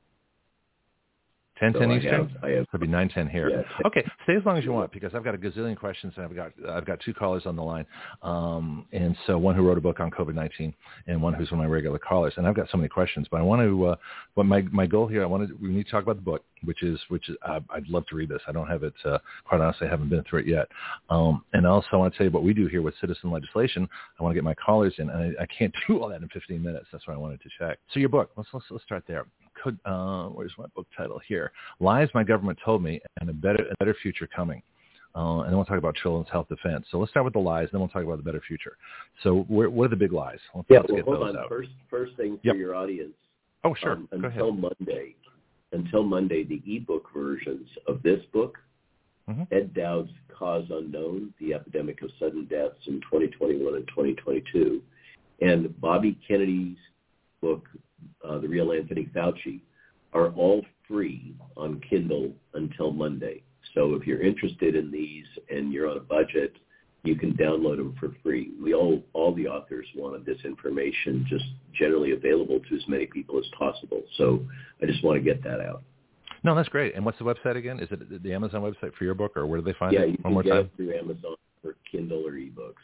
ten, So ten I Eastern? have, I have, It'll be nine ten here. Yeah, ten. Okay, stay as long as you want, because I've got a gazillion questions, and I've got I've got two callers on the line, um, and so one who wrote a book on COVID nineteen, and one who's one of my regular callers, and I've got so many questions. But I want to, uh, but my my goal here, I wanted we need to talk about the book, which is which is uh, I'd love to read this. I don't have it, uh, quite honestly, I haven't been through it yet. Um, and also, I want to tell you what we do here with Citizen Legislation. I want to get my callers in, and I, I can't do all that in fifteen minutes. That's why I wanted to check. So your book, let's let's, let's start there. Could, uh, where's my book title here? Lies My Government Told Me, and a better a better future coming. Uh, and then we'll talk about children's health defense. So let's start with the lies, then we'll talk about the better future. So where, what are the big lies? Let's, yeah, let's well, get hold those on. out. First, first thing for Yep. your audience. Oh, sure. Um, Go until ahead. Monday, until Monday, the ebook versions of this book, Mm-hmm. Ed Dowd's Cause Unknown, The Epidemic of Sudden Deaths in twenty twenty-one and twenty twenty-two, and Bobby Kennedy's book, uh, The Real Anthony Fauci, are all free on Kindle until Monday. So if you're interested in these and you're on a budget, you can download them for free. We all, all the authors wanted this information just generally available to as many people as possible. So I just want to get that out. No, that's great. And what's the website again? Is it the Amazon website for your book, or where do they find yeah, it? you One more can get time. it through Amazon for Kindle or ebooks.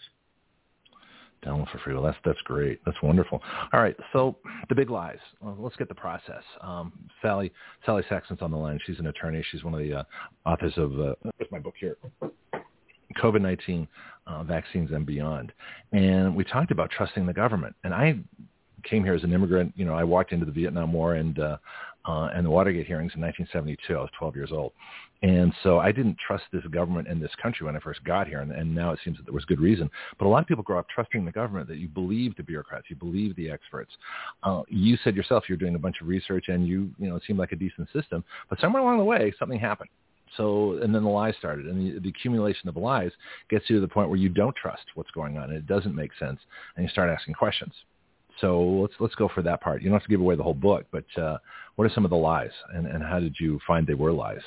Download for free. Well, that's that's great. That's wonderful. All right, so the big lies. Well, let's get the process. Um, Sally Sally Saxon's on the line. She's an attorney. She's one of the uh, authors of uh, where's my book here? COVID nineteen uh, Vaccines and Beyond. And we talked about trusting the government. And I came here as an immigrant. You know, I walked into the Vietnam War and uh, uh, and the Watergate hearings in nineteen seventy-two. I was twelve years old. And so I didn't trust this government and this country when I first got here, and, and now it seems that there was good reason. But a lot of people grow up trusting the government, that you believe the bureaucrats, you believe the experts. Uh, you said yourself you're doing a bunch of research, and you, you know, it seemed like a decent system. But somewhere along the way, something happened. So, and then the lies started, and the, the accumulation of lies gets you to the point where you don't trust what's going on, and it doesn't make sense, and you start asking questions. So let's let's go for that part. You don't have to give away the whole book, but uh, what are some of the lies, and, and how did you find they were lies?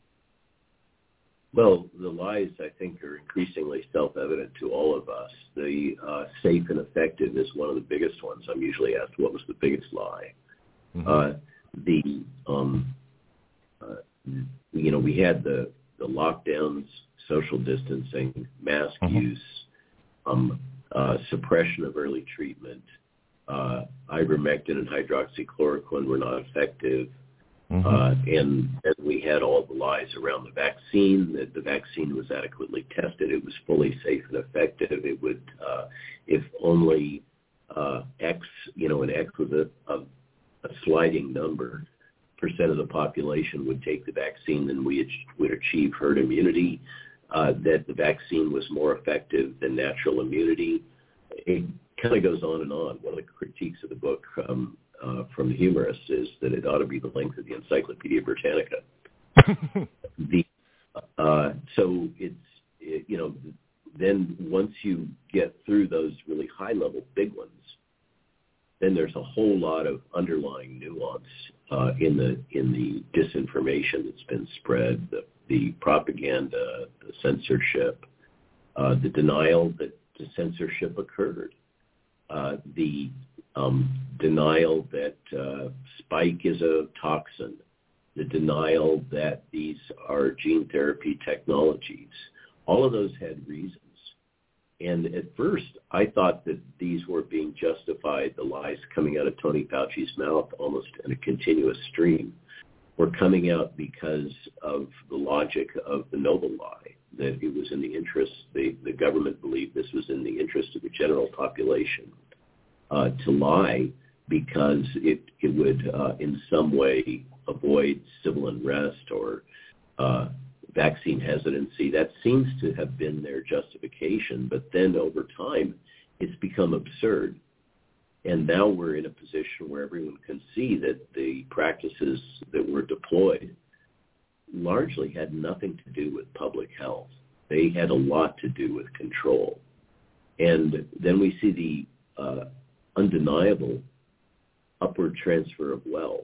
Well, the lies, I think, are increasingly self-evident to all of us. The uh, safe and effective is one of the biggest ones. I'm usually asked, what was the biggest lie? Mm-hmm. Uh, the, um, uh, you know, we had the, the lockdowns, social distancing, mask mm-hmm. use, um, uh, suppression of early treatment, uh, ivermectin and hydroxychloroquine were not effective. Mm-hmm. Uh, and, and we had all the lies around the vaccine, that the vaccine was adequately tested. It was fully safe and effective. It would, uh, if only uh, X, you know, an X was a, a, a sliding number, percent of the population would take the vaccine, then we would achieve herd immunity, uh, that the vaccine was more effective than natural immunity. It kind of goes on and on. One of the critiques of the book um, Uh, from the humorists is that it ought to be the length of the Encyclopedia Britannica. the uh, so it's it, you know then once you get through those really high level big ones, then there's a whole lot of underlying nuance uh, in the in the disinformation that's been spread, the, the propaganda, the censorship, uh, the denial that the censorship occurred, uh, the Um, denial that uh, spike is a toxin, the denial that these are gene therapy technologies. All of those had reasons. And at first, I thought that these were being justified, the lies coming out of Tony Fauci's mouth almost in a continuous stream, were coming out because of the logic of the noble lie, that it was in the interest, the, the government believed this was in the interest of the general population. uh, to lie because it, it would uh, in some way avoid civil unrest or uh, vaccine hesitancy. That seems to have been their justification, but then over time it's become absurd. And now we're in a position where everyone can see that the practices that were deployed largely had nothing to do with public health. They had a lot to do with control. And then we see the uh, undeniable upward transfer of wealth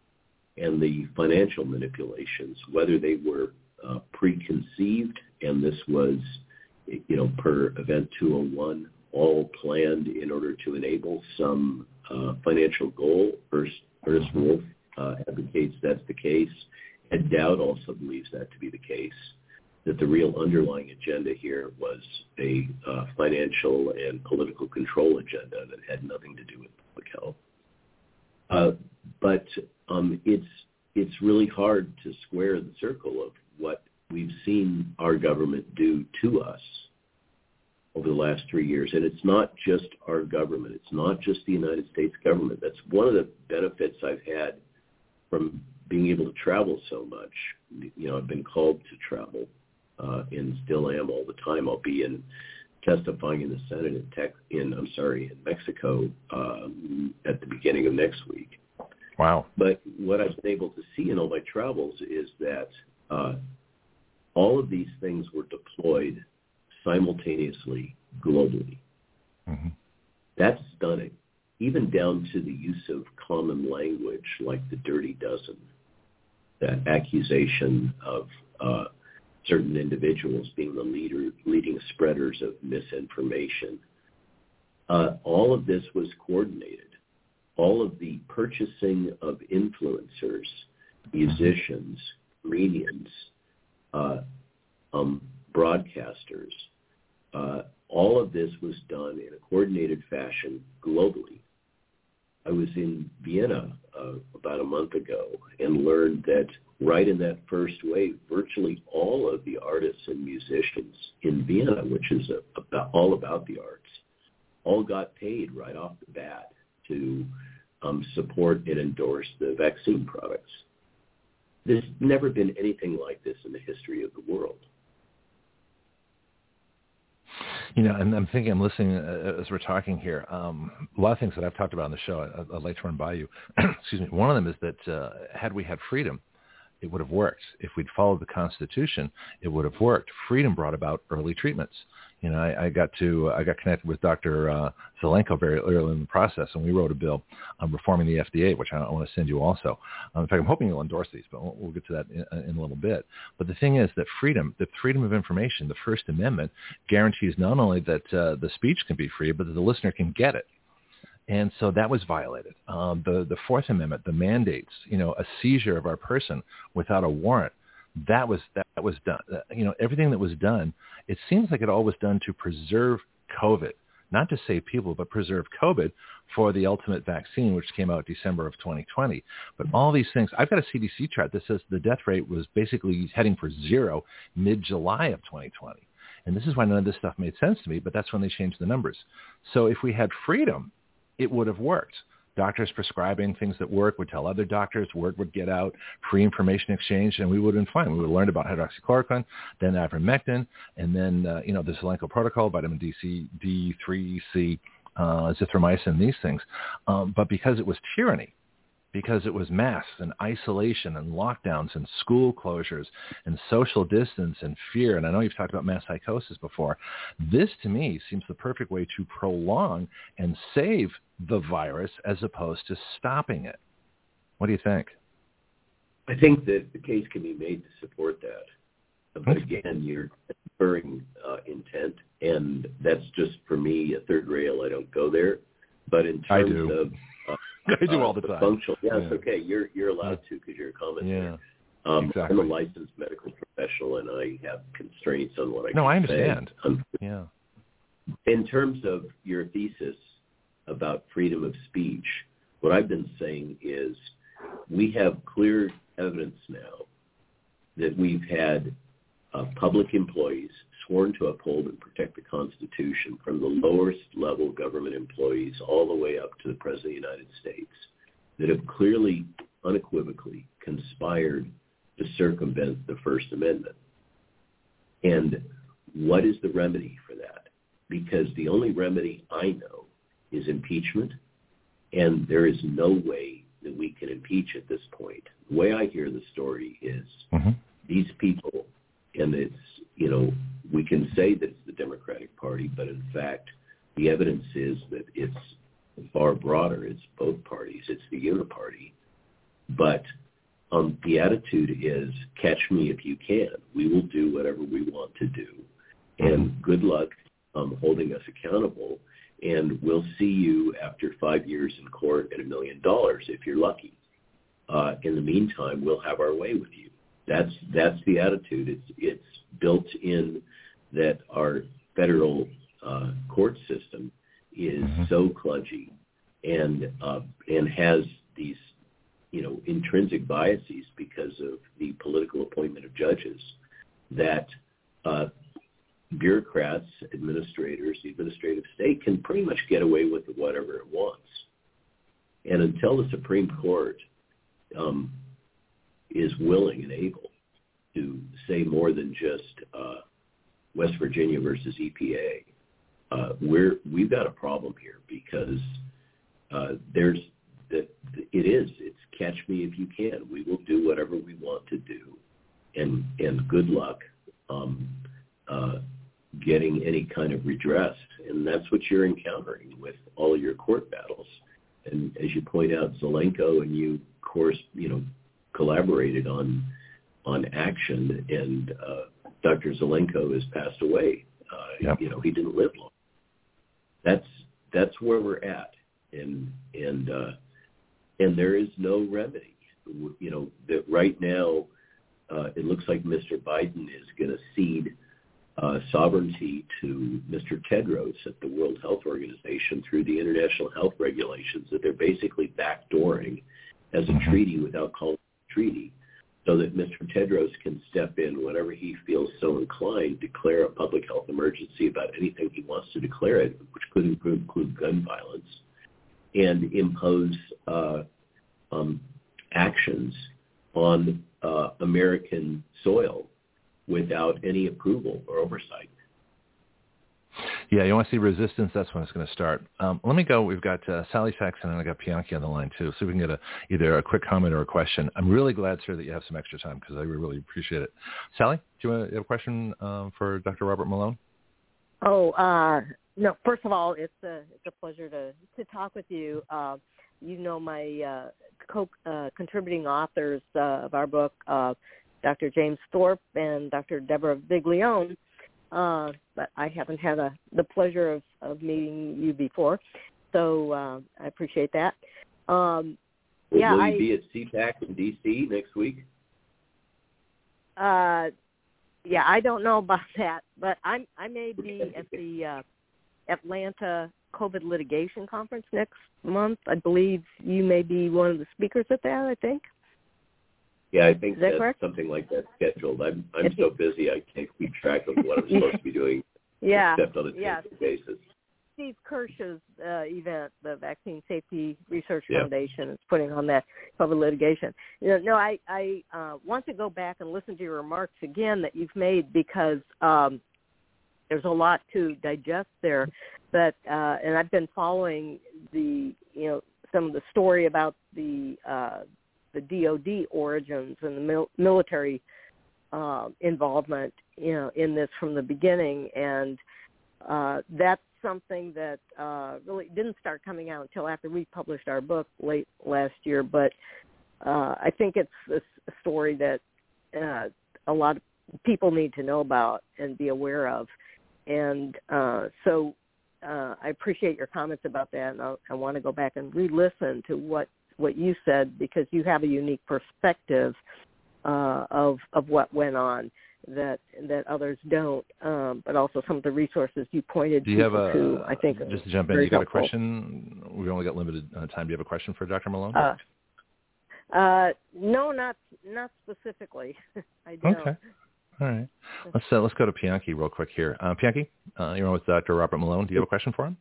and the financial manipulations, whether they were uh, preconceived, and this was, you know, per Event two oh one, all planned in order to enable some uh, financial goal. Ernest, Ernest Wolf uh, advocates that's the case. Ed Dowd also believes that to be the case, that the real underlying agenda here was a uh, financial and political control agenda that had nothing to do with public health. Uh, but um, it's it's really hard to square the circle of what we've seen our government do to us over the last three years. And it's not just our government. It's not just the United States government. That's one of the benefits I've had from being able to travel so much. You know, I've been called to travel uh, and still am all the time. I'll be in testifying in the Senate in, Tex- in I'm sorry, in Mexico um, at the beginning of next week. Wow. But what I've been able to see in all my travels is that uh, all of these things were deployed simultaneously globally. Mm-hmm. That's stunning, even down to the use of common language like the dirty dozen, that accusation of uh, certain individuals being the leader, leading spreaders of misinformation. Uh, all of this was coordinated. All of the purchasing of influencers, musicians, comedians, uh, um, broadcasters, uh, all of this was done in a coordinated fashion globally. I was in Vienna uh, about a month ago and learned that right in that first wave, virtually all of the artists and musicians in Vienna, which is a, about, all about the arts, all got paid right off the bat to um, support and endorse the vaccine products. There's never been anything like this in the history of the world. You know, and I'm thinking, I'm listening uh, as we're talking here. Um, a lot of things that I've talked about on the show, I, I'd like to run by you. Excuse me. One of them is that uh, had we had freedom, it would have worked. If we'd followed the Constitution, it would have worked. Freedom brought about early treatments. You know, I, I got to, I got connected with Doctor Uh, Zelenko very early in the process, and we wrote a bill on reforming the F D A, which I, I want to send you also. Um, in fact, I'm hoping you'll endorse these, but we'll, we'll get to that in, in a little bit. But the thing is that freedom, the freedom of information, the First Amendment guarantees not only that uh, the speech can be free, but that the listener can get it. And so that was violated. Um, the, the Fourth Amendment, the mandates, you know, a seizure of our person without a warrant, that was that was done. Uh, you know, everything that was done, it seems like it all was done to preserve COVID, not to save people, but preserve COVID for the ultimate vaccine, which came out December of twenty twenty. But all these things, I've got a C D C chart that says the death rate was basically heading for zero mid-July of twenty twenty. And this is why none of this stuff made sense to me, but that's when they changed the numbers. So if we had freedom, it would have worked. Doctors prescribing things that work would tell other doctors, word would get out, free information exchange, and we would have been fine. We would have learned about hydroxychloroquine, then ivermectin, and then, uh, you know, the Zelenko protocol, vitamin D, C, D three, C, uh, azithromycin, these things. Um, but because it was tyranny, because it was masks and isolation and lockdowns and school closures and social distance and fear, and I know you've talked about mass psychosis before, this to me seems the perfect way to prolong and save the virus as opposed to stopping it. What do you think? I think that the case can be made to support that. But again, you're inferring uh, intent, and that's just, for me, a third rail. I don't go there. But in terms I do. of uh, I do all the, the time. Functional, yes, yeah. okay, you're you're allowed to because you're a commentator. Yeah, um, exactly. I'm a licensed medical professional, and I have constraints on what I no, can I understand. say. Um, yeah. In terms of your thesis about freedom of speech, what I've been saying is we have clear evidence now that we've had uh, public employees sworn to uphold and protect the Constitution, from the lowest level government employees all the way up to the President of the United States, that have clearly, unequivocally conspired to circumvent the First Amendment. And what is the remedy for that? Because the only remedy I know is impeachment, and there is no way that we can impeach at this point. The way I hear the story is mm-hmm. these people, and it's, you know, we can say that it's the Democratic Party, but in fact, the evidence is that it's far broader. It's both parties. It's the uniparty. But um, the attitude is, catch me if you can. We will do whatever we want to do. And good luck um, holding us accountable. And we'll see you after five years in court at a million dollars if you're lucky. Uh, in the meantime, we'll have our way with you. That's that's the attitude. It's it's built in that our federal uh, court system is mm-hmm. so clunky and uh, and has these, you know, intrinsic biases because of the political appointment of judges that uh, bureaucrats, administrators, the administrative state can pretty much get away with whatever it wants. And until the Supreme Court um, is willing and able to say more than just uh, West Virginia versus E P A, uh, we're we've got a problem here because uh, there's that it is it's catch me if you can. We will do whatever we want to do, and and good luck um, uh, getting any kind of redress. And that's what you're encountering with all of your court battles. And as you point out, Zelenko and you, of course, you know, collaborated on on action, and uh, Doctor Zelenko has passed away. Uh, yep. You know, he didn't live long. That's that's where we're at, and and uh, and there is no remedy. You know, that right now uh, it looks like Mister Biden is going to cede uh, sovereignty to Mister Tedros at the World Health Organization through the international health regulations that they're basically backdooring as a mm-hmm. treaty without calling it a treaty, so that Mister Tedros can step in whenever he feels so inclined, declare a public health emergency about anything he wants to declare it, which could include gun violence, and impose uh, um, actions on uh, American soil without any approval or oversight. Yeah, you want to see resistance, that's when it's going to start. Um, let me go. We've got uh, Sally Saxon and I got Bianchi on the line too, so we can get a, either a quick comment or a question. I'm really glad, sir, that you have some extra time because I really appreciate it. Sally, do you, want to, you have a question um, for Doctor Robert Malone? Oh, uh, no, first of all, it's a, it's a pleasure to, to talk with you. Uh, you know my uh, co- uh, contributing authors uh, of our book, uh, Doctor James Thorpe and Doctor Deborah Viglione. Uh, but I haven't had a, the pleasure of, of meeting you before, so uh, I appreciate that. Um, will, yeah, will I, you be at C PAC in D C next week? Uh, yeah, I don't know about that, but I'm I may be at the uh, Atlanta COVID litigation conference next month. I believe you may be one of the speakers at that, I think. Yeah, I think Is that that's correct? something like that scheduled. I'm I'm If so you, busy I can't keep track of what I'm supposed to be doing, yeah, except on a daily yeah. basis. Steve Kirsch's uh, event, the Vaccine Safety Research Yeah. Foundation, is putting on that COVID litigation. You know, no, I, I uh, want to go back and listen to your remarks again that you've made because um, there's a lot to digest there. But uh, and I've been following the, you know, some of the story about the uh, the D O D origins and the mil- military uh, involvement, you know, in this from the beginning, and uh, that's something that uh, really didn't start coming out until after we published our book late last year. But uh, I think it's a, a story that uh, a lot of people need to know about and be aware of, and uh, so uh, I appreciate your comments about that, and I'll, I want to go back and re-listen to what. what you said, because you have a unique perspective uh, of of what went on that that others don't, um, but also some of the resources you pointed do you have a, to, I think, just to jump in, you got helpful. a question? We only got limited uh, time. Do you have a question for Doctor Malone? Uh, uh, no, not not specifically. I don't. Okay. All right. Let's uh, let's go to Pianki real quick here. Uh, Pianki, uh, you're on with Doctor Robert Malone. Do you have a question for him?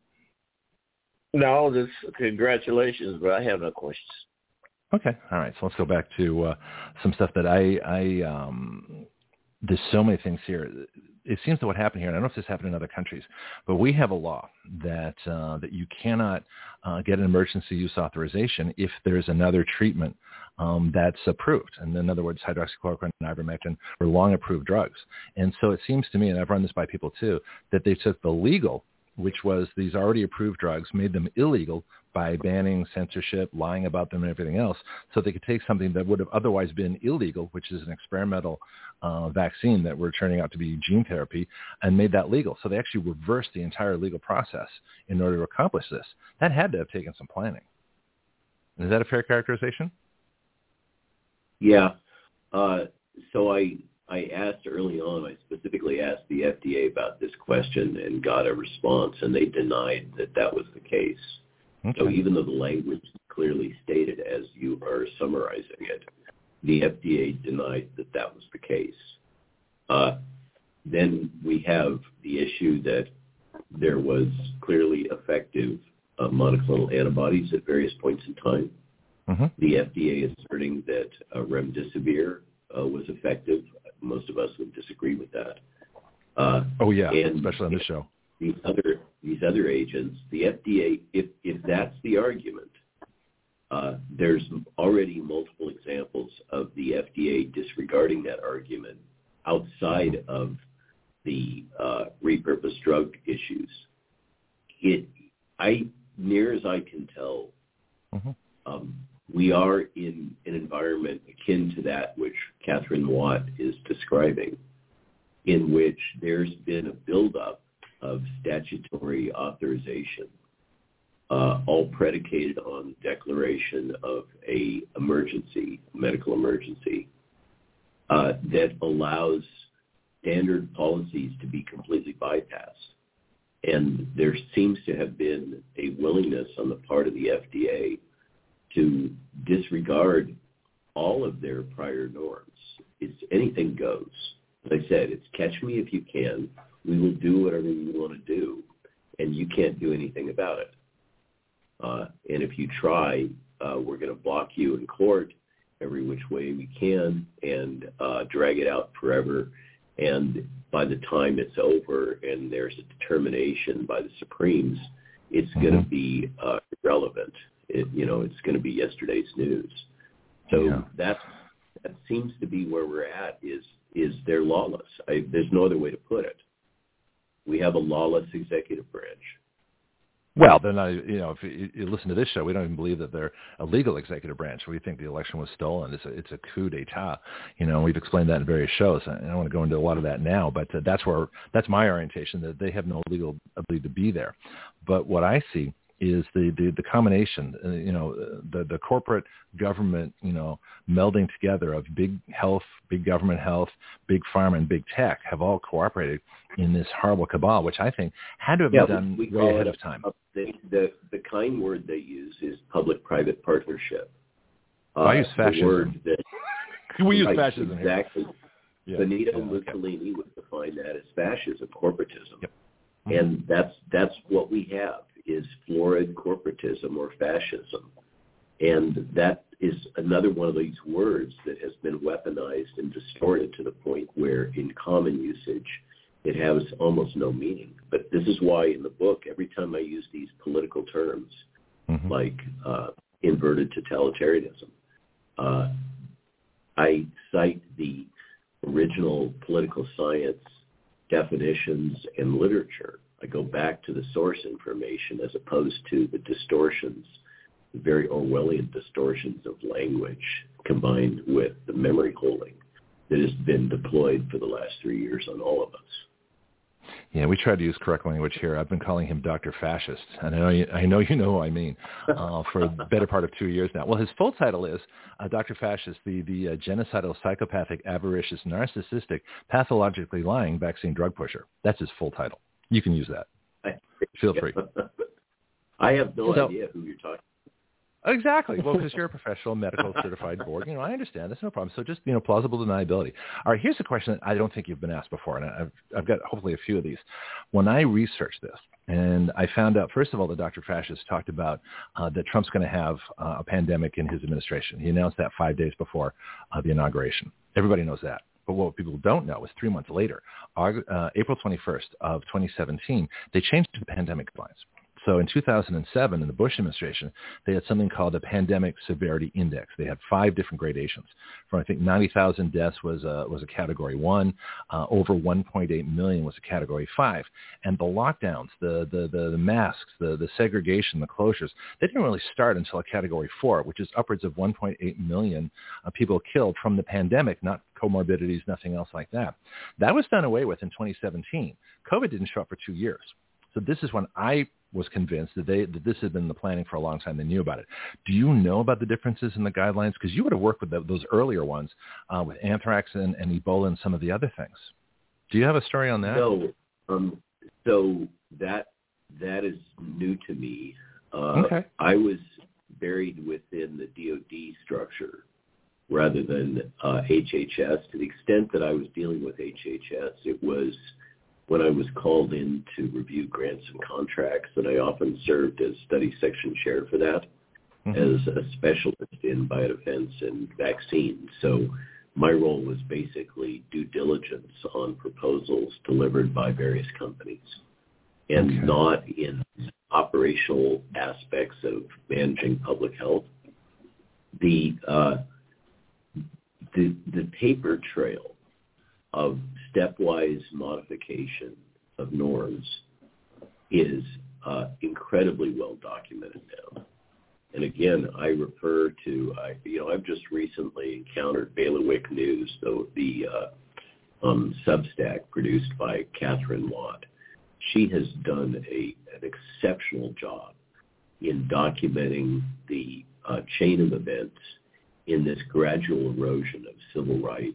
No, just congratulations, but I have no questions. Okay. All right. So let's go back to uh, some stuff that I, I um, there's so many things here. It seems that what happened here, and I don't know if this happened in other countries, but we have a law that uh, that you cannot uh, get an emergency use authorization if there's another treatment um, that's approved. And in other words, hydroxychloroquine and ivermectin were long approved drugs. And so it seems to me, and I've run this by people too, that they took the legal, which was these already approved drugs, made them illegal by banning censorship, lying about them and everything else, so they could take something that would have otherwise been illegal, which is an experimental uh, vaccine that were turning out to be gene therapy, and made that legal. So they actually reversed the entire legal process in order to accomplish this. That had to have taken some planning. Is that a fair characterization? Yeah. Uh, so I I asked early on, I specifically asked the F D A about this question and got a response, and they denied that that was the case. Okay. So even though the language is clearly stated as you are summarizing it, the F D A denied that that was the case. Uh, then we have the issue that there was clearly effective uh, monoclonal antibodies at various points in time. Mm-hmm. The F D A asserting that uh, remdesivir uh, was effective. Most of us would disagree with that. Uh, oh yeah, and especially on this show. These other these other agents, the F D A, if if that's the argument, uh, there's already multiple examples of the F D A disregarding that argument outside of the uh, repurposed drug issues. It, I, near as I can tell, mm-hmm. um, we are in an environment akin to that which Catherine Watt is describing, in which there's been a buildup of statutory authorization, uh, all predicated on declaration of a emergency, medical emergency, uh, that allows standard policies to be completely bypassed. And there seems to have been a willingness on the part of the F D A to disregard all of their prior norms. It's anything goes. As I said, it's catch me if you can. We will do whatever you want to do, and you can't do anything about it. Uh, and if you try, uh, we're going to block you in court every which way we can and uh, drag it out forever. And by the time it's over and there's a determination by the Supremes, it's mm-hmm. going to be uh, irrelevant. It, you know, it's going to be yesterday's news. So yeah. that's, that seems to be where we're at, is is they're lawless. I, there's no other way to put it. We have a lawless executive branch. Well, they're not, you know, if you, you listen to this show, we don't even believe that they're a legal executive branch. We think the election was stolen. It's a, it's a coup d'etat. You know, we've explained that in various shows. I don't want to go into a lot of that now, but uh, that's where, that's my orientation, that they have no legal ability to be there. But what I see is the, the, the combination, uh, you know, the, the corporate government, you know, melding together of big health, big government health, big pharma, and big tech have all cooperated in this horrible cabal, which I think had to have yeah, been done we way ahead of time. The, the, the kind word they use is public-private partnership. Uh, I use fascism. Word that, we use right, fascism exactly. Yeah. Benito yeah, Mussolini okay. would define that as fascism, corporatism. Yep. Mm-hmm. And that's that's what we have, is florid corporatism or fascism. And that is another one of these words that has been weaponized and distorted to the point where in common usage it has almost no meaning. But this is why in the book, every time I use these political terms, mm-hmm. like uh, inverted totalitarianism, uh, I cite the original political science definitions and literature. I go back to the source information as opposed to the distortions, the very Orwellian distortions of language combined with the memory holding that has been deployed for the last three years on all of us. Yeah, we try to use correct language here. I've been calling him Doctor Fascist, and I know you, I know you know who I mean, uh, for the better part of two years now. Well, his full title is uh, Doctor Fascist, the, the uh, genocidal, psychopathic, avaricious, narcissistic, pathologically lying vaccine drug pusher. That's his full title. You can use that. Feel free. I have no so, idea who you're talking Exactly. Well, because you're a professional medical certified board, you know, I understand. That's no problem. So just, you know, plausible deniability. All right, here's a question that I don't think you've been asked before, and I've, I've got hopefully a few of these. When I researched this, and I found out, first of all, that Doctor Fascist talked about uh, that Trump's going to have uh, a pandemic in his administration. He announced that five days before uh, the inauguration. Everybody knows that. But what people don't know is three months later, August, uh, April twenty-first of twenty seventeen, they changed the pandemic guidelines. So in two thousand seven, in the Bush administration, they had something called a pandemic severity index. They had five different gradations. From I think ninety thousand deaths was a, was a category one, uh, over one point eight million was a category five. And the lockdowns, the, the, the, the masks, the, the segregation, the closures, they didn't really start until a category four, which is upwards of one point eight million uh, people killed from the pandemic, not comorbidities, nothing else like that. That was done away with in twenty seventeen. COVID didn't show up for two years. So this is when I was convinced that they that this had been in the planning for a long time. They knew about it. Do you know about the differences in the guidelines? Because you would have worked with the, those earlier ones uh, with anthrax and, and Ebola and some of the other things. Do you have a story on that? No. Um, so that that is new to me. Uh, okay. I was buried within the D O D structure rather than uh, H H S. To the extent that I was dealing with H H S, it was when I was called in to review grants and contracts, and I often served as study section chair for that, mm-hmm. as a specialist in biodefense and vaccines. So my role was basically due diligence on proposals delivered by various companies, and okay. not in operational aspects of managing public health. The uh, the the paper trail of stepwise modification of norms is uh, incredibly well documented now. And again, I refer to, I, you know, I've just recently encountered Bailiwick News, the, the uh, um, Substack produced by Catherine Watt. She has done a, an exceptional job in documenting the uh, chain of events in this gradual erosion of civil rights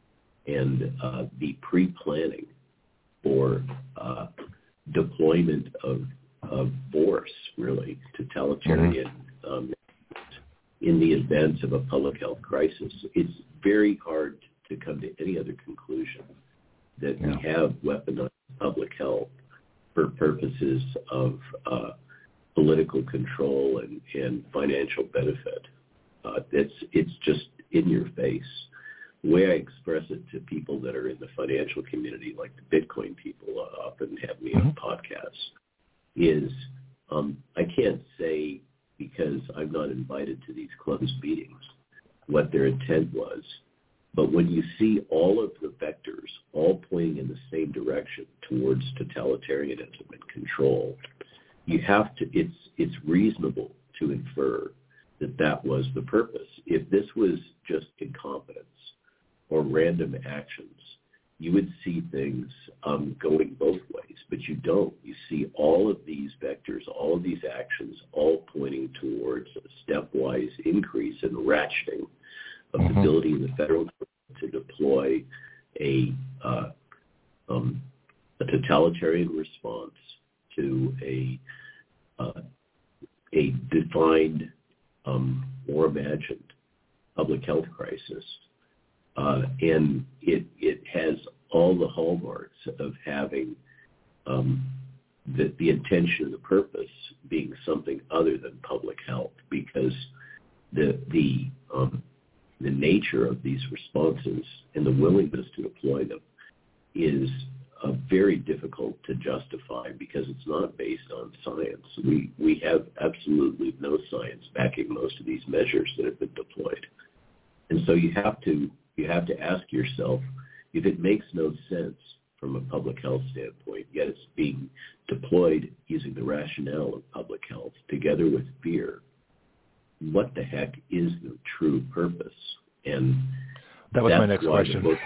and uh, the pre-planning for uh, deployment of, of force, really, totalitarian mm-hmm. um, in the events of a public health crisis. It's very hard to come to any other conclusion that yeah. we have weaponized public health for purposes of uh, political control and, and financial benefit. Uh, it's, it's just in your face. The way I express it to people that are in the financial community, like the Bitcoin people uh, often have me mm-hmm. on podcasts, is um, I can't say, because I'm not invited to these closed meetings, what their intent was. But when you see all of the vectors all pointing in the same direction towards totalitarianism and control, you have to, it's, it's reasonable to infer that that was the purpose. If this was just incompetence or random actions, you would see things um, going both ways, but you don't. You see all of these vectors, all of these actions, all pointing towards a stepwise increase in ratcheting of mm-hmm. the ability of the federal government to deploy a, uh, um, a totalitarian response to a uh, a defined um, or imagined public health crisis. Uh, and it it has all the hallmarks of having um, the, the intention and the purpose being something other than public health, because the the um, the nature of these responses and the willingness to deploy them is uh, very difficult to justify, because it's not based on science. We we have absolutely no science backing most of these measures that have been deployed, and so you have to you have to ask yourself, if it makes no sense from a public health standpoint, yet it's being deployed using the rationale of public health together with fear, what the heck is the true purpose? And that was my next question. Book,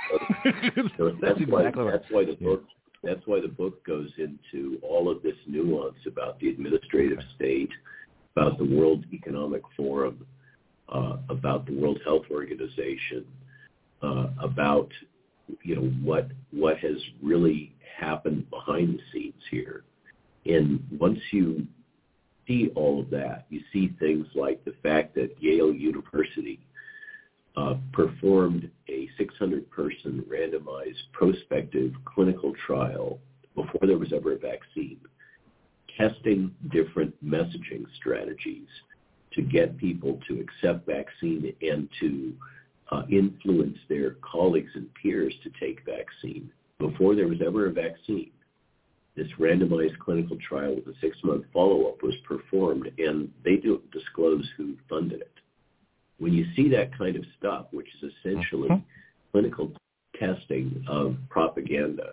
so that's, that's, exactly why, right. that's why the book. That's why the book goes into all of this nuance about the administrative state, about the World Economic Forum, uh, about the World Health Organization, uh, about you know what what has really happened behind the scenes here. And once you see all of that. You see things like the fact that Yale University uh, performed a six hundred person randomized prospective clinical trial before there was ever a vaccine, testing different messaging strategies to get people to accept vaccine and to uh, influence their colleagues and peers to take vaccine before there was ever a vaccine. This randomized clinical trial with a six-month follow-up was performed, and they don't disclose who funded it. When you see that kind of stuff, which is essentially mm-hmm. clinical testing of propaganda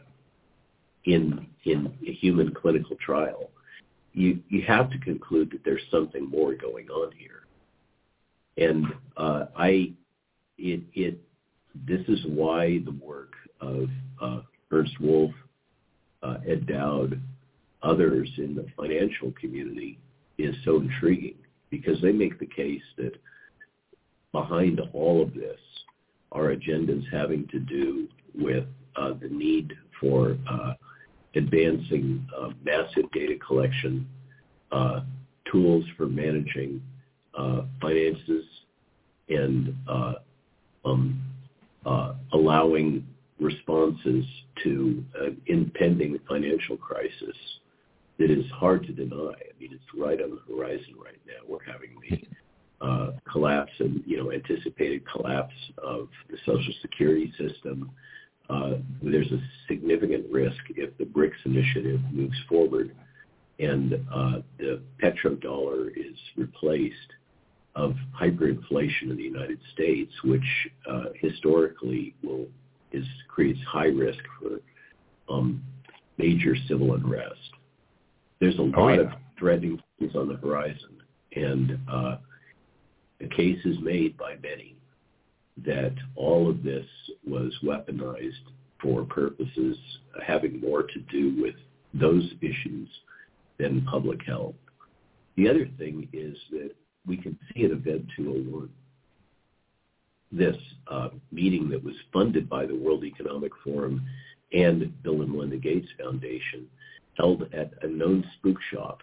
in in a human clinical trial, you you have to conclude that there's something more going on here. And uh, I, it it this is why the work of uh, Ernst Wolf, uh, Ed Dowd, others in the financial community is so intriguing, because they make the case that behind all of this are agendas having to do with uh, the need for uh, advancing uh, massive data collection, uh, tools for managing uh, finances, and uh, um, uh, allowing responses to an impending financial crisis that is hard to deny. I mean, it's right on the horizon right now. We're having the uh, collapse and, you know, anticipated collapse of the Social Security system. Uh, there's a significant risk if the BRICS initiative moves forward and uh, the petrodollar is replaced of hyperinflation in the United States, which uh, historically will is creates high risk for um, major civil unrest. There's a lot oh, yeah. of threatening things on the horizon, and uh, the case is made by many that all of this was weaponized for purposes having more to do with those issues than public health. The other thing is that we can see at Event two oh one, this uh, meeting that was funded by the World Economic Forum and Bill and Melinda Gates Foundation, held at a known spook shop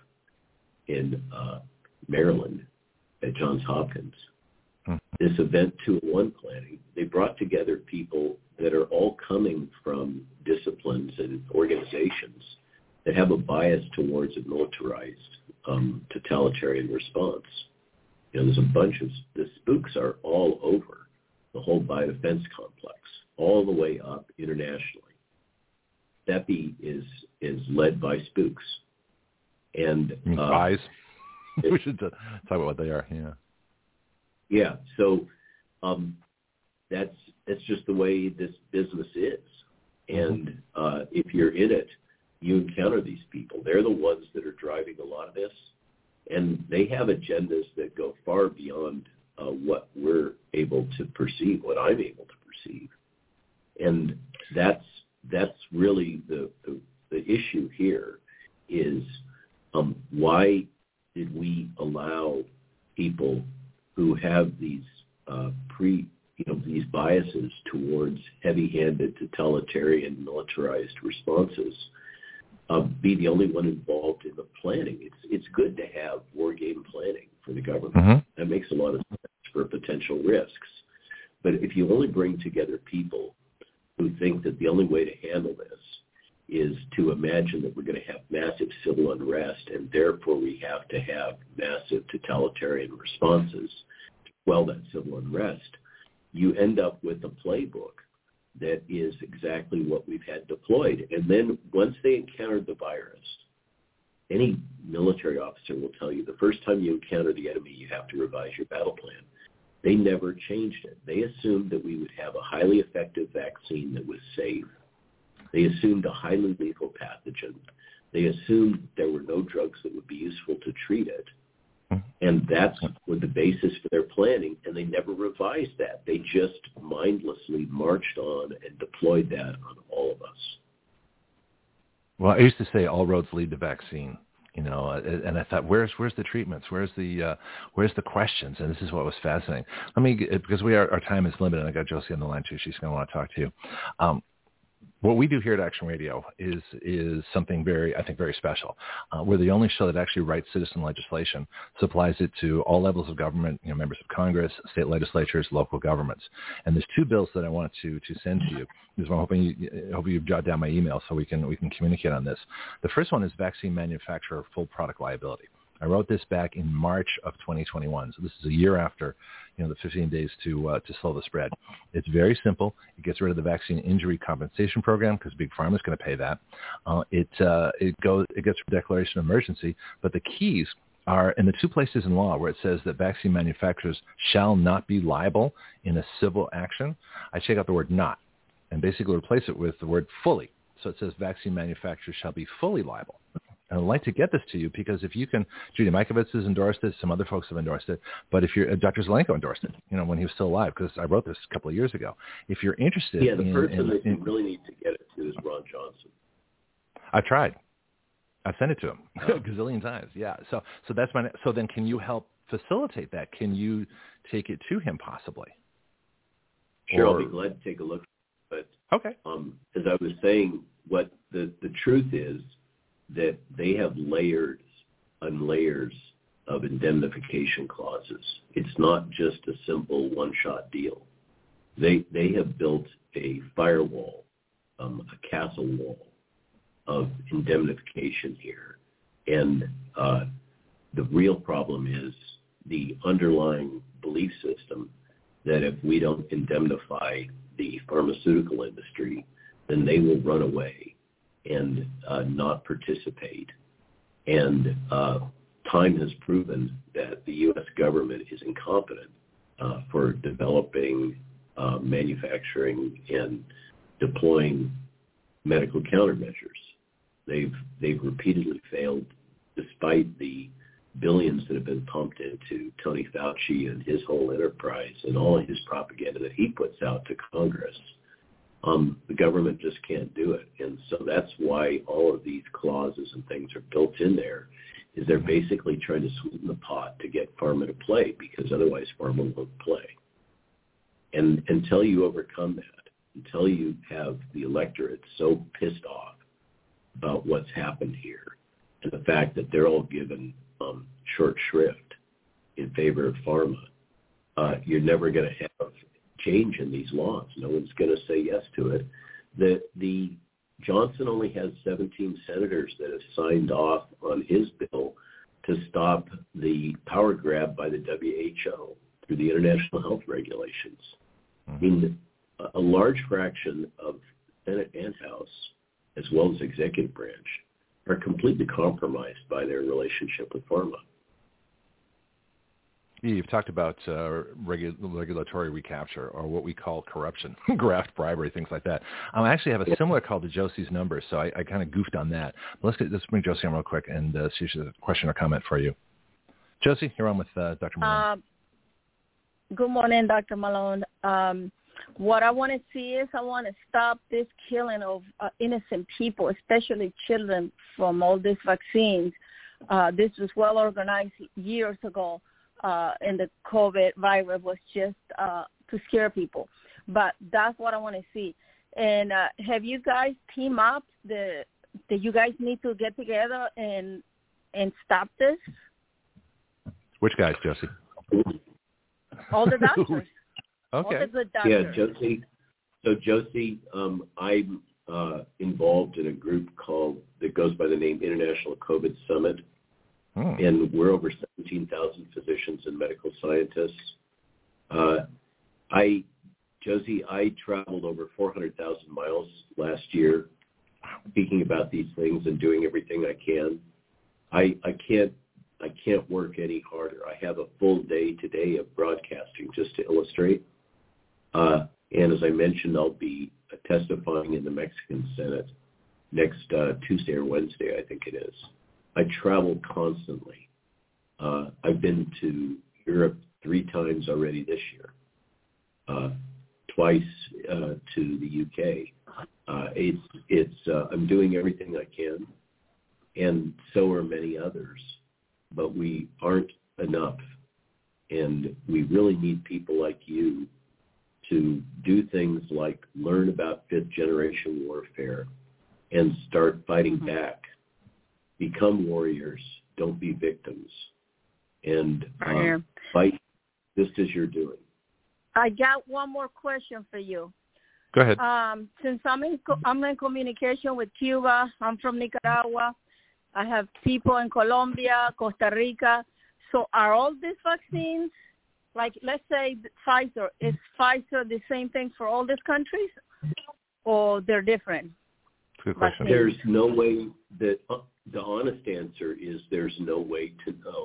in uh, Maryland at Johns Hopkins. Hmm. This Event two oh one planning, they brought together people that are all coming from disciplines and organizations that have a bias towards a militarized um, totalitarian response. You know, there's a bunch of, the spooks are all over the whole biodefense complex, all the way up internationally. C E P I is is led by spooks. And uh, spies. We should talk about what they are, yeah. Yeah, so um, that's that's just the way this business is. And uh, if you're in it, you encounter these people. They're the ones that are driving a lot of this. And they have agendas that go far beyond uh, what we're able to perceive, what I'm able to perceive. And that's that's really the, the, the issue here is um, why did we allow people who have these uh, pre, you know, these biases towards heavy-handed, totalitarian, militarized responses uh, be the only one involved in the planning? It's it's good to have war game planning for the government. Mm-hmm. That makes a lot of sense for potential risks. But if you only bring together people who think that the only way to handle this is to imagine that we're going to have massive civil unrest and therefore we have to have massive totalitarian responses, well, that civil unrest, you end up with a playbook that is exactly what we've had deployed. And then once they encountered the virus, any military officer will tell you the first time you encounter the enemy, you have to revise your battle plan. They never changed it. They assumed that we would have a highly effective vaccine that was safe. They assumed a highly lethal pathogen. They assumed there were no drugs that would be useful to treat it. And that's what the basis for their planning, and they never revised that. They just mindlessly marched on and deployed that on all of us. Well, I used to say all roads lead to vaccine. You know, and I thought, where's where's the treatments? Where's the uh, where's the questions? And this is what was fascinating. Let me, because we are, our time is limited. And I got Josie on the line too. She's going to want to talk to you. Um, what we do here at Action Radio is is something very, I think, very special. Uh, we're the only show that actually writes citizen legislation, supplies it to all levels of government, you know, members of Congress, state legislatures, local governments. And there's two bills that I want to to send to you. This is I'm hoping you, hoping you've jotted down my email so we can we can communicate on this. The first one is vaccine manufacturer full product liability. I wrote this back in March of twenty twenty-one, so this is a year after, you know, the fifteen days to uh, to slow the spread. It's very simple. It gets rid of the vaccine injury compensation program because Big Pharma is going to pay that. Uh, it uh, it goes it gets rid of declaration of emergency, but the keys are in the two places in law where it says that vaccine manufacturers shall not be liable in a civil action. I take out the word "not" and basically replace it with the word "fully." So it says vaccine manufacturers shall be fully liable. And I'd like to get this to you because if you can, Judy Mikovits has endorsed it, some other folks have endorsed it, but if you're, uh, Doctor Zelenko endorsed it, you know, when he was still alive, because I wrote this a couple of years ago. If you're interested, yeah, the in, person in, that in, you really need to get it to is Ron Johnson. I tried. I sent it to him a gazillion times. Yeah. So, so that's my. So then, can you help facilitate that? Can you take it to him possibly? Sure, or, I'll be glad to take a look. But okay. Um, as I was saying, what the the truth is that they have layers and layers of indemnification clauses. It's not just a simple one-shot deal. They they have built a firewall, um, a castle wall of indemnification here. And uh, the real problem is the underlying belief system that if we don't indemnify the pharmaceutical industry, then they will run away and uh, not participate. And uh, time has proven that the U S government is incompetent uh, for developing, uh, manufacturing, and deploying medical countermeasures. They've they've repeatedly failed, despite the billions that have been pumped into Tony Fauci and his whole enterprise and all his propaganda that he puts out to Congress. Um, the government just can't do it. And so that's why all of these clauses and things are built in there, is they're basically trying to sweeten the pot to get pharma to play, because otherwise pharma won't play. And until you overcome that, until you have the electorate so pissed off about what's happened here and the fact that they're all given um, short shrift in favor of pharma, uh, you're never going to have change in these laws. No one's going to say yes to it. The, the Johnson only has seventeen senators that have signed off on his bill to stop the power grab by the W H O through the international health regulations. Mm-hmm. I mean, a large fraction of Senate and House, as well as executive branch, are completely compromised by their relationship with pharma. You've talked about uh, regu- regulatory recapture, or what we call corruption, graft, bribery, things like that. Um, I actually have a similar call to Josie's number, so I, I kind of goofed on that. But let's, get, let's bring Josie on real quick and uh, see if she has a question or comment for you. Josie, you're on with uh, Doctor Malone. Um, good morning, Doctor Malone. Um, what I want to see is I want to stop this killing of uh, innocent people, especially children, from all these vaccines. Uh, this was well organized years ago. Uh, and the COVID virus was just uh, to scare people. But that's what I want to see. And uh, have you guys team up? The, that you guys need to get together and and stop this? Which guys, Josie? All the doctors. Okay. All the good doctors. Yeah, Josie. So, Josie, um, I'm uh, involved in a group called, that goes by the name International COVID Summit. Hmm. And we're over seventeen thousand physicians and medical scientists. Uh, I, Josie, I traveled over four hundred thousand miles last year speaking about these things and doing everything I can. I, I can't I can't work any harder. I have a full day today of broadcasting just to illustrate. Uh, and as I mentioned, I'll be testifying in the Mexican Senate next uh, Tuesday or Wednesday, I think it is. I travel constantly. Uh, I've been to Europe three times already this year, uh, twice uh, to the U K. Uh, it's it's. Uh, I'm doing everything I can, and so are many others. But we aren't enough, and we really need people like you to do things like learn about fifth generation warfare and start fighting mm-hmm. back. Become warriors. Don't be victims. And uh, fight just as you're doing. I got one more question for you. Go ahead. Um, since I'm in, I'm in communication with Cuba, I'm from Nicaragua. I have people in Colombia, Costa Rica. So are all these vaccines, like let's say Pfizer, is Pfizer the same thing for all these countries, or they're different? Good question. There's no way that uh, the honest answer is there's no way to know,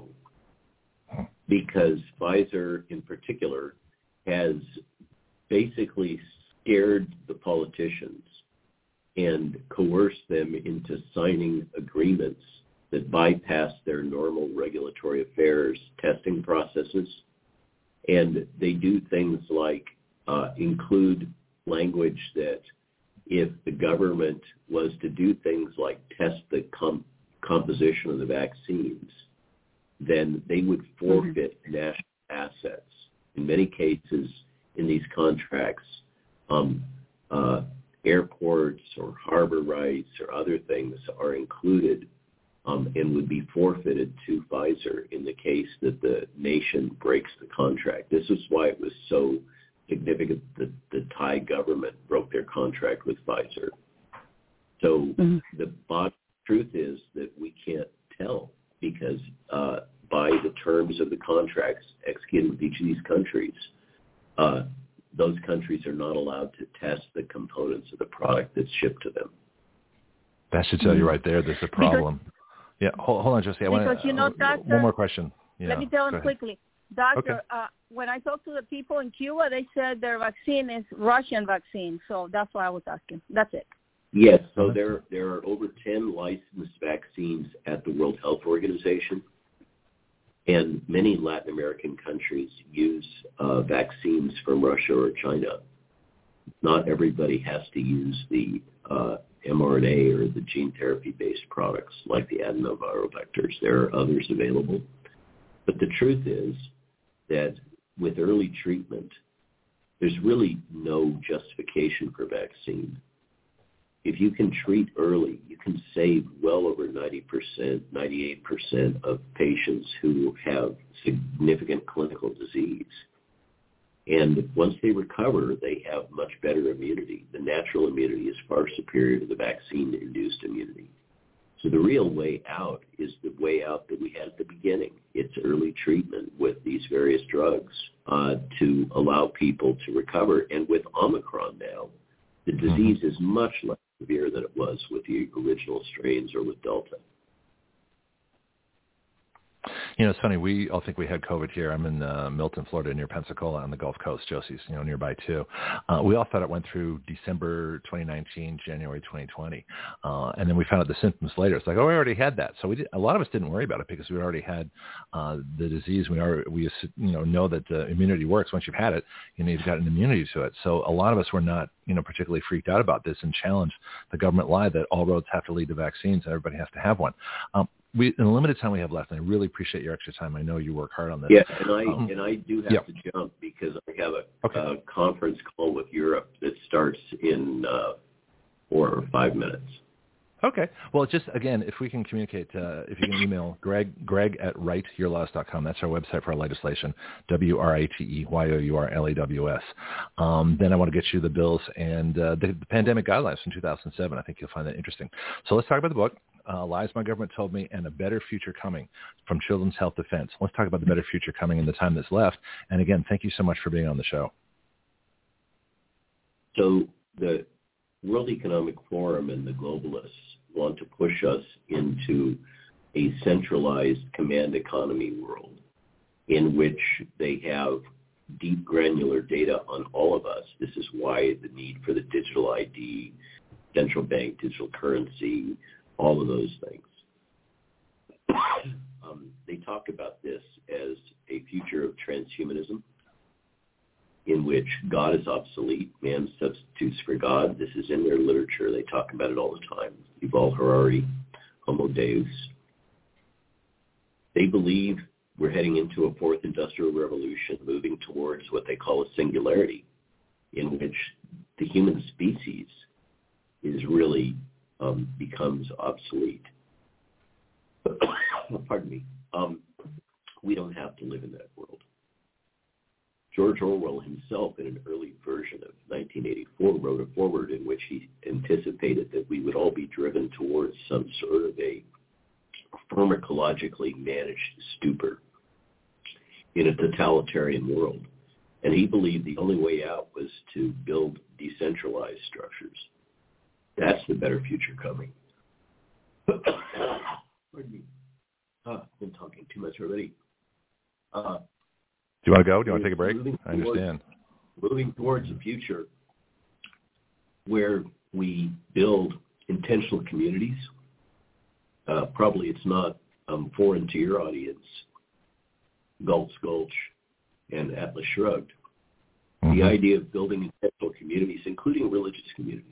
because Pfizer in particular has basically scared the politicians and coerced them into signing agreements that bypass their normal regulatory affairs testing processes. And they do things like uh, include language that if the government was to do things like test the com- composition of the vaccines, then they would forfeit mm-hmm. national assets. In many cases, in these contracts, um, uh, airports or harbor rights or other things are included um, and would be forfeited to Pfizer in the case that the nation breaks the contract. This is why it was so significant that the Thai government broke their contract with Pfizer. So mm-hmm. the bottom truth is that we can't tell, because uh, by the terms of the contracts executed with each of these countries, uh, those countries are not allowed to test the components of the product that's shipped to them. That should tell you right there there's a problem. Because, yeah, hold, hold on, Josie. I because, want you know, uh, doctor, one more question. Yeah, let me tell them quickly. Doctor, okay. uh, when I talked to the people in Cuba, they said their vaccine is Russian vaccine. So that's why I was asking. That's it. Yes, so there, there are over ten licensed vaccines at the World Health Organization. And many Latin American countries use uh, vaccines from Russia or China. Not everybody has to use the uh, mRNA or the gene therapy-based products like the adenoviral vectors. There are others available. But the truth is that with early treatment, there's really no justification for vaccine. If you can treat early, you can save well over ninety percent, ninety-eight percent of patients who have significant clinical disease. And once they recover, they have much better immunity. The natural immunity is far superior to the vaccine-induced immunity. So the real way out is the way out that we had at the beginning. It's early treatment with these various drugs uh, to allow people to recover. And with Omicron now, the disease is much less severe than it was with the original strains or with Delta. You know, it's funny. We all think we had COVID here. I'm in uh, Milton, Florida, near Pensacola on the Gulf Coast. Josie's, you know, nearby too. Uh, we all thought it went through December twenty nineteen, January twenty twenty, uh, and then we found out the symptoms later. It's like, oh, we already had that. So we did, a lot of us didn't worry about it because we already had uh, the disease. We are we you know know that uh, immunity works. Once you've had it, you know, you've got an immunity to it. So a lot of us were not, you know, particularly freaked out about this and challenged the government lie that all roads have to lead to vaccines and everybody has to have one. Um, We, in the limited time we have left, and I really appreciate your extra time. I know you work hard on this. Yeah, and I um, and I do have yeah. to jump because I have a, okay. a conference call with Europe that starts in uh, four or five minutes. Okay. Well, just, again, if we can communicate, uh, if you can email Greg, Greg at write your laws dot com. That's our website for our legislation, W R I T E Y O U R L A W S. Um, then I want to get you the bills and uh, the, the pandemic guidelines from two thousand seven. I think you'll find that interesting. So let's talk about the book, uh, Lies My Government Told Me and a Better Future Coming from Children's Health Defense. Let's talk about the better future coming in the time that's left. And, again, thank you so much for being on the show. So the World Economic Forum and the globalists want to push us into a centralized command economy world in which they have deep granular data on all of us. This is why the need for the digital I D, central bank, digital currency, all of those things. um, they talk about this as a future of transhumanism, in which God is obsolete, man substitutes for God. This is in their literature. They talk about it all the time. Yuval Harari, Homo Deus. They believe we're heading into a fourth industrial revolution, moving towards what they call a singularity. in which the human species is really um, becomes obsolete. Pardon me. Um, we don't have to live in that world. George Orwell himself, in an early version of nineteen eighty-four, wrote a foreword in which he anticipated that we would all be driven towards some sort of a pharmacologically managed stupor in a totalitarian world. And he believed the only way out was to build decentralized structures. That's the better future coming. Pardon me. Uh, I've been talking too much already. Uh, Do you want to go? Do you want to take a break? I towards, understand. Moving towards a future where we build intentional communities. Uh, probably it's not um, foreign to your audience, Galt's Gulch and Atlas Shrugged. Mm-hmm. The idea of building intentional communities, including religious communities,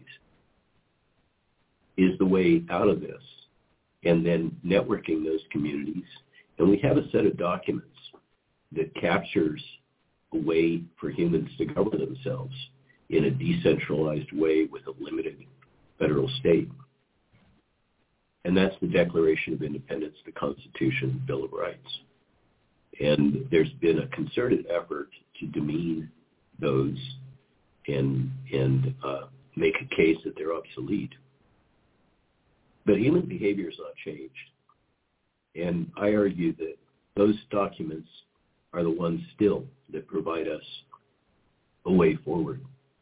is the way out of this. And then networking those communities. And we have a set of documents that captures a way for humans to govern themselves in a decentralized way with a limited federal state. And that's the Declaration of Independence, the Constitution, Bill of Rights. And there's been a concerted effort to demean those and, and uh, make a case that they're obsolete. But human behavior has not changed. And I argue that those documents are the ones still that provide us a way forward.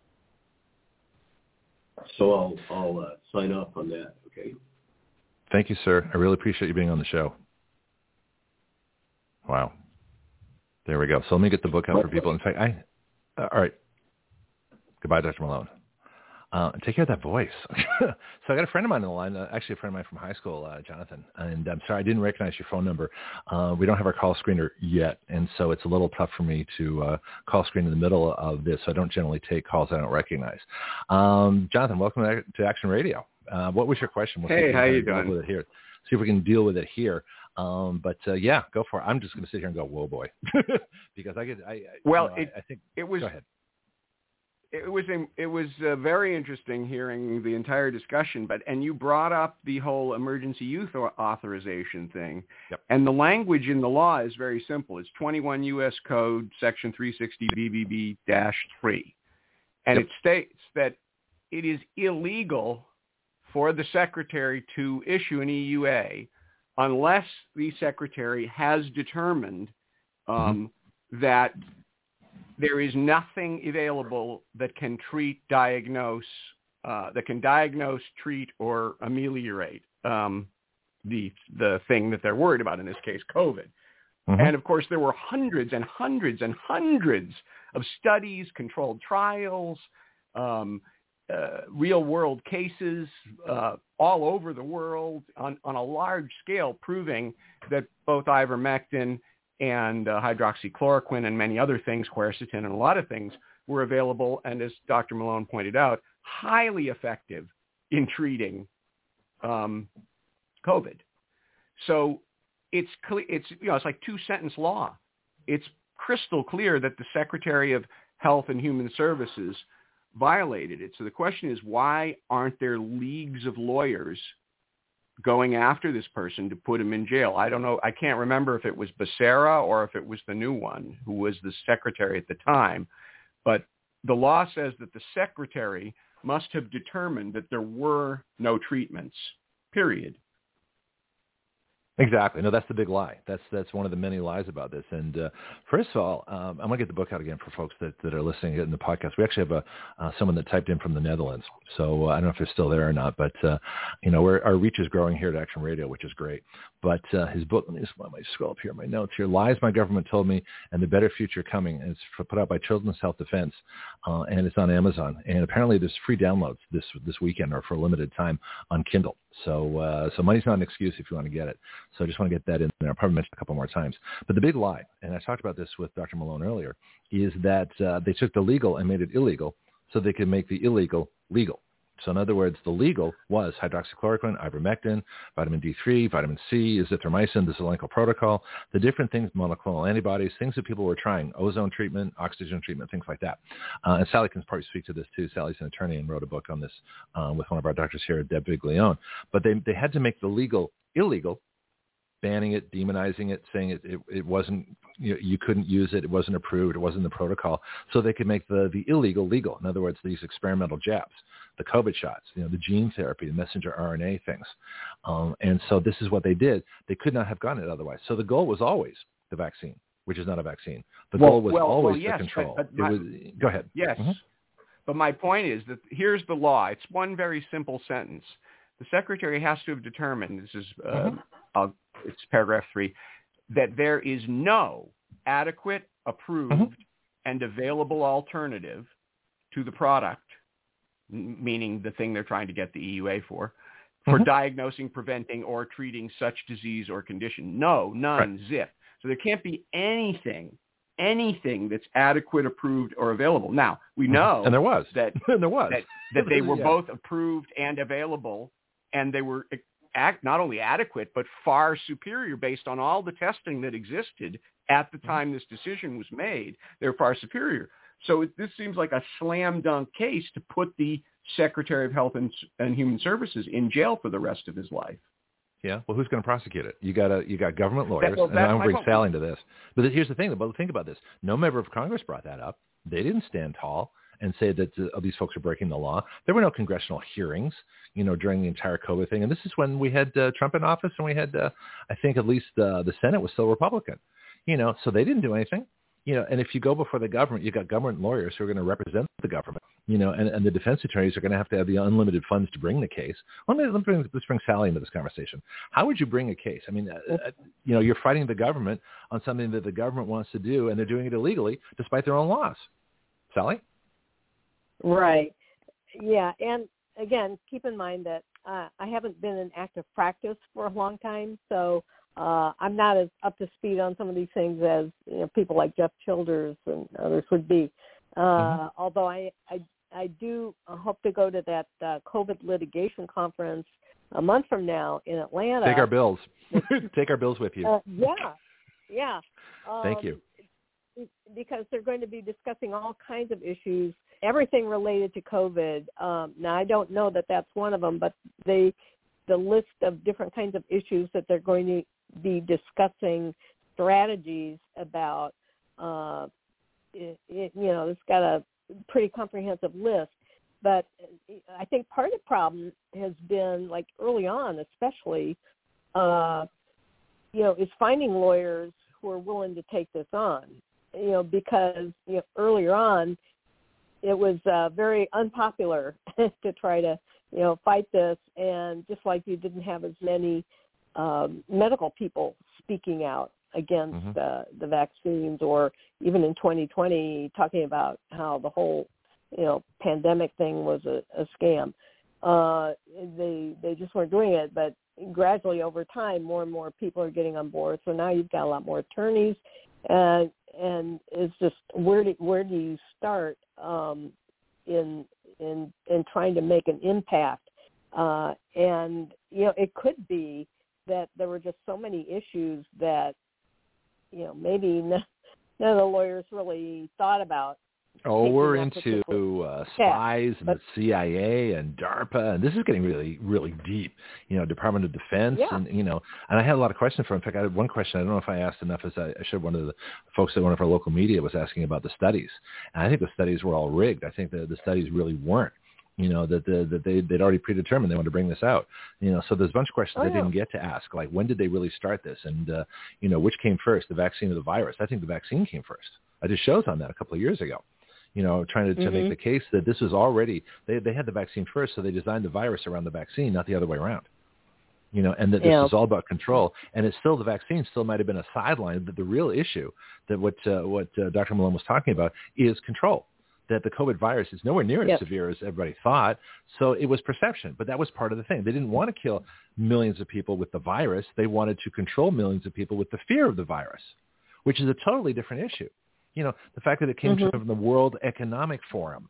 So I'll, I'll uh, sign off on that, okay? Thank you, sir. I really appreciate you being on the show. Wow. There we go. So let me get the book out for people. In fact, I, uh, all right. Goodbye, Doctor Malone. Uh, take care of that voice. So I got a friend of mine on the line, uh, actually a friend of mine from high school, uh, Jonathan. And I'm sorry, I didn't recognize your phone number. Uh, we don't have our call screener yet, and so it's a little tough for me to uh, call screen in the middle of this. So I don't generally take calls I don't recognize. Um, Jonathan, welcome to Action Radio. Uh, what was your question? We'll hey, how you doing? With it here. See if we can deal with it here. Um, but uh, yeah, go for it. I'm just going to sit here and go, whoa, boy, because I get. I, well, you know, it, I, I think it was. Go ahead. It was it was uh, very interesting hearing the entire discussion, but and you brought up the whole emergency use authorization thing, yep. And the language in the law is very simple. It's twenty-one U S Code Section three sixty B B B dash three, and yep. It states that it is illegal for the Secretary to issue an E U A unless the Secretary has determined um, mm-hmm. that there is nothing available that can treat, diagnose, uh, that can diagnose, treat, or ameliorate um, the the thing that they're worried about, in this case, COVID. Mm-hmm. And, of course, there were hundreds and hundreds and hundreds of studies, controlled trials, um, uh, real-world cases uh, all over the world on, on a large scale proving that both ivermectin and uh, hydroxychloroquine and many other things, quercetin and a lot of things, were available, and as Doctor Malone pointed out, highly effective in treating um, COVID. So it's cle- it's you know it's like two sentence law. It's crystal clear that the Secretary of Health and Human Services violated it. So the question is, why aren't there leagues of lawyers going after this person to put him in jail? I don't know. I can't remember if it was Becerra or if it was the new one who was the secretary at the time. But the law says that the secretary must have determined that there were no treatments, period. Exactly. No, that's the big lie. That's that's one of the many lies about this. And uh, first of all, um, I'm going to get the book out again for folks that, that are listening in the podcast. We actually have a uh, someone that typed in from the Netherlands. So uh, I don't know if they're still there or not, but, uh, you know, we're, our reach is growing here at Action Radio, which is great. But uh, his book, let me just let me scroll up here, my notes here, Lies My Government Told Me and the Better Future Coming. And it's put out by Children's Health Defense, uh, and it's on Amazon. And apparently there's free downloads this this weekend or for a limited time on Kindle. So uh, so money's not an excuse if you want to get it. So I just want to get that in there. I'll probably mention it a couple more times. But the big lie, and I talked about this with Doctor Malone earlier, is that uh, they took the legal and made it illegal so they could make the illegal legal. So in other words, the legal was hydroxychloroquine, ivermectin, vitamin D three, vitamin C, azithromycin, the Zelenko protocol, the different things, monoclonal antibodies, things that people were trying, ozone treatment, oxygen treatment, things like that. Uh, and Sally can probably speak to this too. Sally's an attorney and wrote a book on this um, with one of our doctors here, Deb Viglione. But they, they had to make the legal illegal, banning it, demonizing it, saying it, it, it wasn't, you know, you couldn't use it, it wasn't approved, it wasn't in the protocol, so they could make the, the illegal legal. In other words, these experimental jabs, the COVID shots, you know, the gene therapy, the messenger R N A things. Um, and so this is what they did. They could not have gotten it otherwise. So the goal was always the vaccine, which is not a vaccine. The well, goal was well, always well, yes, the control. But, but my, it was, go ahead. Yes. Mm-hmm. But my point is that here's the law. It's one very simple sentence. The secretary has to have determined, this is, uh, mm-hmm. I'll, it's paragraph three, that there is no adequate, approved, mm-hmm. and available alternative to the product, m- meaning the thing they're trying to get the E U A for, for mm-hmm. diagnosing, preventing, or treating such disease or condition. No, none, right. Zip. So there can't be anything, anything that's adequate, approved, or available. Now, we know and there was. that, and there was. that, that they were yeah. both approved and available, and they were act, not only adequate, but far superior based on all the testing that existed at the time this decision was made. They're far superior. So it, this seems like a slam dunk case to put the Secretary of Health and, and Human Services in jail for the rest of his life. Yeah. Well, who's going to prosecute it? You got a, you got government lawyers, that, well, and I'm bring point. Sally into this. But here's the thing. But think about this. No member of Congress brought that up. They didn't stand tall and say that uh, these folks are breaking the law. There were no congressional hearings, you know, during the entire COVID thing. And this is when we had uh, Trump in office, and we had, uh, I think, at least uh, the Senate was still Republican. You know, so they didn't do anything. You know, and if you go before the government, you got government lawyers who are going to represent the government. You know, and, and the defense attorneys are going to have to have the unlimited funds to bring the case. Let me let's bring, let's bring Sally into this conversation. How would you bring a case? I mean, uh, uh, you know, you're fighting the government on something that the government wants to do, and they're doing it illegally despite their own laws. Sally? Right. Yeah. And again, keep in mind that uh, I haven't been in active practice for a long time, so uh, I'm not as up to speed on some of these things as, you know, people like Jeff Childers and others would be. Uh, mm-hmm. Although I, I, I do hope to go to that uh, COVID litigation conference a month from now in Atlanta. Take our bills. Take our bills with you. Uh, yeah. Yeah. Um, Thank you. Because they're going to be discussing all kinds of issues, everything related to COVID. Um, now, I don't know that that's one of them, but they, the list of different kinds of issues that they're going to be discussing strategies about, uh, it, it, you know, it's got a pretty comprehensive list. But I think part of the problem has been, like early on especially, uh, you know, is finding lawyers who are willing to take this on. You know, because you know, earlier on, it was uh, very unpopular to try to, you know, fight this, and just like you didn't have as many um, medical people speaking out against mm-hmm. uh, the vaccines, or even in twenty twenty talking about how the whole, you know, pandemic thing was a, a scam. Uh, they they just weren't doing it, but gradually over time, more and more people are getting on board. So now you've got a lot more attorneys. And and it's just where do where do you start um, in in in trying to make an impact? Uh, and you know, it could be that there were just so many issues that, you know, maybe none, none of the lawyers really thought about. Oh, we're into uh, spies and the C I A and DARPA, and this is getting really, really deep. You know, Department of Defense, yeah. and you know, and I had a lot of questions for. In fact, I had one question. I don't know if I asked enough. As I, I showed one of the folks at one of our local media was asking about the studies, and I think the studies were all rigged. I think the the studies really weren't. You know, that the, that they they'd already predetermined they wanted to bring this out. You know, so there's a bunch of questions oh, they yeah. didn't get to ask, like when did they really start this, and uh, you know, which came first, the vaccine or the virus? I think the vaccine came first. I did shows on that a couple of years ago. You know, trying to, to mm-hmm. make the case that this was already, they they had the vaccine first, so they designed the virus around the vaccine, not the other way around. You know, and that this yeah. is all about control. And it's still, the vaccine still might have been a sideline, but the real issue that what uh, what uh, Doctor Malone was talking about is control. That the COVID virus is nowhere near as yep. severe as everybody thought. So it was perception, but that was part of the thing. They didn't want to kill millions of people with the virus. They wanted to control millions of people with the fear of the virus, which is a totally different issue. You know, the fact that it came mm-hmm. from the World Economic Forum,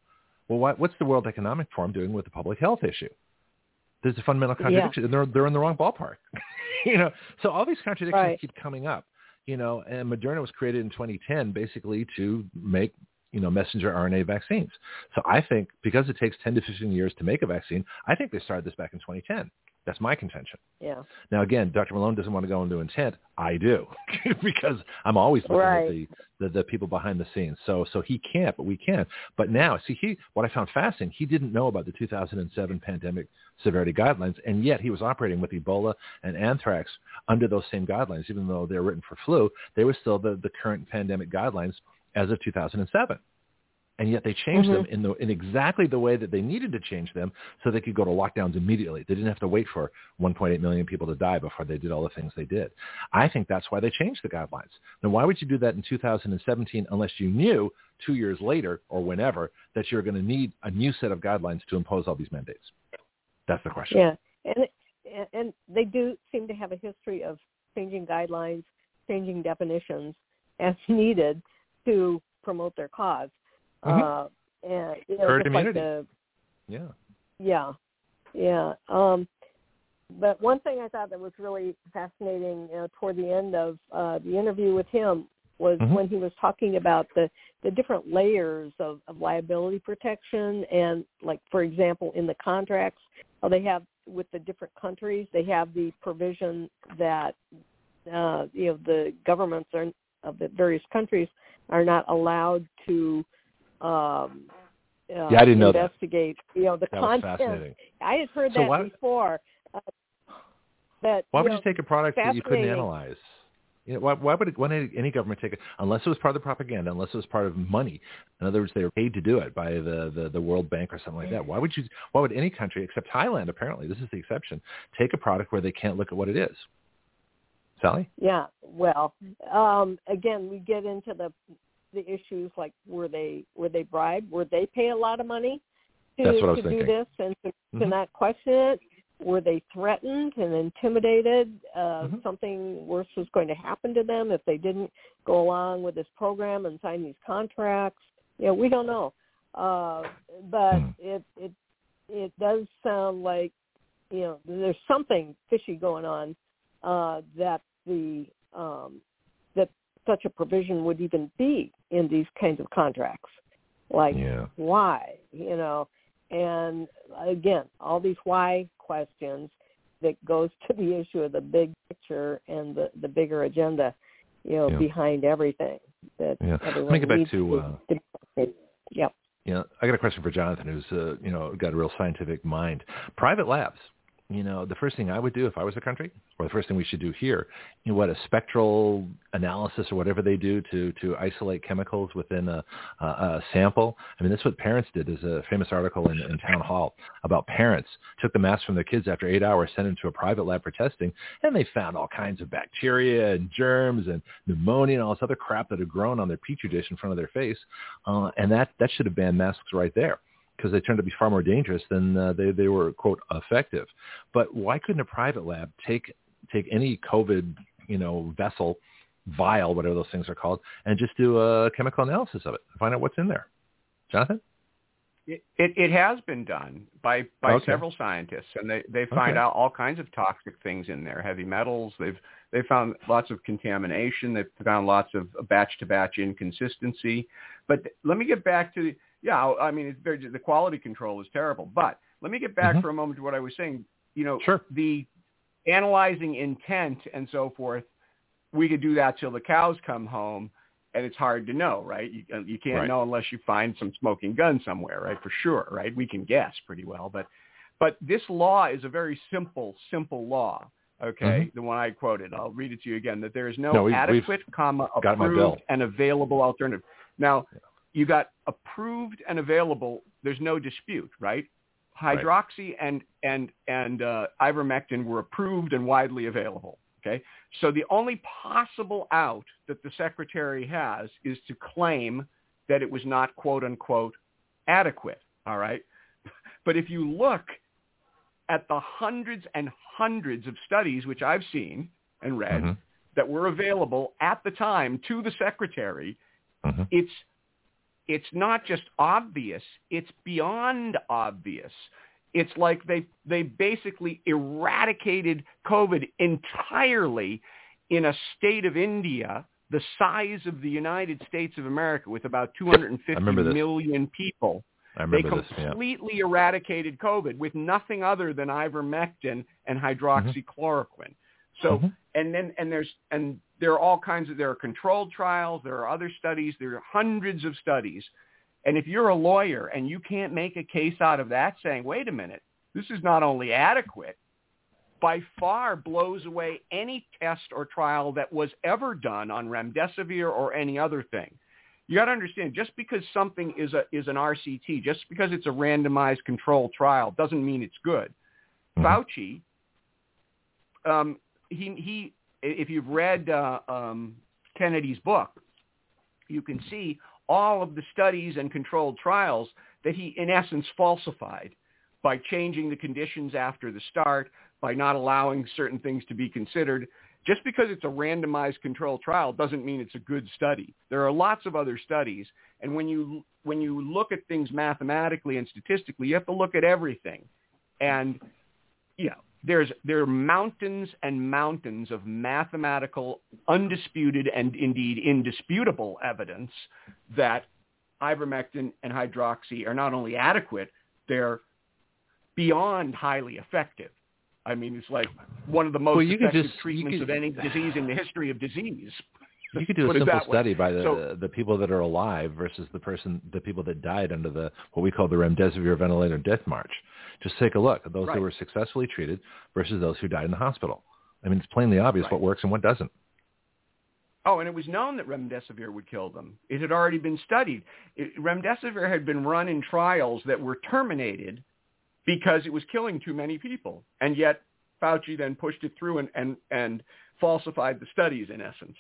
Well, what, what's the World Economic Forum doing with the public health issue? There's a fundamental contradiction. Yeah. And they're, they're in the wrong ballpark. you know, so all these contradictions right. keep coming up, you know, and Moderna was created in twenty ten basically to make, you know, messenger R N A vaccines. So I think because it takes ten to fifteen years to make a vaccine, I think they started this back in twenty ten. That's my contention. Yeah. Now, again, Doctor Malone doesn't want to go into intent. I do because I'm always looking right. at the, the, the people behind the scenes. So so he can't, but we can. But now, see, he what I found fascinating, he didn't know about the two thousand seven pandemic severity guidelines, and yet he was operating with Ebola and anthrax under those same guidelines. Even though they're written for flu, they were still the, the current pandemic guidelines as of two thousand seven. And yet they changed mm-hmm. them in the in exactly the way that they needed to change them so they could go to lockdowns immediately. They didn't have to wait for one point eight million people to die before they did all the things they did. I think that's why they changed the guidelines. Now, why would you do that in two thousand seventeen unless you knew two years later or whenever that you're going to need a new set of guidelines to impose all these mandates? That's the question. Yeah, and and they do seem to have a history of changing guidelines, changing definitions as needed to promote their cause. Mm-hmm. Uh, and you know, herd just immunity. Like the, yeah. Yeah. Yeah. Um, but one thing I thought that was really fascinating you know, toward the end of uh, the interview with him was mm-hmm. when he was talking about the, the different layers of, of liability protection. And like, for example, in the contracts, uh, they have with the different countries, they have the provision that, uh, you know, the governments are, of the various countries are not allowed to Um, uh, yeah, I didn't know investigate, that. you know, the that content. Was fascinating. I had heard so that why, before. Uh, that why you would know, you take a product that you couldn't analyze? You know, why, why would it, why would any government take it unless it was part of the propaganda, unless it was part of money? In other words, they were paid to do it by the, the, the World Bank or something like that. Why would you? Why would any country, except Thailand, apparently this is the exception, take a product where they can't look at what it is? Sally? Yeah. Well, um, again, we get into the. the issues like were they were they bribed? Were they pay a lot of money to, That's what I was to thinking. do this and to, mm-hmm. to not question it? Were they threatened and intimidated? Uh, mm-hmm. Something worse was going to happen to them if they didn't go along with this program and sign these contracts. You know, we don't know, uh, but mm. it it it does sound like you know there's something fishy going on uh, that the um, that such a provision would even be in these kinds of contracts. Like, yeah. why, you know? And again, all these why questions that goes to the issue of the big picture and the, the bigger agenda, you know, yeah. behind everything. That yeah. everyone Let me get back needs to... Uh, to, to yep. Yeah, I got a question for Jonathan, who's uh, you know got a real scientific mind. Private labs. You know, the first thing I would do if I was a country, or the first thing we should do here, you know, what a spectral analysis or whatever they do to, to isolate chemicals within a, a, a sample. I mean, that's what parents did. There's a famous article in, in Town Hall about parents took the masks from their kids after eight hours, sent them to a private lab for testing, and they found all kinds of bacteria and germs and pneumonia and all this other crap that had grown on their petri dish in front of their face. Uh, and that, that should have banned masks right there, because they turned out to be far more dangerous than uh, they, they were, quote, effective. But why couldn't a private lab take take any COVID, you know, vessel, vial, whatever those things are called, and just do a chemical analysis of it, find out what's in there? Jonathan? It, it, it has been done by, by okay. several scientists, and they, they find okay. out all kinds of toxic things in there, heavy metals. They've they found lots of contamination. They've found lots of batch-to-batch inconsistency. But let me get back to the, yeah, I mean, it's very, the quality control is terrible. But let me get back mm-hmm. for a moment to what I was saying. You know, sure. the analyzing intent and so forth, we could do that till the cows come home, and it's hard to know, right? You, you can't right. know unless you find some smoking gun somewhere, right? For sure, right? We can guess pretty well. But but this law is a very simple, simple law, okay? Mm-hmm. The one I quoted. I'll read it to you again, that there is no, no we, adequate, comma, approved and available alternative. Now, yeah. you got approved and available. There's no dispute, right? Hydroxy right. and and and uh, ivermectin were approved and widely available. Okay, so the only possible out that the secretary has is to claim that it was not quote unquote adequate. All right, but if you look at the hundreds and hundreds of studies which I've seen and read mm-hmm. that were available at the time to the secretary, mm-hmm. it's it's not just obvious, it's beyond obvious. It's like they they basically eradicated COVID entirely in a state of India the size of the United States of America, with about two hundred fifty million people. I They remember completely this, yeah. eradicated COVID with nothing other than ivermectin and hydroxychloroquine. Mm-hmm. So, mm-hmm. and then and there's and there are all kinds of there are controlled trials, there are other studies, there are hundreds of studies. And if you're a lawyer and you can't make a case out of that, saying, wait a minute, this is not only adequate, by far blows away any test or trial that was ever done on remdesivir or any other thing. You got to understand, just because something is a is an R C T, just because it's a randomized controlled trial, doesn't mean it's good. Mm-hmm. Fauci, um, he he, if you've read uh, um, Kennedy's book, you can see all of the studies and controlled trials that he, in essence, falsified by changing the conditions after the start, by not allowing certain things to be considered. Just because it's a randomized controlled trial doesn't mean it's a good study. There are lots of other studies, and when you when you look at things mathematically and statistically, you have to look at everything. And you know, there's there are mountains and mountains of mathematical, undisputed, and indeed indisputable evidence that ivermectin and hydroxy are not only adequate, they're beyond highly effective. I mean, it's like one of the most well, effective just, treatments could, of any disease in the history of disease. You could do a simple study way. by the so, the people that are alive versus the person, the people that died under the what we call the remdesivir ventilator death march. Just take a look at those right. who were successfully treated versus those who died in the hospital. I mean, it's plainly obvious right. what works and what doesn't. Oh, and it was known that remdesivir would kill them. It had already been studied. It, remdesivir had been run in trials that were terminated because it was killing too many people. And yet Fauci then pushed it through and, and, and falsified the studies, in essence.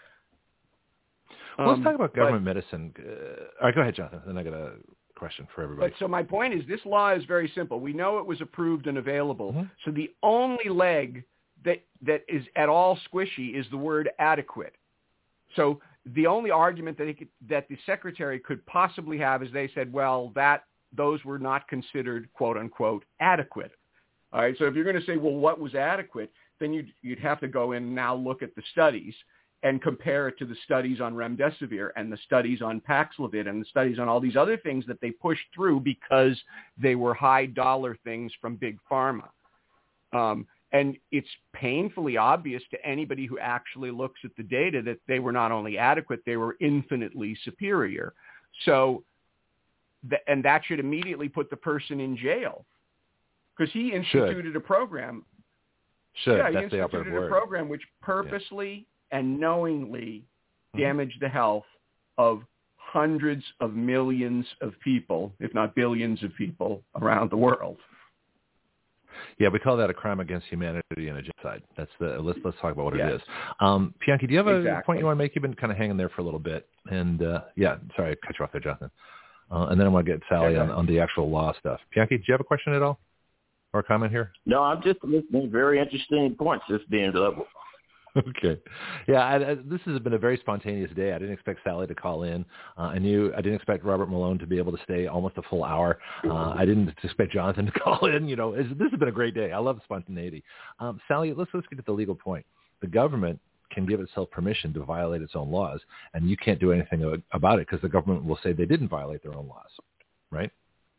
Well, let's um, talk about government but, medicine. Uh, all right, go ahead, Jonathan. Then I got a question for everybody. But so my point is, this law is very simple. We know it was approved and available. Mm-hmm. So the only leg that that is at all squishy is the word adequate. So the only argument that, he could, that the secretary could possibly have is they said, well, that those were not considered, quote unquote, adequate. All right. So if you're going to say, well, what was adequate, then you'd, you'd have to go in and now look at the studies and compare it to the studies on remdesivir and the studies on Paxlovid and the studies on all these other things that they pushed through because they were high dollar things from big pharma. Um, and it's painfully obvious to anybody who actually looks at the data that they were not only adequate, they were infinitely superior. So, th- and that should immediately put the person in jail because he instituted should. a program. Should. Yeah, That's he the instituted operative a word. program which purposely yeah. and knowingly mm-hmm. damaged the health of hundreds of millions of people, if not billions of people around the world. Yeah, we call that a crime against humanity and a genocide. That's the let's let's talk about what yes. it is. Um, Bianchi, do you have a exactly. point you want to make? You've been kind of hanging there for a little bit, and uh, yeah, sorry, I cut you off there, Jonathan. Uh, and then I want to get Sally okay. on, on the actual law stuff. Bianchi, do you have a question at all or a comment here? No, I'm just listening. Very interesting points just being level. Okay. Yeah, I, I, this has been a very spontaneous day. I didn't expect Sally to call in. Uh, I knew I didn't expect Robert Malone to be able to stay almost a full hour. Uh, I didn't expect Jonathan to call in. You know, it's, this has been a great day. I love the spontaneity. Um, Sally, let's let's get to the legal point. The government can give itself permission to violate its own laws, and you can't do anything about it because the government will say they didn't violate their own laws, right?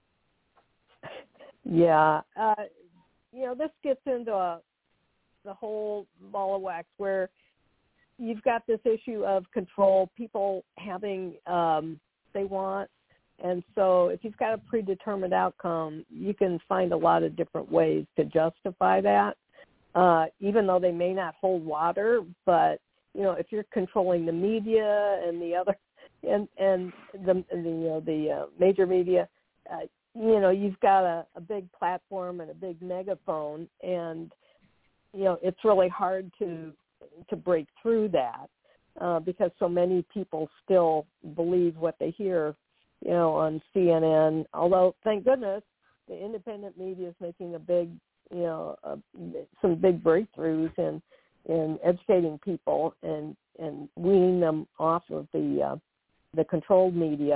Yeah. Uh, you know, this gets into a the whole ball of wax where you've got this issue of control, people having um, they want. And so if you've got a predetermined outcome, you can find a lot of different ways to justify that, uh, even though they may not hold water. But, you know, if you're controlling the media and the other and, and the, the, uh, the uh, major media, uh, you know, you've got a, a big platform and a big megaphone, and you know, it's really hard to to break through that uh, because so many people still believe what they hear, you know, on C N N. Although, thank goodness, the independent media is making a big, you know, uh, some big breakthroughs in in educating people and and weaning them off of the uh, the controlled media.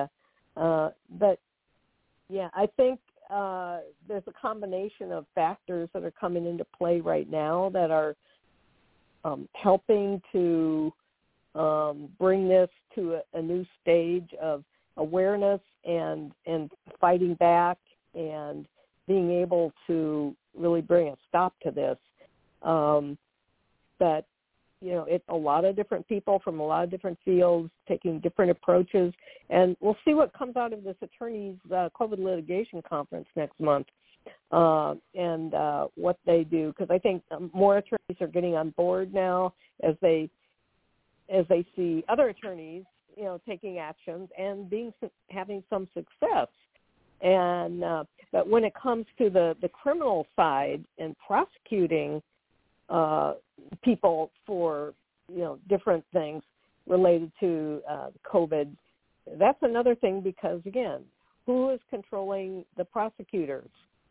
Uh, but, yeah, I think uh, there's a combination of factors that are coming into play right now that are um, helping to um, bring this to a, a new stage of awareness and and fighting back and being able to really bring a stop to this. Um, but, you know, it's a lot of different people from a lot of different fields taking different approaches. And we'll see what comes out of this attorneys' uh, COVID litigation conference next month uh, and uh, what they do. Because I think more attorneys are getting on board now as they as they see other attorneys, you know, taking actions and being having some success. And uh, but when it comes to the, the criminal side and prosecuting uh, people for, you know, different things related to uh, COVID, that's another thing because, again, who is controlling the prosecutors?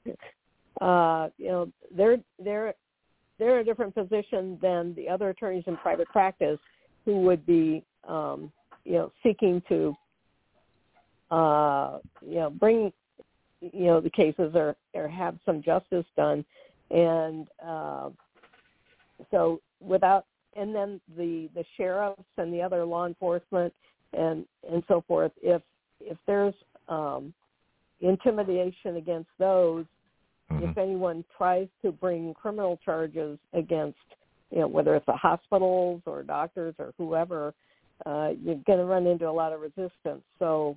Uh, you know, they're they're they're in a different position than the other attorneys in private practice who would be, um, you know, seeking to, uh, you know, bring, you know, the cases or, or have some justice done. And uh, so without, and then the, the sheriffs and the other law enforcement and, and so forth, if, if there's um, intimidation against those, mm-hmm. if anyone tries to bring criminal charges against, you know, whether it's the hospitals or doctors or whoever, uh, you're going to run into a lot of resistance. So,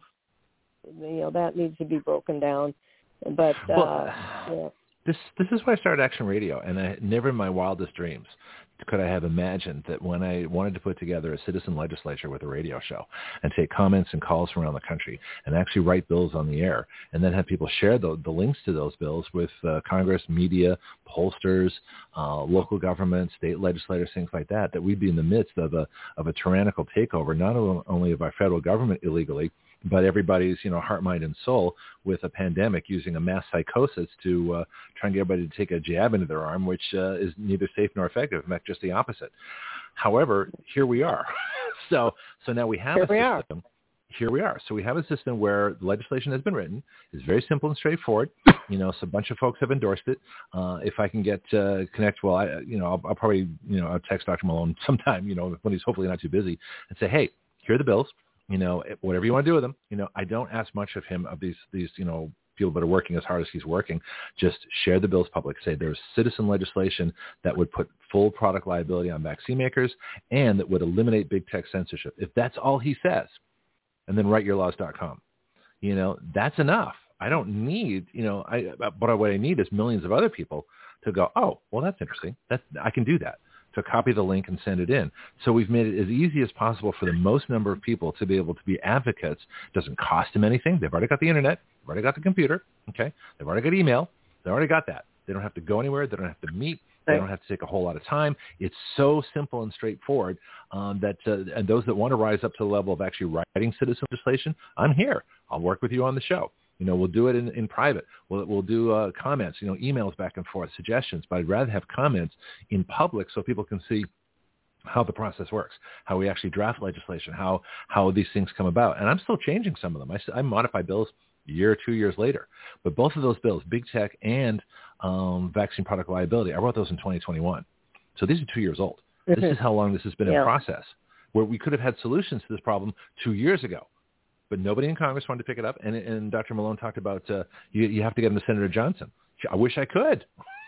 you know, that needs to be broken down. But, uh, well, yeah. This this is why I started Action Radio, and I never in my wildest dreams could I have imagined that when I wanted to put together a citizen legislature with a radio show and take comments and calls from around the country and actually write bills on the air and then have people share the, the links to those bills with uh, Congress, media, pollsters, uh, local government, state legislators, things like that, that we'd be in the midst of a of a tyrannical takeover, not only of our federal government illegally, but everybody's, you know, heart, mind, and soul with a pandemic using a mass psychosis to uh, try and get everybody to take a jab into their arm, which uh, is neither safe nor effective. In fact, just the opposite. However, here we are. so so now we have here a we system. Are. Here we are. So we have a system where the legislation has been written. It's very simple and straightforward. You know, so a bunch of folks have endorsed it. Uh, if I can get uh, connect, well, I, you know, I'll, I'll probably, you know, I'll text Doctor Malone sometime, you know, when he's hopefully not too busy, and say, hey, here are the bills. You know, whatever you want to do with them. You know, I don't ask much of him, of these, these, you know, people that are working as hard as he's working. Just share the bills public. Say there's citizen legislation that would put full product liability on vaccine makers and that would eliminate big tech censorship. If that's all he says, and then write your laws dot com, you know, that's enough. I don't need, you know, I, but what I need is millions of other people to go, oh, well, that's interesting. That I can do that. To copy the link and send it in. So we've made it as easy as possible for the most number of people to be able to be advocates. It doesn't cost them anything. They've already got the internet. They've already got the computer. Okay. They've already got email. They already got that. They don't have to go anywhere. They don't have to meet. They don't have to take a whole lot of time. It's so simple and straightforward um, that, uh, and those that want to rise up to the level of actually writing citizen legislation, I'm here. I'll work with you on the show. You know, we'll do it in, in private. We'll, we'll do uh, comments, you know, emails back and forth, suggestions. But I'd rather have comments in public so people can see how the process works, how we actually draft legislation, how how these things come about. And I'm still changing some of them. I, I modify bills a year or two years later. But both of those bills, big tech and um, vaccine product liability, I wrote those in twenty twenty-one. So these are two years old. Mm-hmm. This is how long this has been yeah. in process, where we could have had solutions to this problem two years ago. But nobody in Congress wanted to pick it up. And, and Doctor Malone talked about uh, you, you have to get them to Senator Johnson. I wish I could.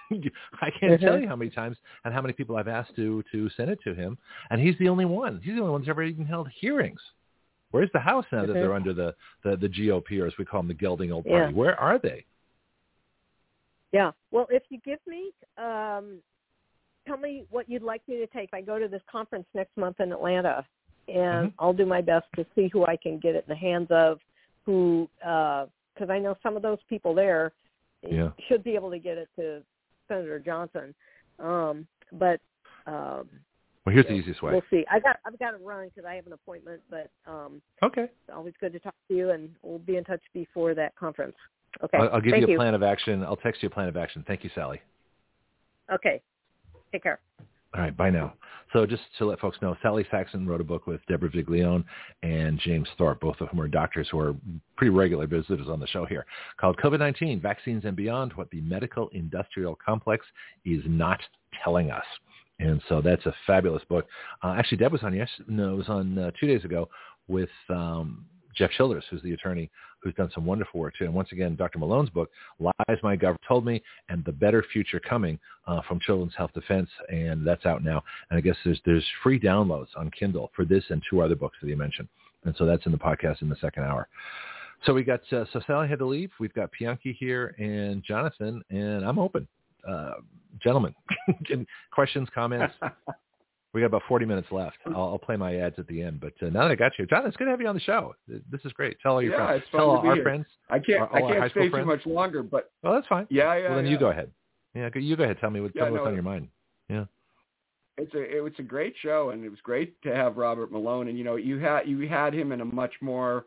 I can't mm-hmm. tell you how many times and how many people I've asked to to send it to him. And he's the only one. He's the only one who's ever even held hearings. Where's the House now mm-hmm. that they're under the, the, the G O P, or as we call them, the gelding old party? Yeah. Where are they? Yeah. Well, if you give me, um, tell me what you'd like me to take. I go to this conference next month in Atlanta. And mm-hmm. I'll do my best to see who I can get it in the hands of, who, because uh, I know some of those people there yeah. should be able to get it to Senator Johnson. Um, but um, well, here's the easiest way. We'll see. I got I've got to run because I have an appointment. But um, okay, it's always good to talk to you, and we'll be in touch before that conference. Okay, I'll, I'll give Thank you a you. plan of action. I'll text you a plan of action. Thank you, Sally. Okay, take care. All right, bye now. So just to let folks know, Sally Saxon wrote a book with Deborah Viglione and James Thorpe, both of whom are doctors who are pretty regular visitors on the show here, called COVID nineteen, Vaccines and Beyond, What the Medical Industrial Complex is Not Telling Us. And so that's a fabulous book. Uh, actually, Deb was on, yes, no, was on uh, two days ago with um, Jeff Childers, who's the attorney who's done some wonderful work too. And once again, Doctor Malone's book, Lies My Government Told Me, and The Better Future Coming uh, from Children's Health Defense, and that's out now. And I guess there's there's free downloads on Kindle for this and two other books that he mentioned. And so that's in the podcast in the second hour. So we got, uh, so Sally had to leave. We've got Pianki here and Jonathan, and I'm open. Uh, gentlemen, questions, comments? We got about forty minutes left. I'll, I'll play my ads at the end. But uh, now that I got you, John, it's good to have you on the show. This is great. Tell all your yeah, friends. It's fun Tell to all be our here. friends. I can't. Our, I can't stay too much longer. But well, that's fine. Yeah, yeah. Well, then yeah. you go ahead. Yeah, you go ahead. Tell me what, yeah, tell me no, what's on your mind. Yeah. It's a it was a great show, and it was great to have Robert Malone. And you know, you had you had him in a much more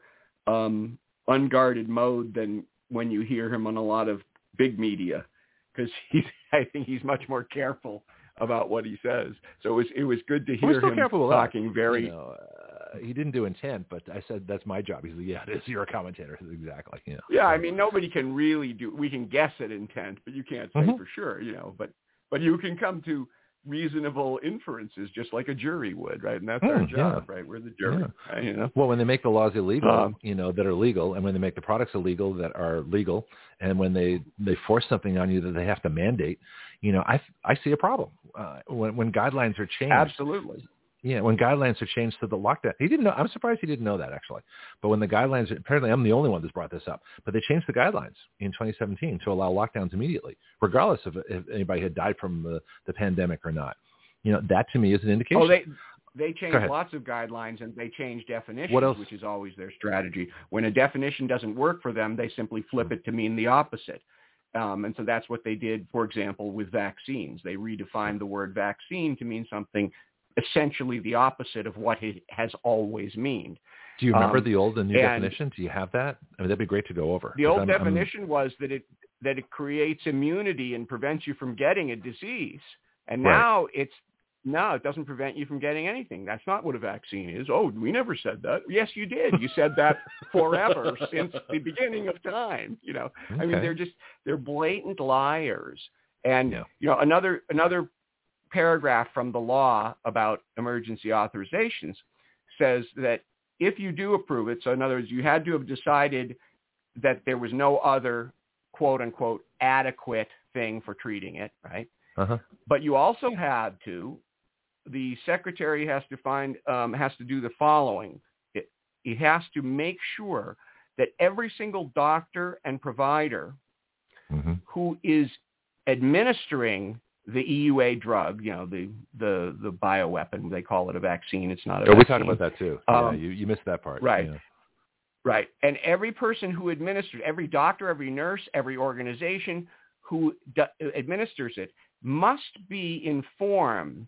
um, unguarded mode than when you hear him on a lot of big media, because he's I think he's much more careful about what he says. So it was it was good to hear him talking that. very. You know, uh, he didn't do intent, but I said that's my job. He's like, yeah, it is. You're a commentator, exactly. Yeah. Yeah, I mean, nobody can really do. We can guess at intent, but you can't say mm-hmm. for sure. You know, but but you can come to reasonable inferences just like a jury would, right? And that's mm, our job, yeah. right? We're the jury, yeah. right? You know. Well, when they make the laws illegal, um, you know, that are legal, and when they make the products illegal that are legal, and when they they force something on you that they have to mandate, you know, I I see a problem uh, when when guidelines are changed. Absolutely. Yeah, when guidelines are changed to the lockdown. He didn't know. I'm surprised he didn't know that, actually. But when the guidelines, apparently I'm the only one that's brought this up, but they changed the guidelines in twenty seventeen to allow lockdowns immediately, regardless of if anybody had died from the, the pandemic or not. You know, that to me is an indication. Oh, they they changed lots of guidelines, and they changed definitions, what else? Which is always their strategy. When a definition doesn't work for them, they simply flip it to mean the opposite. Um, and so that's what they did, for example, with vaccines. They redefined the word vaccine to mean something essentially the opposite of what it has always meant. Do you remember um, the old and new and definition? Do you have that? I mean, that'd be great to go over. The old I'm, definition I'm... was that it that it creates immunity and prevents you from getting a disease. And right. now it's no, it doesn't prevent you from getting anything. That's not what a vaccine is. Oh, we never said that. Yes, you did. You said that forever since the beginning of time. You know, okay. I mean, they're just they're blatant liars. And yeah. you know, another another. paragraph from the law about emergency authorizations says that if you do approve it, so in other words, you had to have decided that there was no other quote unquote adequate thing for treating it, right? Uh-huh. But you also had to, the secretary has to find, um, has to do the following. It, it has to make sure that every single doctor and provider mm-hmm. who is administering the E U A drug, you know, the the the bioweapon, they call it a vaccine. It's not a oh, vaccine. We talked about that too. Um, yeah, you, you missed that part. Right. Yeah. Right. And every person who administers, every doctor, every nurse, every organization who d- administers it must be informed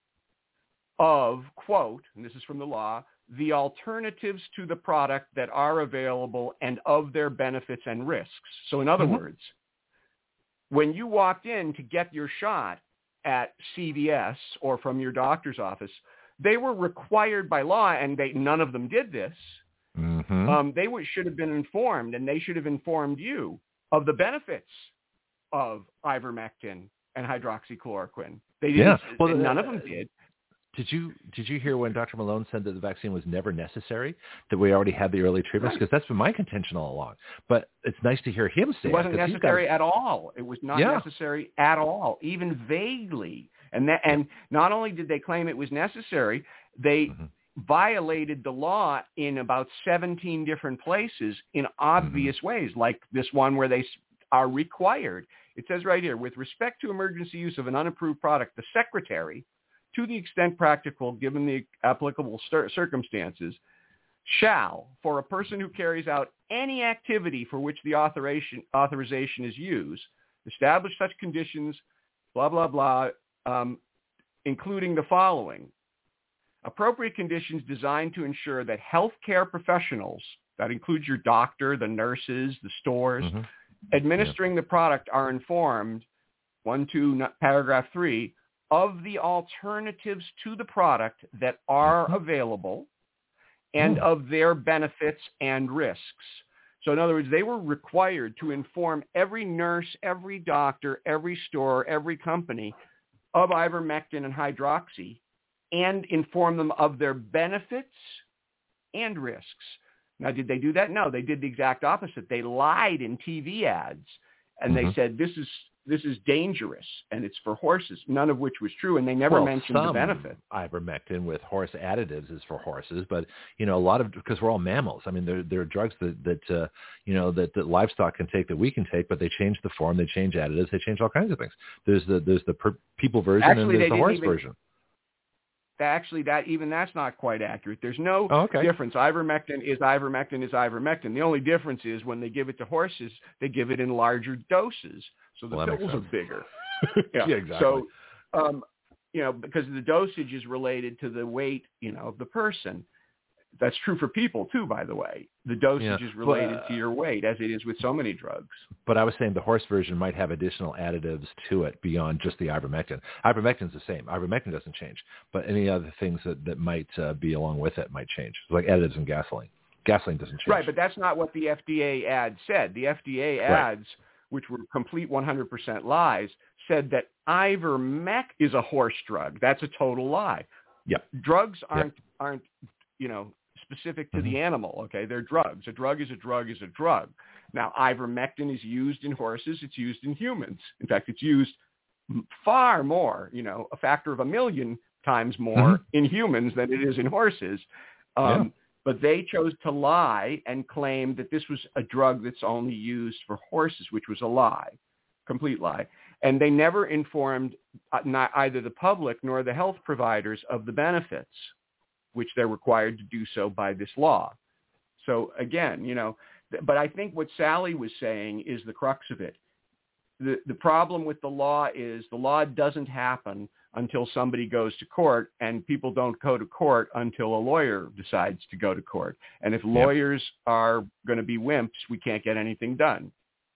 of, quote, and this is from the law, the alternatives to the product that are available and of their benefits and risks. So in other mm-hmm. words, when you walked in to get your shot at C V S or from your doctor's office, they were required by law, and they, none of them did this. Mm-hmm. Um, they w- should have been informed, and they should have informed you of the benefits of ivermectin and hydroxychloroquine. They didn't. Yeah. Well, and none uh, of them did. Did you did you hear when Doctor Malone said that the vaccine was never necessary, that we already had the early treatments? Because right. that's been my contention all along. But it's nice to hear him say it wasn't it, necessary got... at all. It was not yeah. necessary at all, even vaguely. And that, and not only did they claim it was necessary, they mm-hmm. violated the law in about seventeen different places in obvious mm-hmm. ways, like this one where they are required. It says right here, with respect to emergency use of an unapproved product, the secretary, to the extent practical, given the applicable cir- circumstances, shall, for a person who carries out any activity for which the authorization, authorization is used, establish such conditions, blah, blah, blah, um, including the following. Appropriate conditions designed to ensure that healthcare professionals, that includes your doctor, the nurses, the stores, mm-hmm. administering yeah. the product are informed, one, two, paragraph three, of the alternatives to the product that are Mm-hmm. available and Mm. of their benefits and risks. So in other words, they were required to inform every nurse, every doctor, every store, every company of ivermectin and hydroxy and inform them of their benefits and risks. Now, did they do that? No, they did the exact opposite. They lied in T V ads, and Mm-hmm. they said, this is this is dangerous, and it's for horses, none of which was true, and they never well, mentioned some the benefit. ivermectin with horse additives is for horses, but you know a lot of because we're all mammals. I mean, there there are drugs that that uh, you know that, that livestock can take that we can take, but they change the form, they change additives, they change all kinds of things. There's the there's the per, people version Actually, and they there's the didn't horse even, version. Actually, that even that's not quite accurate. There's no Oh, okay. difference. Ivermectin is ivermectin is ivermectin. The only difference is when they give it to horses, they give it in larger doses, so the Well, that pills makes are sense. bigger. Yeah, exactly. So, um, you know, because the dosage is related to the weight, you know, of the person. That's true for people too, by the way. The dosage Yeah, is related but, to your weight, as it is with so many drugs. But I was saying the horse version might have additional additives to it beyond just the ivermectin. Ivermectin's the same. Ivermectin doesn't change, but any other things that, that might uh, be along with it might change, like additives in gasoline. Gasoline doesn't change. Right, but that's not what the F D A ad said. The F D A Right. ads, which were complete one hundred percent lies, said that ivermectin is a horse drug. That's a total lie. Yep. Drugs aren't Yep. aren't you know specific to Mm-hmm. the animal. Okay, they're drugs. A drug is a drug is a drug. Now, ivermectin is used in horses. It's used in humans. In fact, it's used far more. You know, a factor of a million times more Mm-hmm. in humans than it is in horses. Um, Yeah. But they chose to lie and claim that this was a drug that's only used for horses, which was a lie, complete lie. And they never informed uh, not either the public nor the health providers of the benefits, which they're required to do so by this law. So again, you know, th- but I think what Sally was saying is the crux of it. The, the problem with the law is the law doesn't happen until somebody goes to court, and people don't go to court until a lawyer decides to go to court. And if lawyers are going to be wimps, we can't get anything done.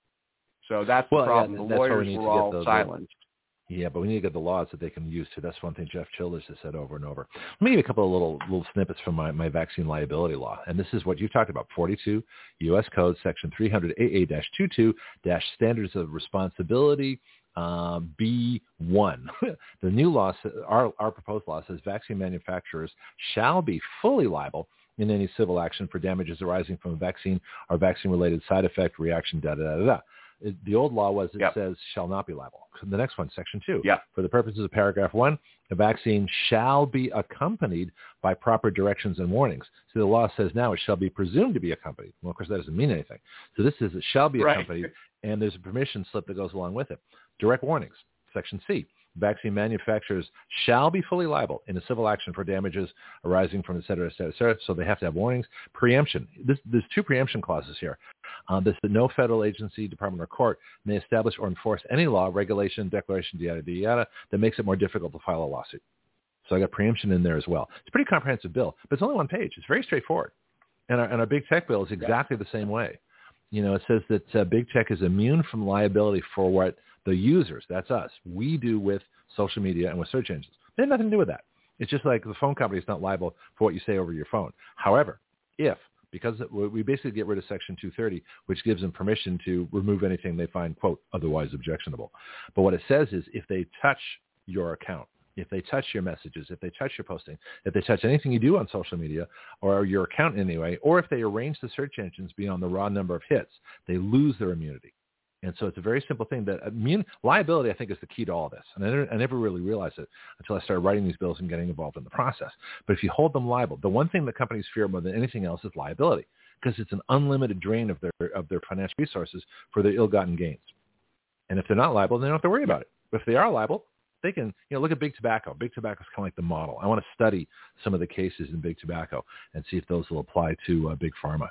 So that's Well, the yeah, problem. that's the why we lawyers need to were get all the- the- silent. Yeah, but we need to get the laws that they can use too. That's one thing Jeff Childers has said over and over. Let me give you a couple of little little snippets from my, my vaccine liability law. And this is what you talked about, forty-two U S Code Section three hundred A A twenty-two Standards of Responsibility, uh, B one. The new law, our, our proposed law says vaccine manufacturers shall be fully liable in any civil action for damages arising from a vaccine or vaccine-related side effect, reaction, da-da-da-da. It, the old law was it Yep. says shall not be liable. The next one, section two. Yep. For the purposes of paragraph one, a vaccine shall be accompanied by proper directions and warnings. So the law says now it shall be presumed to be accompanied. Well, of course, that doesn't mean anything. So this is it shall be Right. accompanied, and there's a permission slip that goes along with it. Direct warnings, section C. Vaccine manufacturers shall be fully liable in a civil action for damages arising from et cetera, et cetera, et cetera. So they have to have warnings. Preemption. This, there's two preemption clauses here. Uh, this that no federal agency, department, or court may establish or enforce any law, regulation, declaration, yada, yada, yada, that makes it more difficult to file a lawsuit. So I got preemption in there as well. It's a pretty comprehensive bill, but it's only one page. It's very straightforward. And our, and our big tech bill is exactly the same way. You know, it says that uh, big tech is immune from liability for what the users, that's us, we do with social media and with search engines. They have nothing to do with that. It's just like the phone company is not liable for what you say over your phone. However, if, because we basically get rid of Section two thirty, which gives them permission to remove anything they find, quote, otherwise objectionable. But what it says is if they touch your account, if they touch your messages, if they touch your posting, if they touch anything you do on social media or your account anyway, or if they arrange the search engines beyond the raw number of hits, they lose their immunity. And so it's a very simple thing that immune, liability, I think, is the key to all this. And I never, I never really realized it until I started writing these bills and getting involved in the process. But if you hold them liable, the one thing that companies fear more than anything else is liability, because it's an unlimited drain of their of their financial resources for their ill-gotten gains. And if they're not liable, they don't have to worry about it. But if they are liable, they can, you know, look at Big Tobacco. Big Tobacco is kind of like the model. I want to study some of the cases in Big Tobacco and see if those will apply to uh, Big Pharma.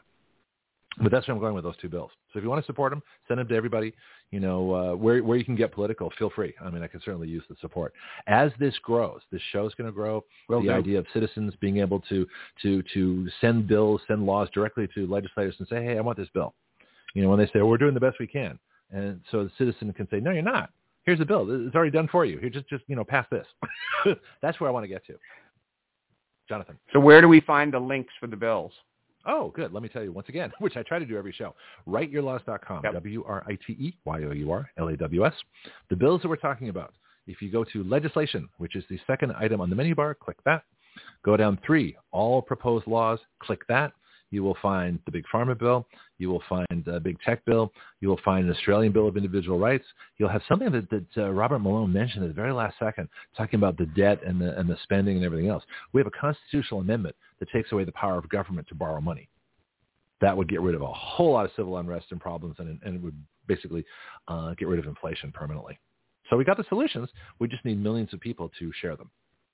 But that's where I'm going with those two bills. So if you want to support them, send them to everybody. You know, uh, where where you can get political, feel free. I mean, I can certainly use the support. As this grows, this show's going to grow. Will the do. idea of citizens being able to to to send bills, send laws directly to legislators and say, hey, I want this bill. You know, when they say, well, we're doing the best we can. And so the citizen can say, no, you're not. here's a bill. It's already done for you. Here, just, just you know, pass this. That's where I want to get to. Jonathan. So where do we find the links for the bills? Oh, good. Let me tell you once again, which I try to do every show, write your laws dot com, yep. W R I T E Y O U R L A W S. The bills that we're talking about, if you go to legislation, which is the second item on the menu bar, click that. Go down three, all proposed laws, click that. You will find the big pharma bill. You will find a big tech bill. You will find an Australian Bill of Individual Rights. You'll have something that, that uh, Robert Malone mentioned at the very last second, talking about the debt and the, and the spending and everything else. We have a constitutional amendment that takes away the power of government to borrow money. That would get rid of a whole lot of civil unrest and problems, and, and it would basically uh, get rid of inflation permanently. So we got the solutions. We just need millions of people to share them.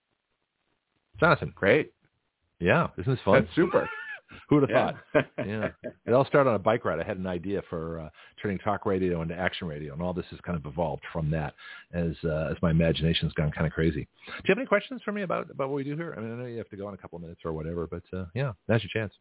Jonathan. Great. Yeah. Isn't this fun? That's super. Who would have yeah. thought? Yeah. It all started on a bike ride. I had an idea for uh, turning talk radio into action radio, and all this has kind of evolved from that as uh, as my imagination's gone kind of crazy. Do you have any questions for me about, about what we do here? I mean, I know you have to go in a couple of minutes or whatever, but uh, yeah, now's your chance.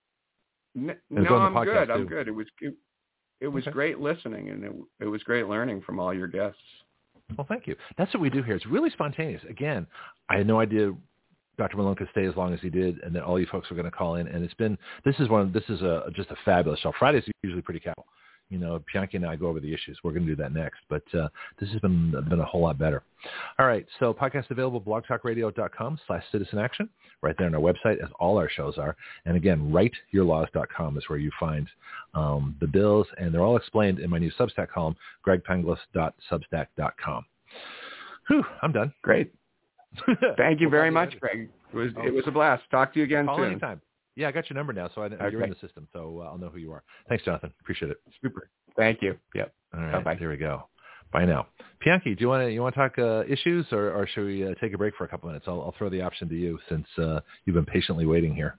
No, no I'm good. Too. I'm good. It was it, it was okay. Great listening, and it, it was great learning from all your guests. Well, thank you. That's what we do here. It's really spontaneous. Again, I had no idea Doctor Malone could stay as long as he did, and that all you folks were going to call in. And it's been this is one. This is a just a fabulous show. Fridays are usually pretty casual. You know, Pianki and I go over the issues. We're going to do that next, but uh, this has been been a whole lot better. All right, so podcast available blog talk radio dot com slash citizen action right there on our website, as all our shows are. And again, write your laws dot com is where you find um, the bills, and they're all explained in my new Substack column, greg penglis dot substack dot com. Whew, I'm done. Great. Thank you very much, Greg. It was oh. it was a blast. Talk to you again Call soon. Anytime. Yeah, I got your number now, so I, okay. you're in the system, so uh, I'll know who you are. Thanks, Jonathan. Appreciate it. Super. Thank you. Yep. All right. Bye-bye. There we go. Bye now. Pianki, do you want to you want to talk uh, issues, or, or should we uh, take a break for a couple minutes? I'll, I'll throw the option to you since uh, you've been patiently waiting here.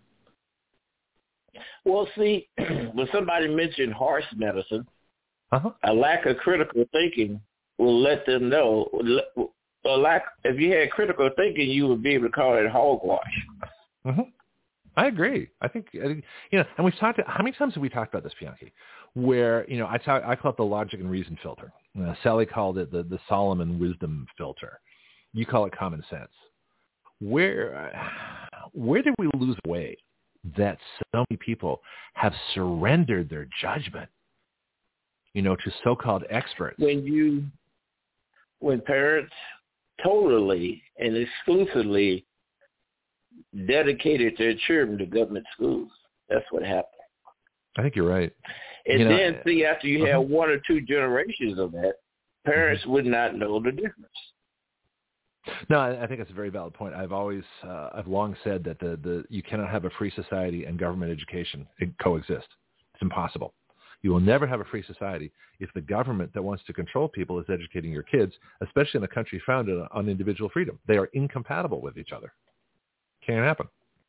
Well, see, when somebody mentioned horse medicine, uh-huh. a lack of critical thinking will let them know. A lack, if you had critical thinking, you would be able to call it hogwash. Mm-hmm. I agree. I think, I think, you know, and we've talked, how many times have we talked about this, Pianki, where, you know, I talk, I call it the logic and reason filter. Uh, Sally called it the, the Solomon wisdom filter. You call it common sense. Where, where did we lose the way that so many people have surrendered their judgment, you know, to so-called experts? When you, when parents totally and exclusively dedicated their children to government schools. That's what happened. I think you're right. And you then, know, see, after you uh-huh. have one or two generations of that, parents mm-hmm. would not know the difference. No, I, I think it's a very valid point. I've always, uh, I've long said that the, the you cannot have a free society and government education coexist. It's impossible. You will never have a free society if the government that wants to control people is educating your kids, especially in a country founded on individual freedom. They are incompatible with each other. Can't happen.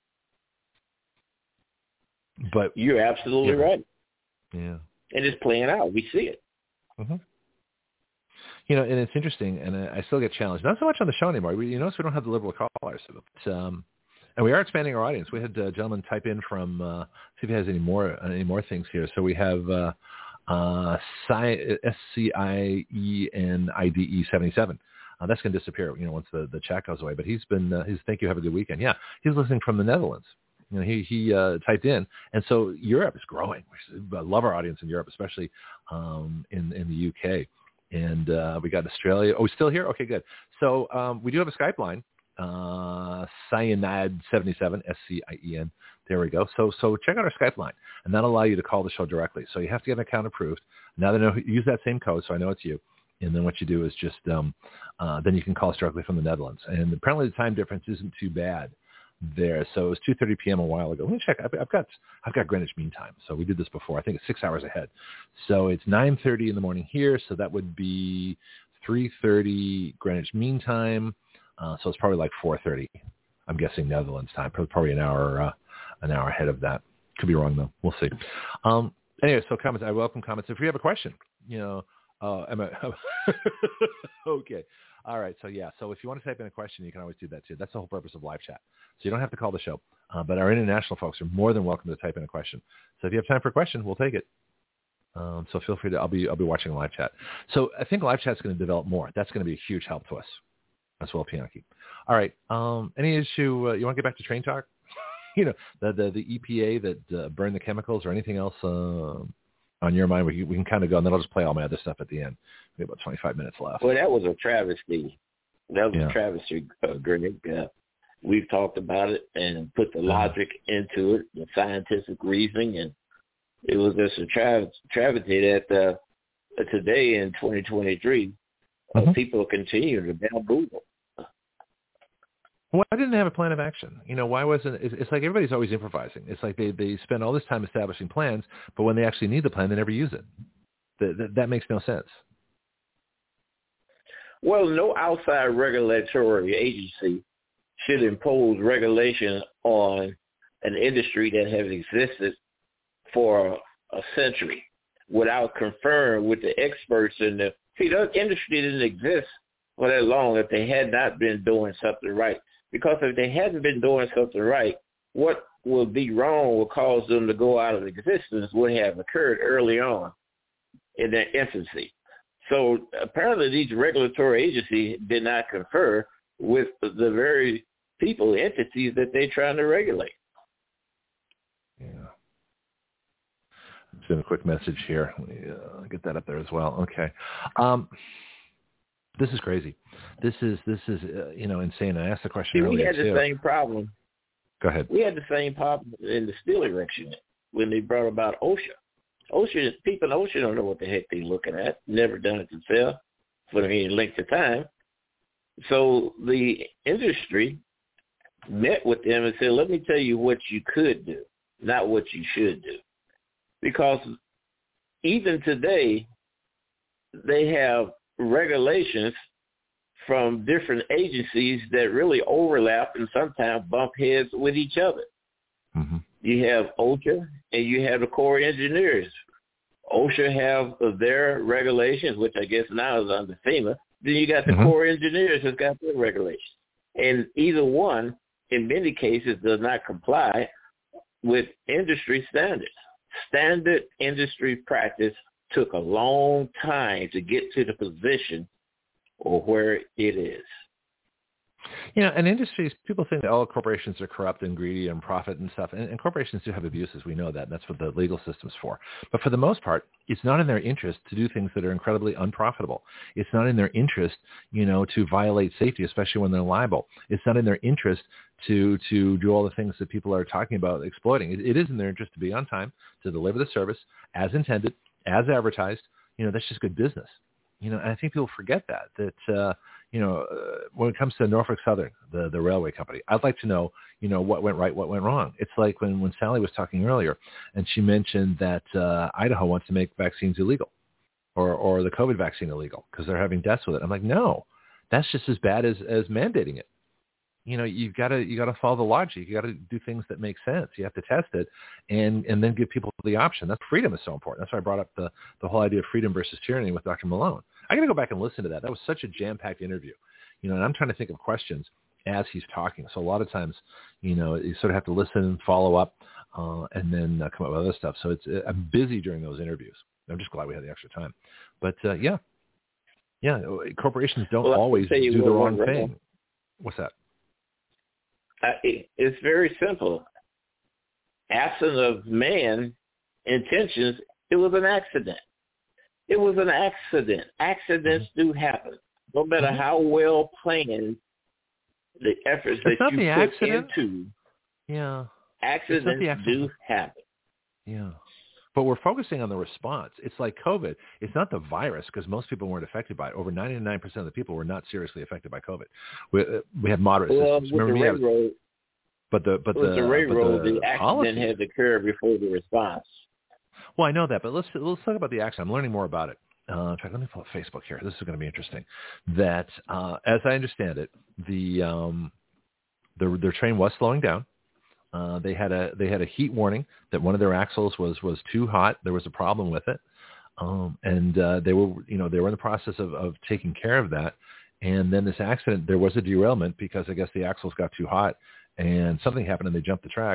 But you're absolutely yeah. right. Yeah. And it's playing out. We see it. Mm-hmm. You know, and it's interesting, and I still get challenged. Not so much on the show anymore. We, you notice we don't have the liberal callers. But, um, and we are expanding our audience. We had a gentleman type in from, uh, see if he has any more any more things here. So we have uh, uh, S C I E N I D E seventy-seven. Uh, that's going to disappear, you know, once the, the chat goes away. But he's been, uh, he's, thank you, have a good weekend. Yeah, he's listening from the Netherlands. You know, he he uh, typed in, and so Europe is growing. I love our audience in Europe, especially um, in in the U K. And uh, we got Australia. Oh, still here? Okay, good. So um, we do have a Skype line, uh, Cyanide seventy-seven, S C I E N. There we go. So so check out our Skype line, and that'll allow you to call the show directly. So you have to get an account approved. Now they know, use that same code, so I know it's you. And then what you do is just, um, uh, then you can call us directly from the Netherlands. And apparently the time difference isn't too bad there. So it was two thirty p.m. a while ago. Let me check. I've, I've got I've got Greenwich Mean Time. So we did this before. I think it's six hours ahead. So it's nine thirty in the morning here. So that would be three thirty Greenwich Mean Time. Uh, so it's probably like four thirty. I'm guessing Netherlands time. Probably an hour uh, an hour ahead of that. Could be wrong though. We'll see. Um, anyway, so comments. I welcome comments. If you have a question, you know. Uh, am I, okay. All right. So, yeah. So if you want to type in a question, you can always do that, too. That's the whole purpose of live chat. So you don't have to call the show. Uh, but our international folks are more than welcome to type in a question. So if you have time for a question, we'll take it. Um, so feel free to. I'll be I'll be watching live chat. So I think live chat's going to develop more. That's going to be a huge help to us as well, Pianki. All right. Um, any issue? Uh, you want to get back to train talk? you know, the the, the E P A that uh, burned the chemicals, or anything else uh, on your mind? We, we can kind of go, and then I'll just play all my other stuff at the end. We have about twenty-five minutes left. Well, that was a travesty. That was yeah. a travesty, uh, Greg. Uh, we've talked about it and put the logic into it, the scientific reasoning, and it was just a tra- travesty that uh, today in twenty twenty-three, uh, mm-hmm. people continue to bamboozle. Why didn't they have a plan of action? You know, why wasn't it's, it's like everybody's always improvising. It's like they, they spend all this time establishing plans, but when they actually need the plan, they never use it. That, that, that makes no sense. Well, no outside regulatory agency should impose regulation on an industry that has existed for a century without conferring with the experts in the – see, the industry didn't exist for that long if they had not been doing something right. Because if they hadn't been doing something right, what would be wrong would cause them to go out of existence would have occurred early on in their infancy. So apparently these regulatory agencies did not confer with the very people, entities that they're trying to regulate. Yeah. I'm sending a quick message here. Let me uh, get that up there as well. Okay. Um, this is crazy. This is, this is uh, you know, insane. I asked the question See, earlier, we had the too. same problem. Go ahead. We had the same problem in the steel erection when they brought about OSHA. OSHA, people in OSHA don't know what the heck they're looking at. Never done it themselves for any length of time. So the industry met with them and said, let me tell you what you could do, not what you should do. Because even today, they have regulations from different agencies that really overlap and sometimes bump heads with each other. Mm-hmm. You have OSHA and you have the Corps of Engineers. OSHA have their regulations, which I guess now is under FEMA. Then you got the mm-hmm. Corps of Engineers that's got their regulations. And either one, in many cases, does not comply with industry standards. Standard industry practice took a long time to get to the position or where it is. You know, and industries, people think that all corporations are corrupt and greedy and profit and stuff. And, and corporations do have abuses. We know that. And that's what the legal system's for. But for the most part, it's not in their interest to do things that are incredibly unprofitable. It's not in their interest, you know, to violate safety, especially when they're liable. It's not in their interest to to do all the things that people are talking about exploiting. It, it is in their interest to be on time, to deliver the service as intended, as advertised. You know, that's just good business. You know, and I think people forget that, that, uh, you know, uh, when it comes to Norfolk Southern, the, the railway company, I'd like to know, you know, what went right, what went wrong. It's like when, when Sally was talking earlier and she mentioned that uh, Idaho wants to make vaccines illegal or, or the COVID vaccine illegal because they're having deaths with it. I'm like, no, that's just as bad as, as mandating it. You know, you've got to you got to follow the logic. You got to do things that make sense. You have to test it, and and then give people the option. That's freedom is so important. That's why I brought up the the whole idea of freedom versus tyranny with Doctor Malone. I got to go back and listen to that. That was such a jam-packed interview. You know, and I'm trying to think of questions as he's talking. So a lot of times, you know, you sort of have to listen and follow up, uh, and then uh, come up with other stuff. So it's uh, I'm busy during those interviews. I'm just glad we had the extra time. But uh, yeah, yeah, corporations don't well, always do the wrong thing. Wrong. What's that? Uh, it's very simple. Absent of man intentions, it was an accident. It was an accident. Accidents mm-hmm. do happen. No matter mm-hmm. how well planned the efforts it's that you the put accident. into, yeah, accidents accident. do happen. Yeah. But we're focusing on the response. It's like COVID. It's not the virus because most people weren't affected by it. Over ninety-nine percent of the people were not seriously affected by COVID. We, uh, we had moderate well, systems. With Remember the me? railroad, but the but with the, the railroad, but the, the accident policy. had to occur before the response. Well, I know that, but let's let's talk about the accident. I'm learning more about it. Uh, in fact, let me pull up Facebook here. This is going to be interesting. That, uh, as I understand it, the um, the their train was slowing down. Uh, they had a they had a heat warning that one of their axles was, was too hot. There was a problem with it, um, and uh, they were you know they were in the process of, of taking care of that. And then this accident, there was a derailment because I guess the axles got too hot and something happened and they jumped the tracks.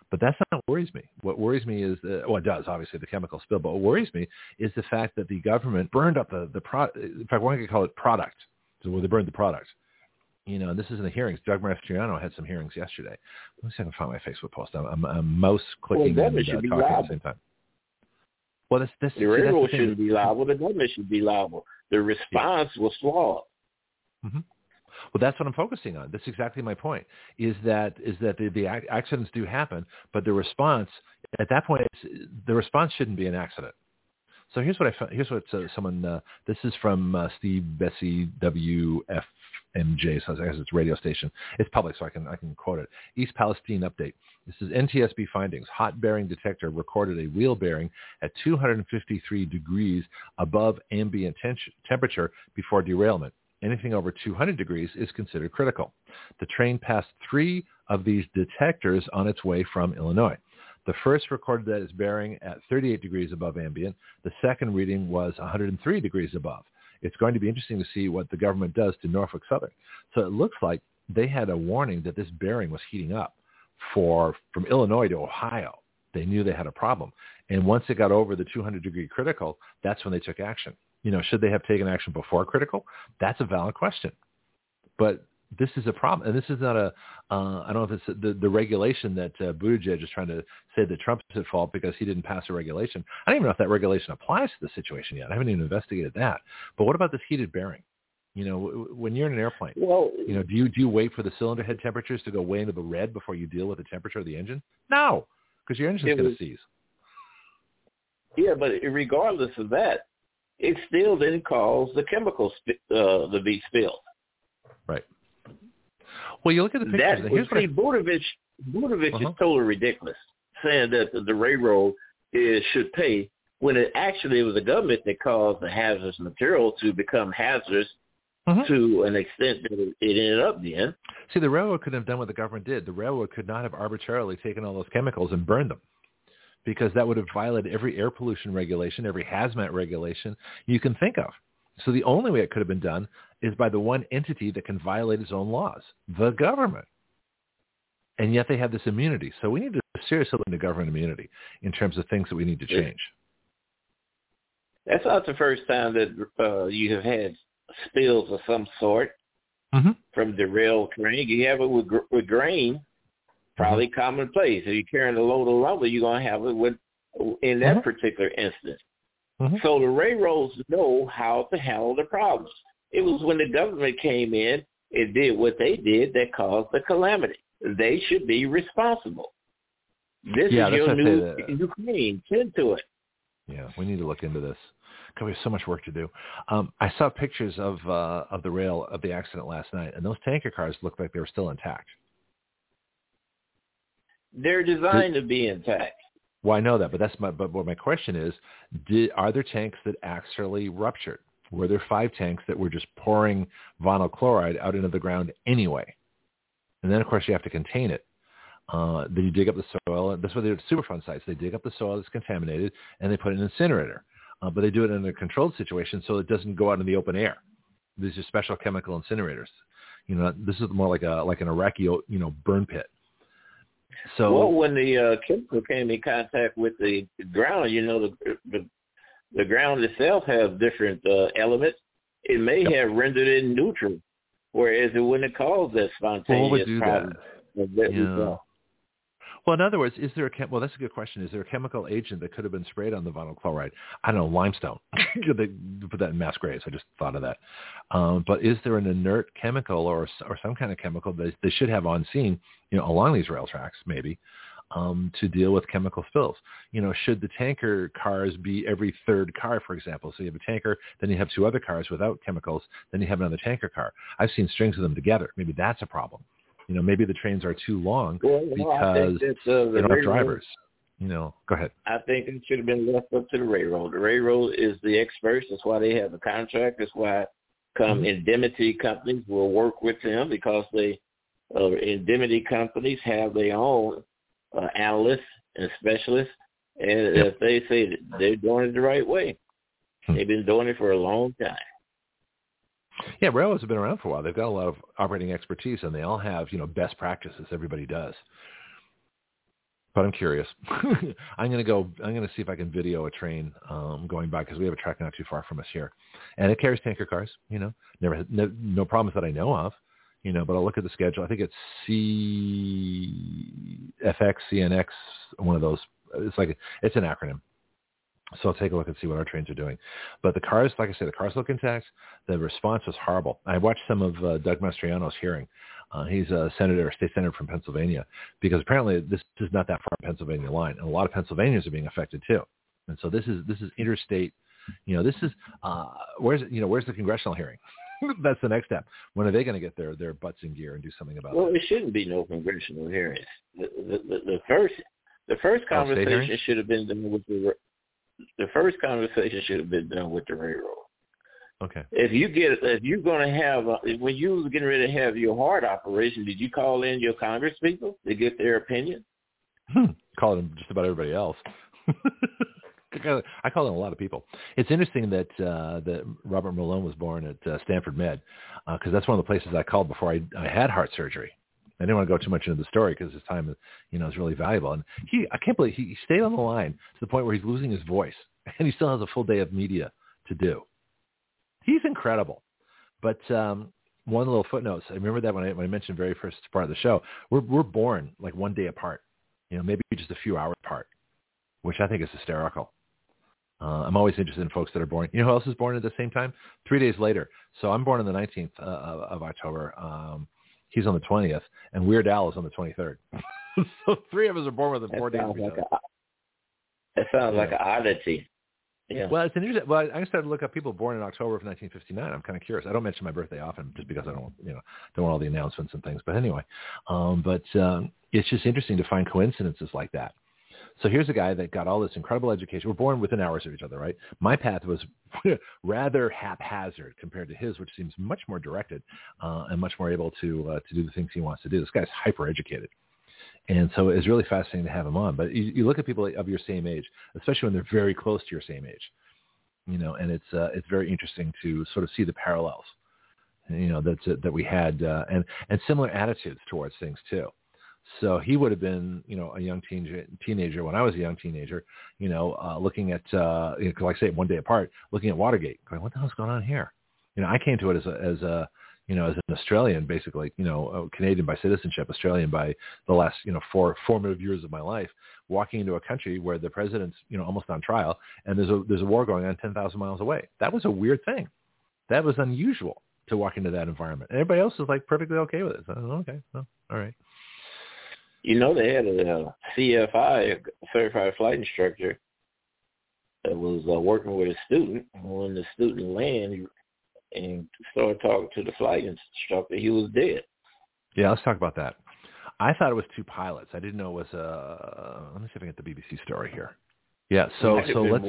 But that's not what worries me. What worries me is, the, well, it does, obviously, the chemical spill. But what worries me is the fact that the government burned up the, the product. In fact, one could call it product. So well, they burned the product. You know, and this is in the hearings. Doug Mastriano had some hearings yesterday. Let me see if I can find my Facebook post. I'm, I'm, I'm mouse clicking well, and uh, talking liable. At the same time. Well, this, this, the see, railroad the shouldn't be liable. The government should be liable. The response yeah. was flawed. Mm-hmm. Well, that's what I'm focusing on. That's exactly my point. Is that is that the, the accidents do happen, but the response at that point, it's, the response shouldn't be an accident. So here's what I found. Here's what uh, someone. Uh, this is from uh, Steve Bessie W F M J. So I guess it's a radio station. It's public, so I can I can quote it. East Palestine update. This is N T S B findings. Hot bearing detector recorded a wheel bearing at two hundred fifty-three degrees above ambient ten- temperature before derailment. Anything over two hundred degrees is considered critical. The train passed three of these detectors on its way from Illinois. The first recorded that its bearing at thirty-eight degrees above ambient. The second reading was one hundred three degrees above. It's going to be interesting to see what the government does to Norfolk Southern. So it looks like they had a warning that this bearing was heating up for from Illinois to Ohio. They knew they had a problem. And once it got over the two hundred degree critical, that's when they took action. You know, should they have taken action before critical? That's a valid question. But this is a problem. And this is not a, uh, I don't know if it's the, the regulation that uh, Buttigieg is trying to say that Trump's at fault because he didn't pass a regulation. I don't even know if that regulation applies to the situation yet. I haven't even investigated that. But what about this heated bearing? You know, w- when you're in an airplane, well, you know, do you, do you wait for the cylinder head temperatures to go way into the red before you deal with the temperature of the engine? No, because your engine's going to seize. Yeah, but regardless of that, it still then calls the chemicals uh, to be spilled. Right. Well, you look at the pictures. That, well, see, Buttigieg, Buttigieg uh-huh. is totally ridiculous, saying that the, the railroad is, should pay when it actually was the government that caused the hazardous material to become hazardous uh-huh. to an extent that it, it ended up being. See, the railroad couldn't have done what the government did. The railroad could not have arbitrarily taken all those chemicals and burned them, because that would have violated every air pollution regulation, every hazmat regulation you can think of. So the only way it could have been done is by the one entity that can violate its own laws, the government. And yet they have this immunity. So we need to seriously look into government immunity in terms of things that we need to change. That's not the first time that uh, you have had spills of some sort mm-hmm. from derailed train. You have it with, with grain. Probably mm-hmm. commonplace. If you're carrying a load of lumber, you're going to have it with in that mm-hmm. particular instance. Mm-hmm. So the railroads know how to handle the problems. It was when the government came in and did what they did that caused the calamity. They should be responsible. This yeah, is your new Ukraine. Tend to it. Yeah, we need to look into this. Because we have so much work to do. Um, I saw pictures of uh, of the rail of the accident last night, and those tanker cars looked like they were still intact. They're designed did, to be intact. Well, I know that, but that's my. But what my question is: did, are there tanks that actually ruptured? Were there five tanks that were just pouring vinyl chloride out into the ground anyway? And then, of course, you have to contain it. Uh, then you dig up the soil. That's what they do at Superfund sites. They dig up the soil that's contaminated, and they put it in an incinerator. Uh, but they do it in a controlled situation so it doesn't go out in the open air. These are special chemical incinerators. You know, this is more like a like an Iraqi, you know, burn pit. So, well, when the uh, chemical came in contact with the ground, you know, the the, the ground itself has different uh, elements. It may yep. have rendered it neutral, whereas it wouldn't have caused that spontaneous well, would do problem. That. that yeah. we saw. Well, in other words, is there a chem- well? That's a good question. Is there a chemical agent that could have been sprayed on the vinyl chloride? I don't know, limestone. They put that in mass graves. I just thought of that. Um, but is there an inert chemical or or some kind of chemical that they should have on scene, you know, along these rail tracks, maybe, um, to deal with chemical spills? You know, should the tanker cars be every third car, for example? So you have a tanker, then you have two other cars without chemicals, then you have another tanker car. I've seen strings of them together. Maybe that's a problem. You know, maybe the trains are too long well, because uh, the they don't have drivers. You know, go ahead. I think it should have been left up to the railroad. The railroad is the experts. That's why they have the contract. That's why come mm-hmm. indemnity companies will work with them because they uh, indemnity companies have their own uh, analysts and specialists. And yep. if they say that they're doing it the right way, hmm. they've been doing it for a long time. Yeah, railroads have been around for a while. They've got a lot of operating expertise, and they all have, you know, best practices. Everybody does. but I'm curious. I'm going to go, I'm going to see if I can video a train um, going by because we have a track not too far from us here. And it carries tanker cars, you know, never, no, no problems that I know of, you know, but I'll look at the schedule. I think it's C F X, C N X, one of those. It's like, it's an acronym. So I'll take a look and see what our trains are doing. But the cars, like I said, the cars look intact. The response was horrible. I watched some of uh, Doug Mastriano's hearing. Uh, he's a senator, a state senator from Pennsylvania, because apparently this is not that far from Pennsylvania line, and a lot of Pennsylvanians are being affected too. And so this is this is interstate. You know, this is uh, where's you know where's the congressional hearing? That's the next step. When are they going to get their their butts in gear and do something about it? Well, there shouldn't be no congressional hearings. The, the, the, the first the first conversation should have been done with the the first conversation should have been done with the railroad. Okay. If you get, if you're going to have, uh, when you was getting ready to have your heart operation, did you call in your Congress people to get their opinion? Hmm. Call in just about everybody else. I call in a lot of people. It's interesting that uh, that Robert Malone was born at uh, Stanford Med, because uh, that's one of the places I called before I, I had heart surgery. I didn't want to go too much into the story because his time, you know, is really valuable. And he, I can't believe he, he stayed on the line to the point where he's losing his voice, and he still has a full day of media to do. He's incredible. But um, one little footnote. I remember that when I, when I mentioned very first part of the show, we're we're born like one day apart, you know, maybe just a few hours apart, which I think is hysterical. Uh, I'm always interested in folks that are born. You know who else is born at the same time? Three days later. So I'm born on the nineteenth uh, of, of October. Um, he's on the twentieth, and Weird Al is on the twenty-third. So three of us are born within four days. Like a, that sounds yeah. like an oddity. Yeah. Well, it's an interesting. Well, I started to look up people born in October of nineteen fifty-nine. I'm kind of curious. I don't mention my birthday often, just because I don't, you know, don't want all the announcements and things. But anyway, um, but um, it's just interesting to find coincidences like that. So here's a guy that got all this incredible education. We're born within hours of each other, right? My path was rather haphazard compared to his, which seems much more directed uh, and much more able to uh, to do the things he wants to do. This guy's hyper educated. And so it's really fascinating to have him on. But you, you look at people of your same age, especially when they're very close to your same age, you know, and it's uh, it's very interesting to sort of see the parallels, you know, that's, uh, that we had uh, and, and similar attitudes towards things too. So he would have been, you know, a young teen, teenager when I was a young teenager, you know, uh, looking at, uh, you know, like I say, one day apart, looking at Watergate, going, what the hell's going on here? You know, I came to it as a, as a, you know, as an Australian, basically, you know, Canadian by citizenship, Australian by the last, you know, four formative years of my life, walking into a country where the president's, you know, almost on trial, and there's a there's a war going on ten thousand miles away. That was a weird thing. That was unusual to walk into that environment. And everybody else is like perfectly okay with it. So, okay, well, all right. You know, they had a C F I, a certified flight instructor, that was uh, working with a student. When the student landed and started talking to the flight instructor, he was dead. Yeah, let's talk about that. I thought it was two pilots. I didn't know it was a. Let me see if I can get the B B C story here. Yeah, so so let's.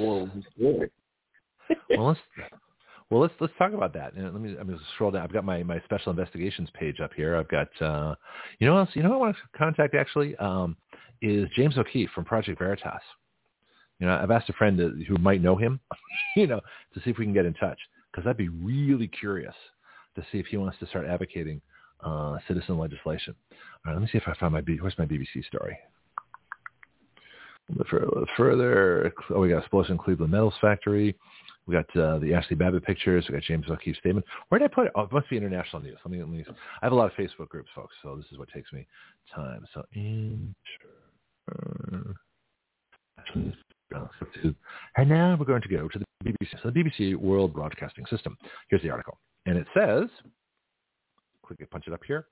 well, let's well let's let's talk about that. And let me. I'm going to scroll down. I've got my, my special investigations page up here. I've got. Uh, you know what else? You know who I want to contact actually um, is James O'Keefe from Project Veritas. You know, I've asked a friend to, who might know him, you know, to see if we can get in touch. Because I'd be really curious to see if he wants to start advocating uh, citizen legislation. All right, let me see if I found my B- where's my B B C story. A little further, oh, we got explosion in Cleveland Metals Factory. We got uh, the Ashley Babbitt pictures. We got James O'Keefe's statement. Where did I put it? Oh, it must be international news. Let me, let me. I have a lot of Facebook groups, folks, so this is what takes me time. So, inter- and now we're going to go to the B B C, so the B B C World Broadcasting System. Here's the article. And it says, quickly punch it up here.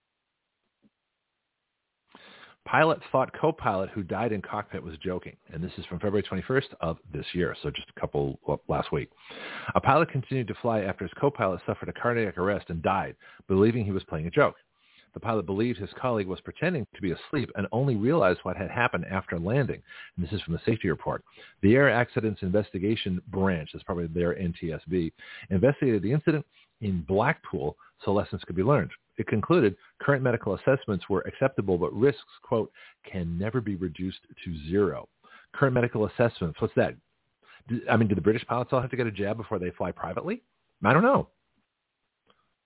Pilot thought co-pilot who died in cockpit was joking. And this is from February twenty-first of this year, so just a couple, well, last week. A pilot continued to fly after his co-pilot suffered a cardiac arrest and died, believing he was playing a joke. The pilot believed his colleague was pretending to be asleep and only realized what had happened after landing. And this is from the safety report. The Air Accidents Investigation Branch, that's probably their N T S B, investigated the incident in Blackpool so lessons could be learned. It concluded current medical assessments were acceptable, but risks, quote, can never be reduced to zero. Current medical assessments, what's that? I mean, do the British pilots all have to get a jab before they fly privately? I don't know.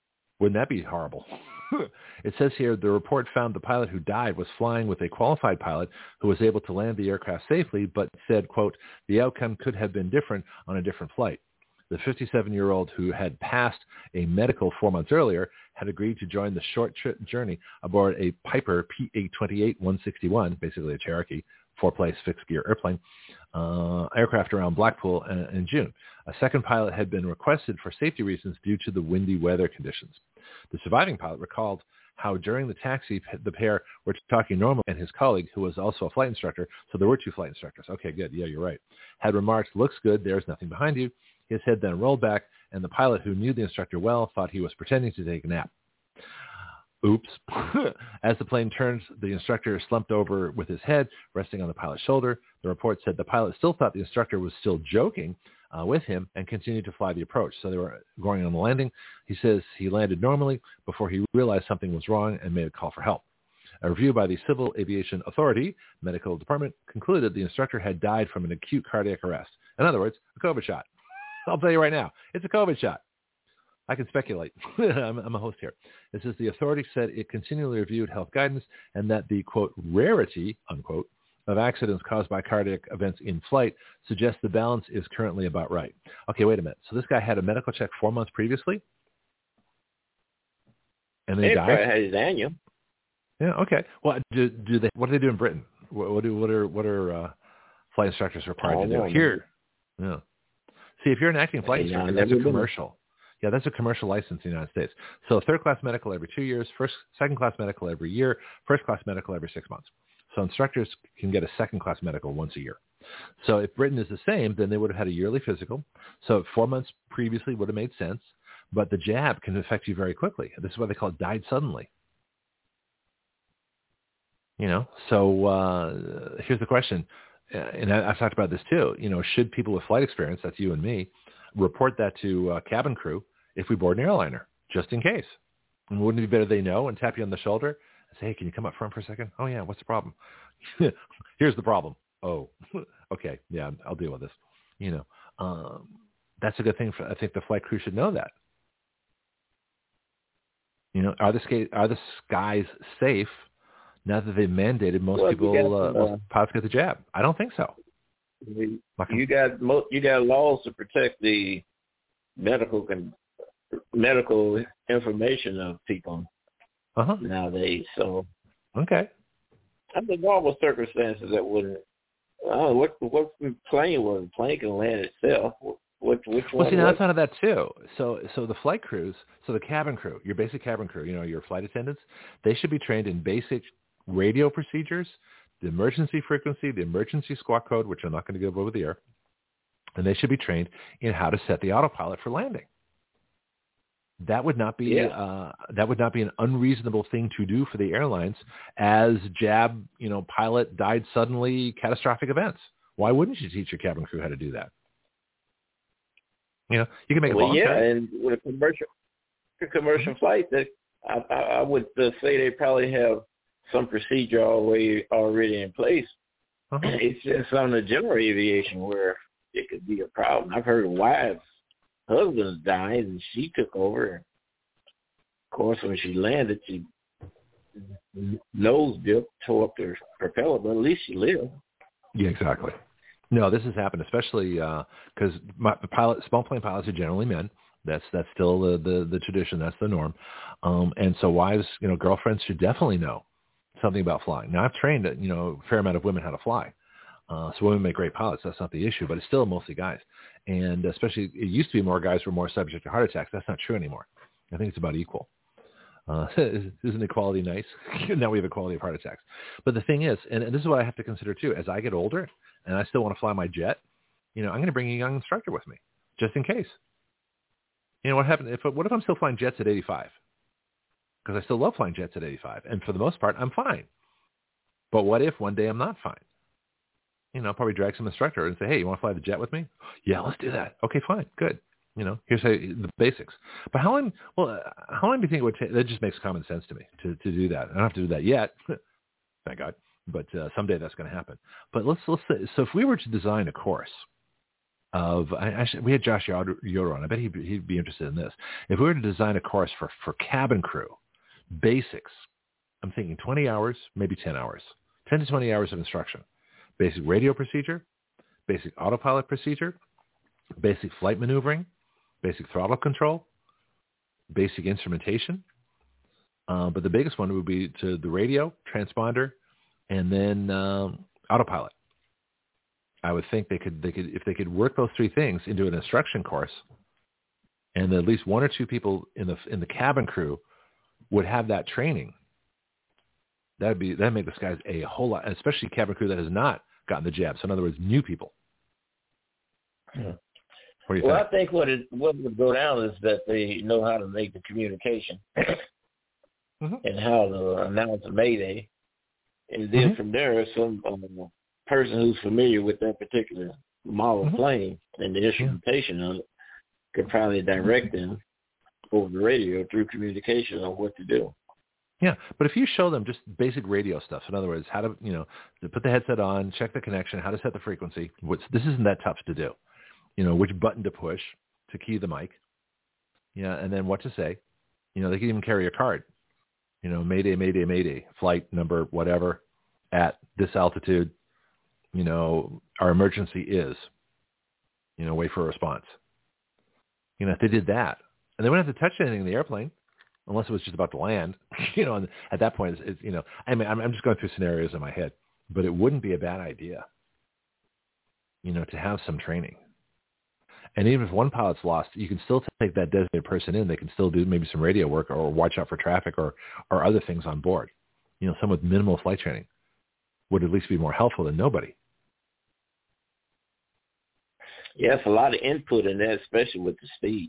Wouldn't that be horrible? It says here the report found the pilot who died was flying with a qualified pilot who was able to land the aircraft safely, but said, quote, the outcome could have been different on a different flight. The fifty-seven-year-old who had passed a medical four months earlier had agreed to join the short trip journey aboard a Piper P eight twenty-eight one sixty-one, basically a Cherokee, four-place fixed-gear airplane, uh, aircraft around Blackpool in, in June. A second pilot had been requested for safety reasons due to the windy weather conditions. The surviving pilot recalled how during the taxi, the pair were talking normally, and his colleague, who was also a flight instructor, so there were two flight instructors. Okay, good. Yeah, you're right. Had remarked, looks good. There's nothing behind you. His head then rolled back, and the pilot, who knew the instructor well, thought he was pretending to take a nap. Oops. As the plane turned, the instructor slumped over with his head resting on the pilot's shoulder. The report said the pilot still thought the instructor was still joking uh, with him and continued to fly the approach. So they were going on the landing. He says he landed normally before he realized something was wrong and made a call for help. A review by the Civil Aviation Authority Medical Department concluded the instructor had died from an acute cardiac arrest. In other words, a COVID shot. I'll tell you right now, it's a COVID shot. I can speculate. I'm, I'm a host here. It says the authority said it continually reviewed health guidance and that the, quote, rarity, unquote, of accidents caused by cardiac events in flight suggests the balance is currently about right. Okay, wait a minute. So this guy had a medical check four months previously? And then he died? Had his annual. Yeah, okay. Well, do, do they, what do they do in Britain? What, what, do, what are, what are uh, flight instructors required to do? Here, yeah. See, if you're an acting flight hey, instructor, that's a commercial. Yeah, that's a commercial license in the United States. So third-class medical every two years, first, second-class medical every year, first-class medical every six months. So instructors can get a second-class medical once a year. So if Britain is the same, then they would have had a yearly physical. So four months previously would have made sense, but the jab can affect you very quickly. This is why they call it died suddenly. You know, so uh, here's the question, and I, I've talked about this too. You know, should people with flight experience, that's you and me, report that to uh, cabin crew if we board an airliner, just in case? And wouldn't it be better they know and tap you on the shoulder and say, hey, can you come up front for a second? Oh, yeah, what's the problem? Here's the problem. Oh, okay, yeah, I'll deal with this. You know, um, that's a good thing. For, I think the flight crew should know that. You know, are the, ska- are the skies safe now that they've mandated most well, people, got, uh, uh, most pilots get the jab? I don't think so. You, you got mo- you got laws to protect the medical con- medical information of people uh-huh. nowadays. So, okay, under normal circumstances, that wouldn't. Oh, what what plane was? The plane can land itself. What which one? Well, see, now I thought of that too. So, so the flight crews, so the cabin crew, your basic cabin crew, you know, your flight attendants, they should be trained in basic radio procedures, the emergency frequency, the emergency squawk code, which I'm not going to give over the air, and they should be trained in how to set the autopilot for landing. That would not be yeah. uh, that would not be an unreasonable thing to do for the airlines as jab, you know, pilot died suddenly, catastrophic events. Why wouldn't you teach your cabin crew how to do that? You know, you can make it well, voluntary. yeah, and with a commercial a commercial flight, that I, I, I would uh, say they probably have some procedure already already in place. Uh-huh. It's just on the general aviation where it could be a problem. I've heard wives, husbands died, and she took over. Of course, when she landed, she nose dipped, tore up her propeller, but at least she lived. Yeah, exactly. No, this has happened, especially because uh, pilot, small plane pilots are generally men. That's that's still the, the, the tradition. That's the norm. Um, and so wives, you know, girlfriends should definitely know something about flying. Now, I've trained, you know, a fair amount of women how to fly. Uh, so women make great pilots. That's not the issue, but it's still mostly guys. And especially, it used to be more guys were more subject to heart attacks. That's not true anymore. I think it's about equal. Uh, isn't equality nice? Now we have equality of heart attacks. But the thing is, and, and this is what I have to consider too, as I get older and I still want to fly my jet, you know, I'm going to bring a young instructor with me just in case. You know, what happened if, what if I'm still flying jets at eighty-five? Because I still love flying jets at eighty-five. And for the most part, I'm fine. But what if one day I'm not fine? You know, I'll probably drag some instructor and say, hey, you want to fly the jet with me? Yeah, let's do that. Okay, fine. Good. You know, here's how, the basics. But how long, well, how long do you think it would take? That just makes common sense to me to, to do that. I don't have to do that yet. Thank God. But uh, someday that's going to happen. But let's, let's say, so if we were to design a course of, I, I should, we had Josh Yoder on. I bet he'd, he'd be interested in this. If we were to design a course for, for cabin crew, basics, I'm thinking twenty hours, maybe ten hours, ten to twenty hours of instruction. Basic radio procedure, basic autopilot procedure, basic flight maneuvering, basic throttle control, basic instrumentation. Uh, but the biggest one would be to the radio, transponder, and then um, autopilot. I would think they could, they could, if they could work those three things into an instruction course, and at least one or two people in the in the cabin crew would have that training. That'd be that'd make the skies a whole lot, especially cabin crew that has not gotten the jab. So in other words, new people. Hmm. What do you well, think? I think what it what would go down is that they know how to make the communication mm-hmm. and how to announce a mayday, and then mm-hmm. from there, some um, person who's familiar with that particular model mm-hmm. plane and the instrumentation yeah. of it could probably direct them over the radio through communication on what to do. Yeah, but if you show them just basic radio stuff, so in other words, how to, you know, to put the headset on, check the connection, how to set the frequency, which this isn't that tough to do. You know, which button to push to key the mic, yeah, and then what to say. You know, they can even carry a card. You know, Mayday, Mayday, Mayday, flight number, whatever, at this altitude. You know, our emergency is. You know, wait for a response. You know, if they did that, and they wouldn't have to touch anything in the airplane, unless it was just about to land. You know, and at that point, it's, it's you know, I mean, I'm, I'm just going through scenarios in my head, but it wouldn't be a bad idea. You know, to have some training. And even if one pilot's lost, you can still take that designated person in. They can still do maybe some radio work or watch out for traffic or, or other things on board. You know, someone with minimal flight training would at least be more helpful than nobody. Yeah, it's a lot of input in that, especially with the speed.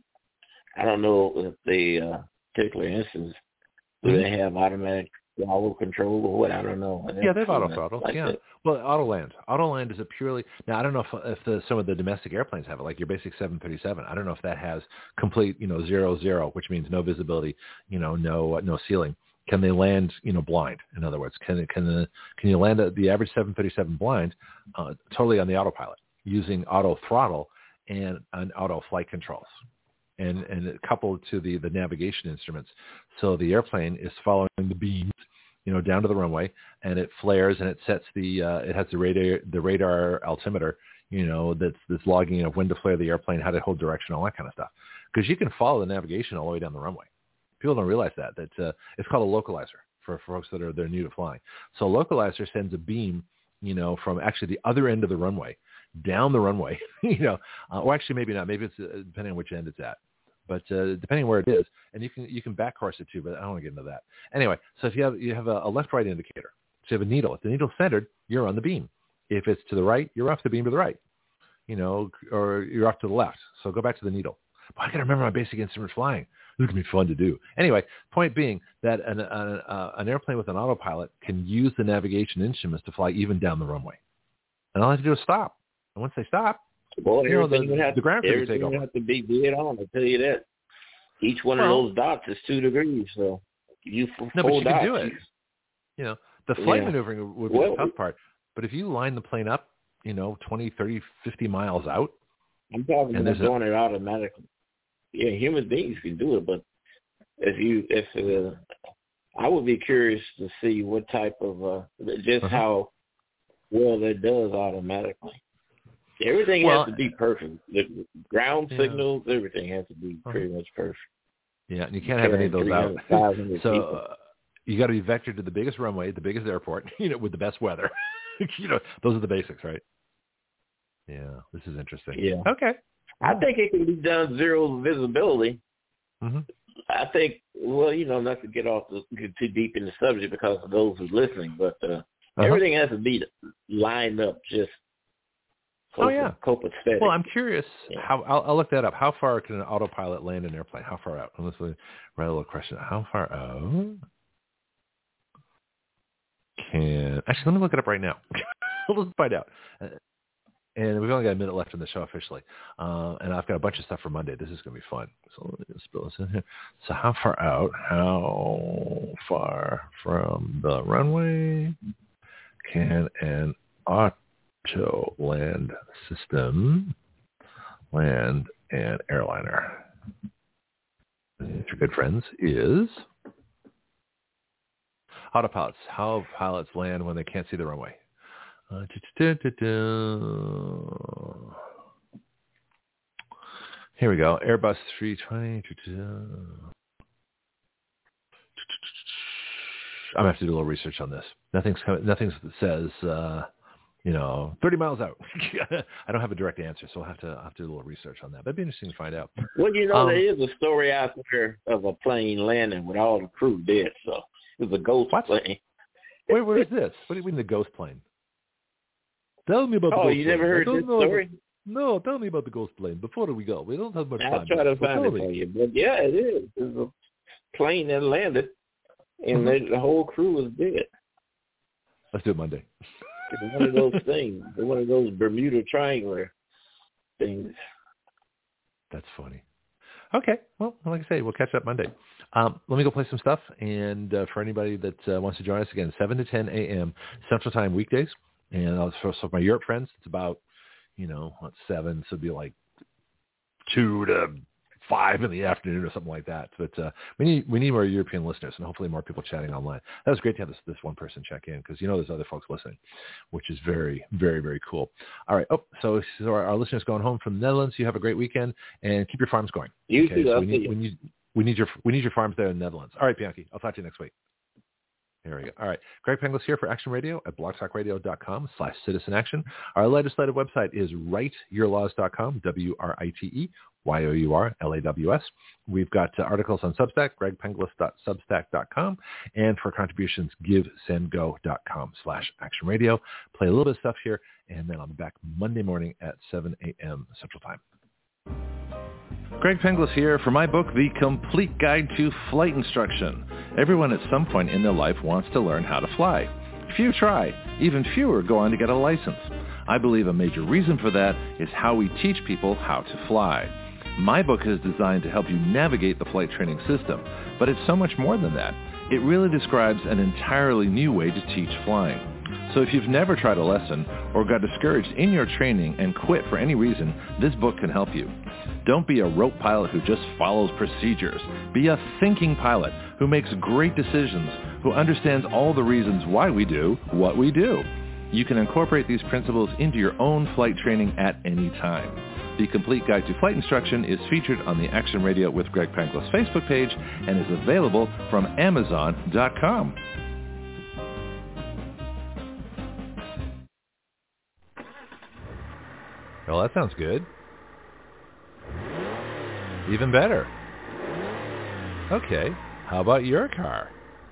I don't know if the uh, particular instance, do mm-hmm. they have automatic throttle control or what? I don't know. Yeah, they have auto throttle. Like yeah. That. Well, auto land. Auto land is a purely, now I don't know if, if the, some of the domestic airplanes have it, like your basic seven thirty-seven. I don't know if that has complete, you know, zero, zero, which means no visibility, you know, no, uh, no ceiling. Can they land, you know, blind? In other words, can can the, can you land the average seven thirty-seven blind uh, totally on the autopilot using auto throttle and, and auto flight controls? And, and coupled to the, the navigation instruments. So the airplane is following the beams, you know, down to the runway, and it flares and it sets the, uh, it has the radar, the radar altimeter, you know, that's, that's logging of when to flare the airplane, how to hold direction, all that kind of stuff. Because you can follow the navigation all the way down the runway. People don't realize that, that uh, it's called a localizer for, for folks that are, they're new to flying. So a localizer sends a beam, you know, from actually the other end of the runway, down the runway, you know, uh, or actually maybe not, maybe it's uh, depending on which end it's at. But uh, depending where it is, and you can you can back course it too, but I don't want to get into that. Anyway, so if you have you have a, a left-right indicator, so you have a needle. If the needle's centered, you're on the beam. If it's to the right, you're off the beam to the right, you know, or you're off to the left. So go back to the needle. But I got to remember my basic instrument flying. This can be fun to do. Anyway, point being that an, an, uh, an airplane with an autopilot can use the navigation instruments to fly even down the runway. And all I have to do is stop. And once they stop, Boy, you know, everything the, would have, the ground crew everything take would over. have to be dead on, I'll tell you that. Each one well, of those dots is two degrees, so you f- no, four but you dots. can do it. You know, the flight yeah. maneuvering would be well, the tough part. But if you line the plane up, you know, twenty, thirty, fifty miles out. I'm talking and about doing a, it automatically. Yeah, human beings can do it, but if you, if uh, I would be curious to see what type of, uh, just uh-huh. how well that does automatically. Everything well, has to be perfect. The ground yeah. signals, everything has to be pretty uh-huh. much perfect. Yeah, and you can't have any of those out. So uh, you got to be vectored to the biggest runway, the biggest airport, you know, with the best weather. You know, those are the basics, right? Yeah, this is interesting. Yeah. Okay. I think it can be done zero visibility. Mm-hmm. I think, well, you know, not to get off the, get too deep in the subject because of those who's listening, but uh, uh-huh. everything has to be lined up just. Oh yeah, copacetic. Well, I'm curious. Yeah. How I'll, I'll look that up. How far can an autopilot land an airplane? How far out? Let's write a little question. How far out can? Actually, let me look it up right now. Let's find out. Uh, and we've only got a minute left in the show officially, uh, and I've got a bunch of stuff for Monday. This is going to be fun. So let me just spill this in here. So how far out? How far from the runway can an auto land system Land and Airliner. And your good friends is Autopilots. How pilots land when they can't see the runway. Uh, Here we go. Airbus three twenty. I'm going to have to do a little research on this. Nothing's nothing says, uh, you know, thirty miles out. I don't have a direct answer, so I'll have to, I'll have to do a little research on that. But it'd be interesting to find out. Well, you know, um, there is a story out there of a plane landing with all the crew dead, so it was a ghost what? plane. Wait, where is this? What do you mean the ghost plane? Tell me about the oh, ghost plane. Oh, you never heard this story? About, no, tell me about the ghost plane before we go. We don't have much time. I'll try to find it me. for you. But yeah, it is. It's a plane that landed, and mm-hmm. the, the whole crew was dead. Let's do it Monday. It's one of those things. One of those Bermuda Triangle things. That's funny. Okay. Well, like I say, we'll catch up Monday. Um, let me go play some stuff. And uh, for anybody that uh, wants to join us, again, seven to ten a.m. Central Time weekdays. And I'll, for, so for my Europe friends, it's about, you know, what, seven, so it'd be like two to five in the afternoon or something like that. But uh, we need we need more European listeners and hopefully more people chatting online. That was great to have this, this one person check in because, you know, there's other folks listening, which is very, very, very cool. All right. Oh, so, so our, our listeners going home from the Netherlands, you have a great weekend and keep your farms going. You okay? too. So we need, we need we need your we need your farms there in the Netherlands. All right, Bianchi. I'll talk to you next week. There we go. All right. Greg Penglis here for Action Radio at blogtalkradio.com slash citizen action. Our legislative website is write your laws dot com, W R I T E Y O U R L A W S. We've got uh, articles on Substack, greg penglis dot substack dot com. And for contributions, give send go dot com slash action radio. Play a little bit of stuff here, and then I'll be back Monday morning at seven a.m. Central Time. Greg Penglis here for my book, The Complete Guide to Flight Instruction. Everyone at some point in their life wants to learn how to fly. Few try. Even fewer go on to get a license. I believe a major reason for that is how we teach people how to fly. My book is designed to help you navigate the flight training system, but it's so much more than that. It really describes an entirely new way to teach flying. So if you've never tried a lesson or got discouraged in your training and quit for any reason, this book can help you. Don't be a rote pilot who just follows procedures. Be a thinking pilot who makes great decisions, who understands all the reasons why we do what we do. You can incorporate these principles into your own flight training at any time. The Complete Guide to Flight Instruction is featured on the Action Radio with Greg Penglis Facebook page and is available from amazon dot com. Well, that sounds good. Even better. Okay, how about your car?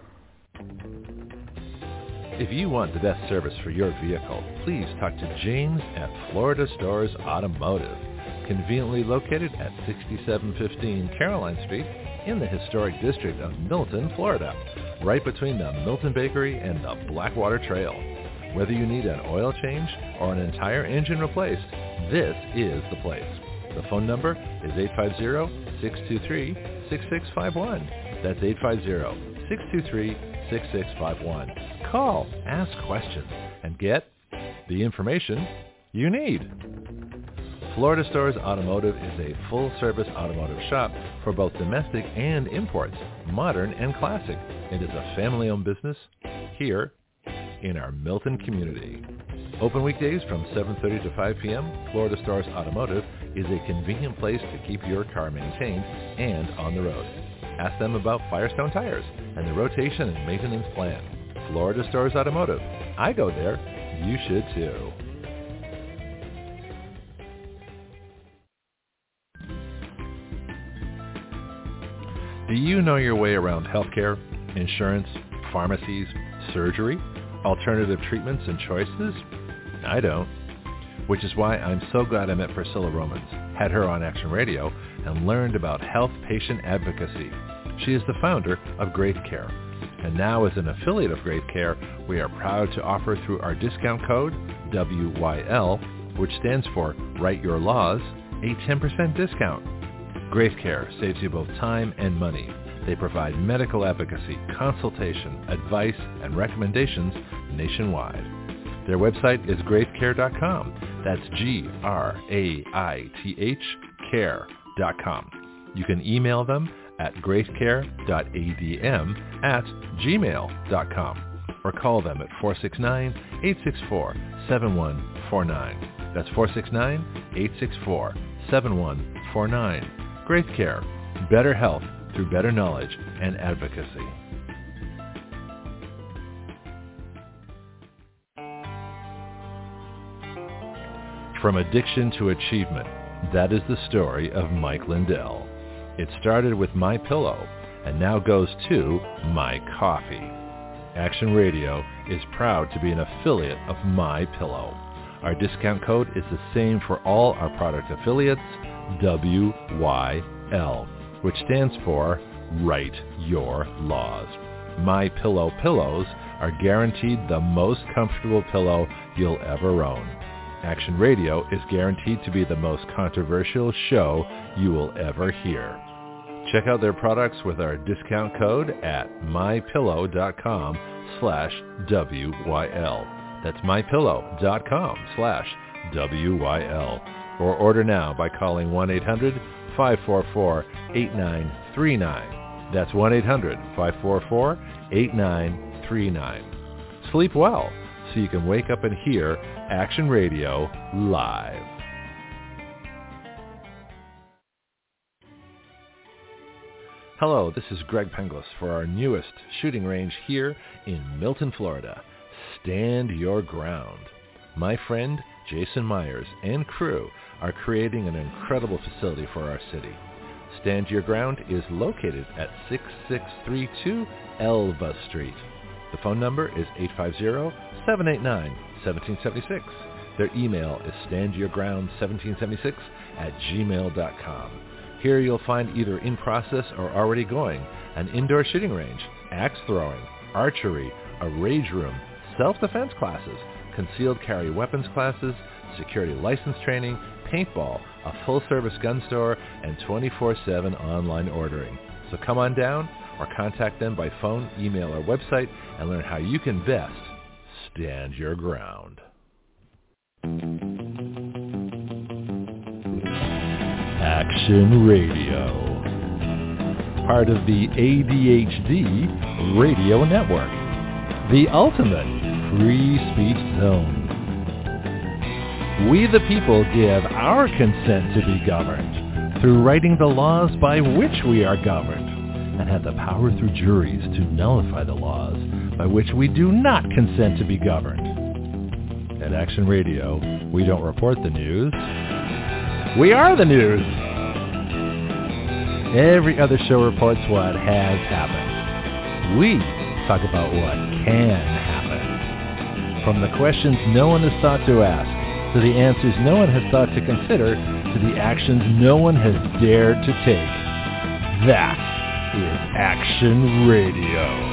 If you want the best service for your vehicle, please talk to James at Florida Stores Automotive, conveniently located at sixty-seven fifteen Caroline Street in the historic district of Milton, Florida, right between the Milton Bakery and the Blackwater Trail. Whether you need an oil change or an entire engine replaced, this is the place. The phone number is eight five zero, six two three, six six five one. That's eight five zero, six two three, six six five one. Call, ask questions, and get the information you need. Florida Stores Automotive is a full-service automotive shop for both domestic and imports, modern and classic. It is a family-owned business here in our Milton community. Open weekdays from seven thirty to five p.m., Florida Stars Automotive is a convenient place to keep your car maintained and on the road. Ask them about Firestone tires and the rotation and maintenance plan. Florida Stars Automotive. I go there. You should too. Do you know your way around healthcare, insurance, pharmacies, surgery, alternative treatments and choices? I don't. Which is why I'm so glad I met Priscilla Romans, had her on Action Radio, and learned about health patient advocacy. She is the founder of Great Care. And now as an affiliate of Great Care, we are proud to offer through our discount code, W Y L, which stands for Write Your Laws, a ten percent discount. Great Care saves you both time and money. They provide medical advocacy, consultation, advice, and recommendations nationwide. Their website is graith care dot com. That's G R A I T H care dot com. You can email them at graith care dot a d m at gmail dot com or call them at four six nine, eight six four, seven one four nine. That's four six nine, eight six four, seven one four nine. Graith Care, better health through better knowledge and advocacy. From addiction to achievement, that is the story of Mike Lindell. It started with MyPillow and now goes to MyCoffee. Action Radio is proud to be an affiliate of MyPillow. Our discount code is the same for all our product affiliates, W Y L, which stands for Write Your Laws. MyPillow pillows are guaranteed the most comfortable pillow you'll ever own. Action Radio is guaranteed to be the most controversial show you will ever hear. Check out their products with our discount code at mypillow.com slash WYL. That's mypillow.com slash WYL. Or order now by calling one eight hundred, five four four, eight nine three nine. That's one eight hundred, five four four, eight nine three nine. Sleep well so you can wake up and hear Action Radio live. Hello, this is Greg Penglis for our newest shooting range here in Milton, Florida. Stand Your Ground. My friend Jason Myers and crew are creating an incredible facility for our city. Stand Your Ground is located at six six three two Elva Street. The phone number is eight five zero, seven eight nine, one seven seven six. Their email is stand your ground one seven seven six at gmail dot com. Here you'll find either in process or already going an indoor shooting range, axe throwing, archery, a rage room, self-defense classes, concealed carry weapons classes, security license training, paintball, a full-service gun store, and twenty-four seven online ordering. So come on down or contact them by phone, email, or website and learn how you can best stand your ground. Action Radio, part of the A D H D Radio Network, the ultimate free speech zone. We the people give our consent to be governed through writing the laws by which we are governed, and have the power through juries to nullify the laws by which we do not consent to be governed. At Action Radio, we don't report the news. We are the news. Every other show reports what has happened. We talk about what can happen. From the questions no one has thought to ask, to the answers no one has thought to consider, to the actions no one has dared to take. That is Action Radio.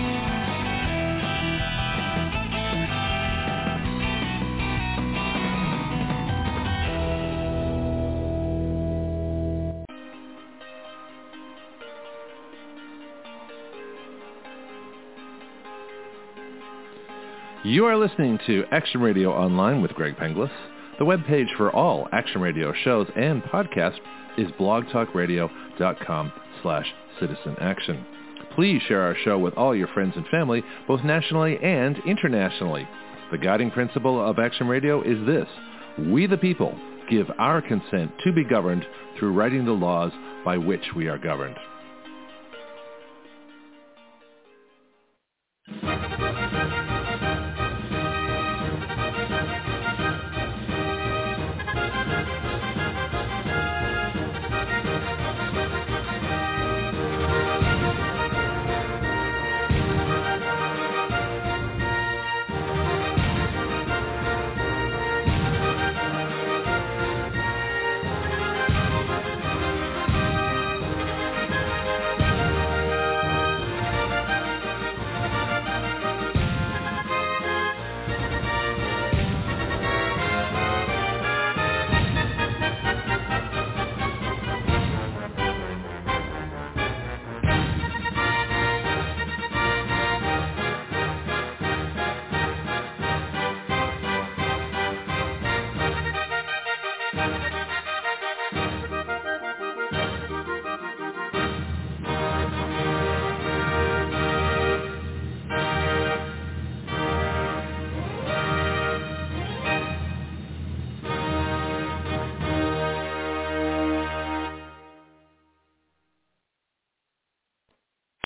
You are listening to Action Radio Online with Greg Penglis. The webpage for all Action Radio shows and podcasts is blogtalkradio.com slash citizen action. Please share our show with all your friends and family, both nationally and internationally. The guiding principle of Action Radio is this: we the people give our consent to be governed through writing the laws by which we are governed.